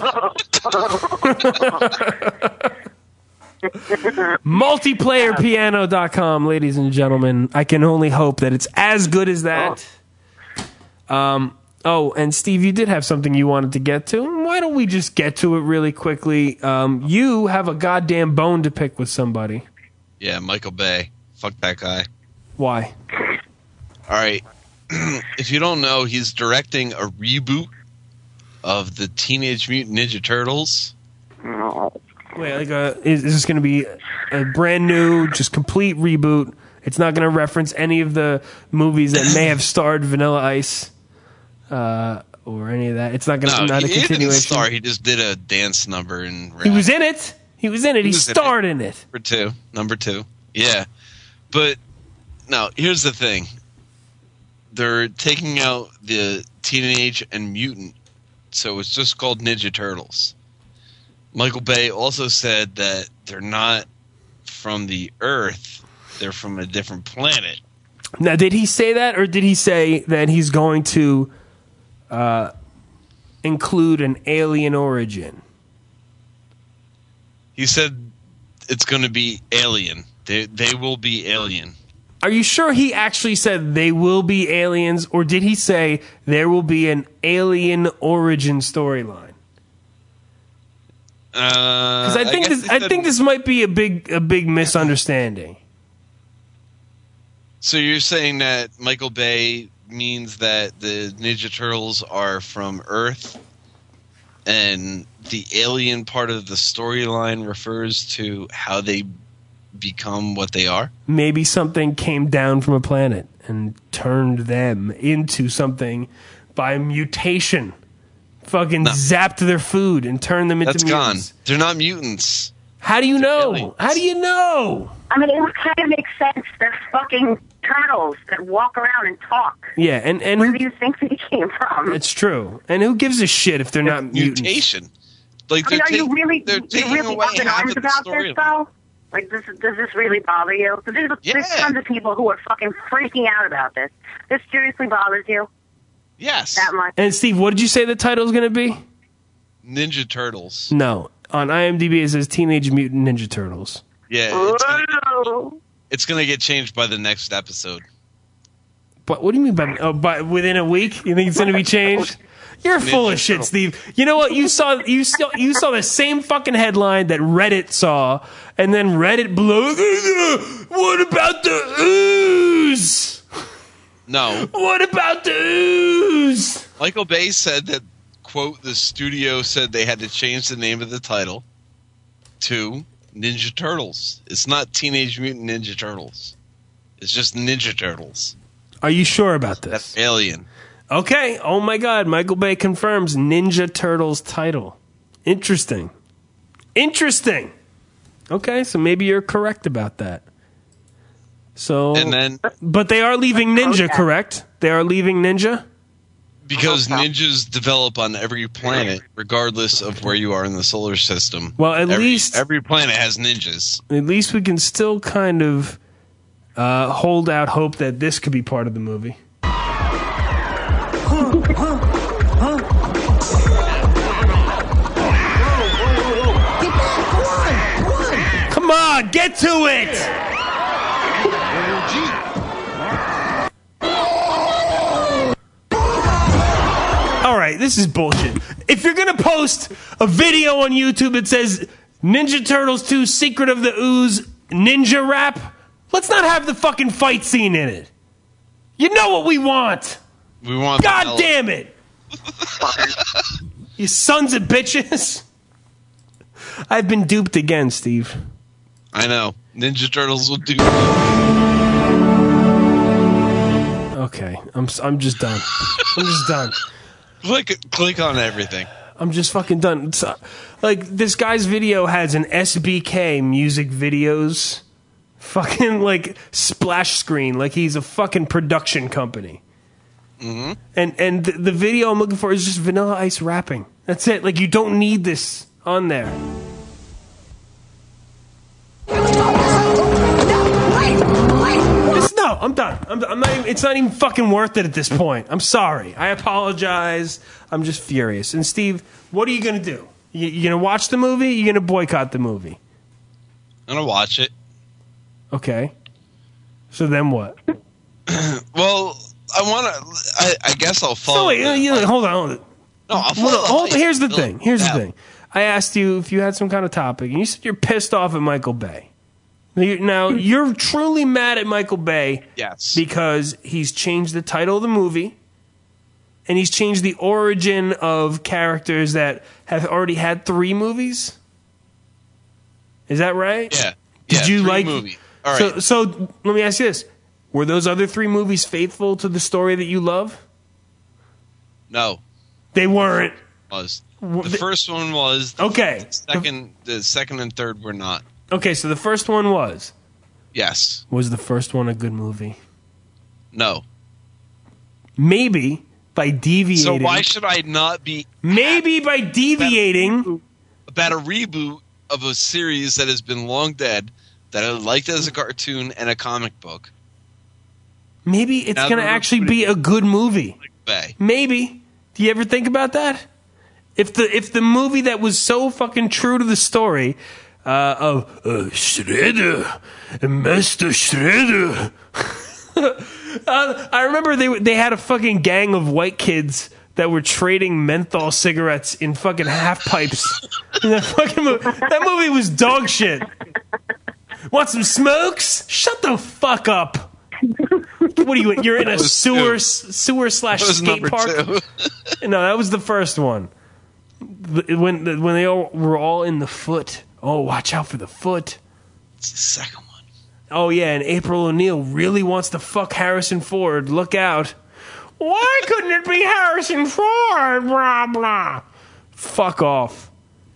multiplayer piano dot com, ladies and gentlemen. I can only hope that it's as good as that. Um. Oh, and Steve, you did have something you wanted to get to. Why don't we just get to it really quickly? Um, you have a goddamn bone to pick with somebody. yeah, Michael Bay. Fuck that guy. Why? All right. If you don't know, he's directing a reboot of the Teenage Mutant Ninja Turtles. Wait, like, uh, is, is this going to be a brand new, just complete reboot? It's not going to reference any of the movies that may have starred Vanilla Ice, uh, or any of that. It's not going to No, not a he, he didn't continuation. star. He just did a dance number and He was in it. He was in it. He, was in starred in it. Number two. Number two. Yeah. But now, here's the thing. They're taking out the Teenage and Mutant, so it's just called Ninja Turtles. Michael Bay also said that they're not from the Earth; they're from a different planet. Now, did he say that, or did he say that he's going to uh, include an alien origin? He said it's going to be alien. They they will be alien. Are you sure he actually said they will be aliens, or did he say there will be an alien origin storyline? Because Uh, I think guess this, they I said- think this might be a big a big misunderstanding. So you're saying that Michael Bay means that the Ninja Turtles are from Earth, and the alien part of the storyline refers to how they become what they are? Maybe something came down from a planet and turned them into something by mutation. Fucking No. zapped their food and turned them into That's gone. mutants. They're not mutants. How do you know? aliens. How do you know? I mean, it would kind of make sense. They're fucking turtles that walk around and talk. Yeah, and, and Where who, do you think they came from? it's true. And who gives a shit if they're not mutants? Mutation. Like I they're, mean, are you take- really, they're you taking really away up in half arms of the about this, story. though? Like, this, does this really bother you? 'Cause There's, there's Yeah. tons of people who are fucking freaking out about this. This seriously bothers you Yes. that much? And Steve, what did you say the title's going to be? Ninja Turtles. No. On IMDb it says Teenage Mutant Ninja Turtles. Yeah. It's gonna, Ooh. it's gonna get changed by the next episode. But what do you mean by oh, by within a week? You think it's going to be changed? You're full of shit, Steve. You know what? You saw you saw you saw the same fucking headline that Reddit saw, and then Reddit blew. What about the ooze? No. What about the ooze? Michael Bay said that, quote, the studio said they had to change the name of the title to Ninja Turtles. It's not Teenage Mutant Ninja Turtles. It's just Ninja Turtles. Are you sure about this? That's alien. Okay. Oh my God. Michael Bay confirms Ninja Turtles title. Interesting. Interesting. Okay, so maybe you're correct about that. So, And then, but they are leaving Ninja, correct? They are leaving Ninja. because ninjas develop on every planet, regardless of where you are in the solar system. Well, at every, least every planet has ninjas. at least we can still kind of uh, hold out hope that this could be part of the movie. Come on, get to it! All right, this is bullshit. If you're gonna post a video on YouTube that says Ninja Turtles two Secret of the Ooze Ninja Rap, let's not have the fucking fight scene in it. You know what we want. We want. God the damn it. You sons of bitches. I've been duped again, Steve. I know. Ninja Turtles will do. Okay, I'm I'm just done. I'm just done. Click, click on everything. I'm just fucking done. It's, uh, like, this guy's video has an S B K music videos fucking, like, splash screen. Like he's a fucking production company. Mm-hmm. And and the, the video I'm looking for is just Vanilla Ice rapping. That's it. Like, you don't need this on there. Just, no, I'm done. I'm, I'm not even, it's not even fucking worth it at this point. I'm sorry. I apologize. I'm just furious. And Steve, what are you going to do? You, you going to watch the movie? You going to boycott the movie? I'm gonna watch it. Okay. So then what? Well, I want to. I, I guess I'll follow. So wait, the- you, hold on. Hold on. No, I'll Hold follow. on, the hold- hype. here's the No, thing. Here's the yeah. thing. I asked you if you had some kind of topic, and you said you're pissed off at Michael Bay. Now, you- Now, you're truly mad at Michael Bay Yes. because he's changed the title of the movie, and he's changed the origin of characters that have already had three movies. Is that right? Yeah. Did yeah, you three like? movie? All right. So, so let me ask you this: were those other three movies faithful to the story that you love? no, They weren't. was W- the the- first one was Okay. second. The second and third were not. Okay, so the first one was Yes. was the first one a good movie? No. Maybe by deviating. So why should I not be maybe by deviating. about a reboot of a series that has been long dead that I liked as a cartoon and a comic book. Maybe it's Now going to they're actually putting be a good movie. Bay. Maybe. Do you ever think about that? If the if the movie that was so fucking true to the story uh, of uh, Shredder, Master Shredder. uh, I remember they they had a fucking gang of white kids that were trading menthol cigarettes in fucking half pipes. that fucking movie, that movie was dog shit. Want some smokes? Shut the fuck up. What are you? You're in a sewer two. sewer slash skate park. No, that was the first one. When when they all were all in the foot. Oh, watch out for the foot. It's the second one. Oh yeah, and April O'Neil really wants to fuck Harrison Ford. Look out. Why couldn't it be Harrison Ford? Blah, blah. Fuck off.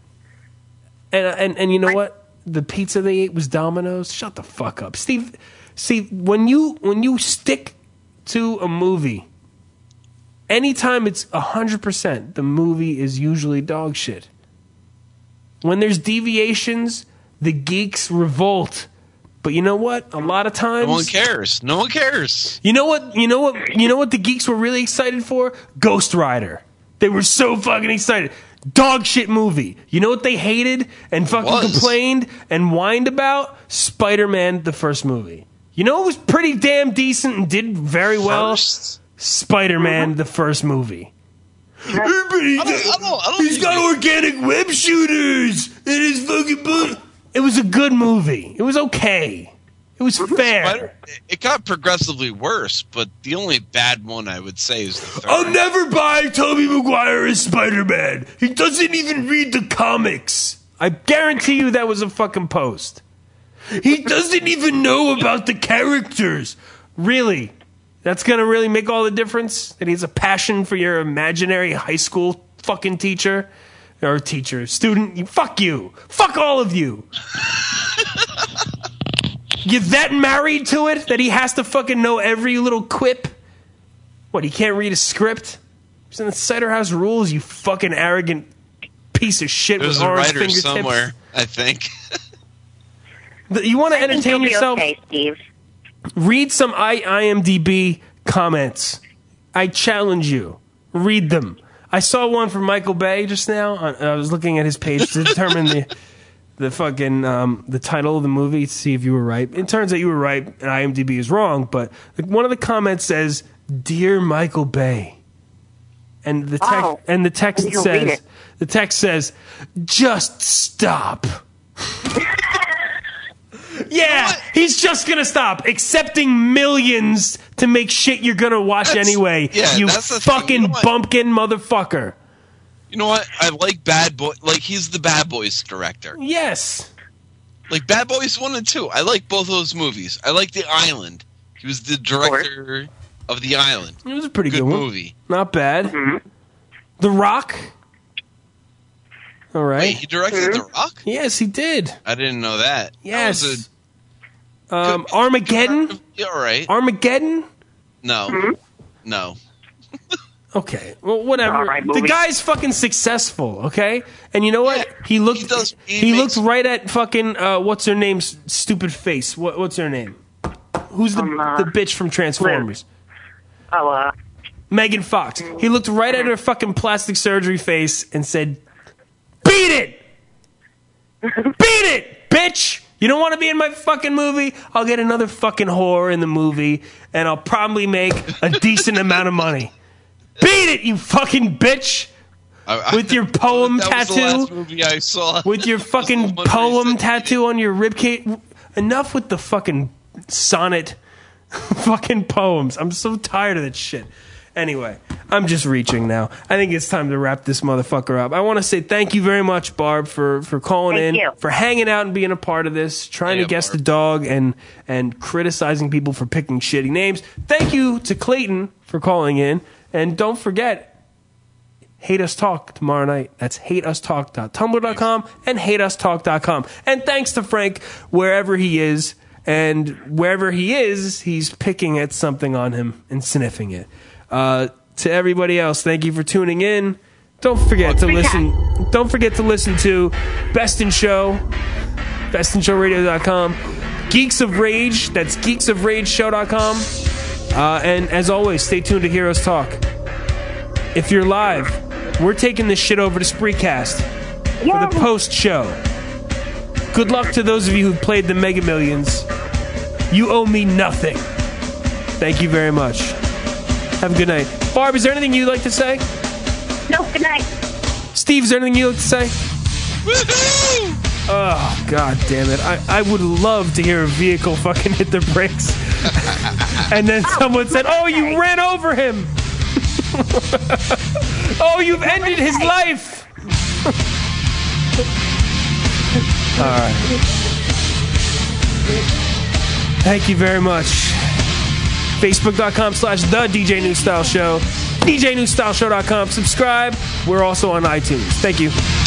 And, and and you know what? The pizza they ate was Domino's. Shut the fuck up. Steve, see, when you when you stick to a movie, anytime it's one hundred percent, the movie is usually dog shit. When there's deviations, the geeks revolt. But you know what? A lot of times, no one cares. No one cares. You know what? You know what? You know what? The geeks were really excited for? Ghost Rider. They were so fucking excited. Dog shit movie. You know what they hated and fucking complained and whined about? Spider-Man, the first movie. You know it was pretty damn decent and did very well. First? Spider-Man, the first movie. I don't, I don't, I don't He's got organic web shooters in his fucking book. It was a good movie. It was okay. It was fair. Spider- it got progressively worse, but the only bad one I would say is the third. I'll never buy Tobey Maguire as Spider-Man. He doesn't even read the comics. I guarantee you that was a fucking post. He doesn't even know about the characters. Really? That's going to really make all the difference? That he has a passion for your imaginary high school fucking teacher? Or teacher, student, you, fuck you. Fuck all of you. You're that married to it that he has to fucking know every little quip? What, he can't read a script? He's in the Cider House Rules, you fucking arrogant piece of shit. There's with a orange writer fingertips. somewhere, I think. You want to entertain yourself? Okay, Steve. Read some I- IMDb comments. I challenge you. Read them. I saw one from Michael Bay just now. I was looking at his page to determine the the fucking um, the title of the movie to see if you were right. It turns out you were right, and IMDb is wrong. But one of the comments says, "Dear Michael Bay," and the text Oh, and the text you'll read says, it. "The text says, just stop." Yeah, he's just gonna stop accepting millions to make shit you're gonna watch That's- anyway. yeah, you that's the thing. fucking You know what? bumpkin motherfucker. You know what? I like Bad Boy. Like, he's the Bad Boys director. Yes. Like, Bad Boys one and two. I like both those movies. I like The Island. He was the director of The Island. It was a pretty good, Good one. movie. Not bad. The Rock. All right. Wait, he directed The Rock? Yes, he did. I didn't know that. Yes. That was Um, a, Armageddon. yeah, all right. Armageddon. No. No. Okay, well, whatever. All right, the movie. guy's fucking successful, okay? And you know what? Yeah, he looked. he does- he he makes- looked right at fucking uh, what's her name's stupid face. What, what's her name? Who's the Um, uh, the bitch from Transformers? Oh, uh, Megan Fox. He looked right at her fucking plastic surgery face and said, "Beat it, beat it, bitch." You don't want to be in my fucking movie? I'll get another fucking whore in the movie, and I'll probably make a decent amount of money. Beat it, you fucking bitch! I, I, With your poem that was the tattoo? last movie I saw. With your fucking That's the one poem reason. tattoo on your ribcage. Enough with the fucking sonnet fucking poems. I'm so tired of that shit. Anyway, I'm just reaching now. I think it's time to wrap this motherfucker up. I want to say thank you very much, Barb, for, for calling Thank in, you. for hanging out and being a part of this, trying Yeah, to guess Barb. the dog and and criticizing people for picking shitty names. Thank you to Clayton for calling in. And don't forget, Hate Us Talk tomorrow night. That's hate us talk dot tumblr dot com and hate us talk dot com. And thanks to Frank, wherever he is, and wherever he is, he's picking at something on him and sniffing it. Uh, to everybody else, thank you for tuning in. Don't forget to Free listen. Don't forget to listen to Best in Show, best in show radio dot com, Geeks of Rage. That's geeks of rage show dot com. Uh, and as always, stay tuned to Heroes Talk. If you're live, we're taking this shit over to Spreecast for the post show. Good luck to those of you who played the Mega Millions. You owe me nothing. Thank you very much. Have a good night. Barb, is there anything you'd like to say? No, good night. Steve, is there anything you'd like to say? Woohoo! Oh, god damn it. I, I would love to hear a vehicle fucking hit the brakes. And then someone said, oh, you ran over him. Oh, you've ended his life. All right. Thank you very much. Facebook.com slash The D J New Style Show. D J New Style Show dot com. Subscribe. We're also on iTunes. Thank you.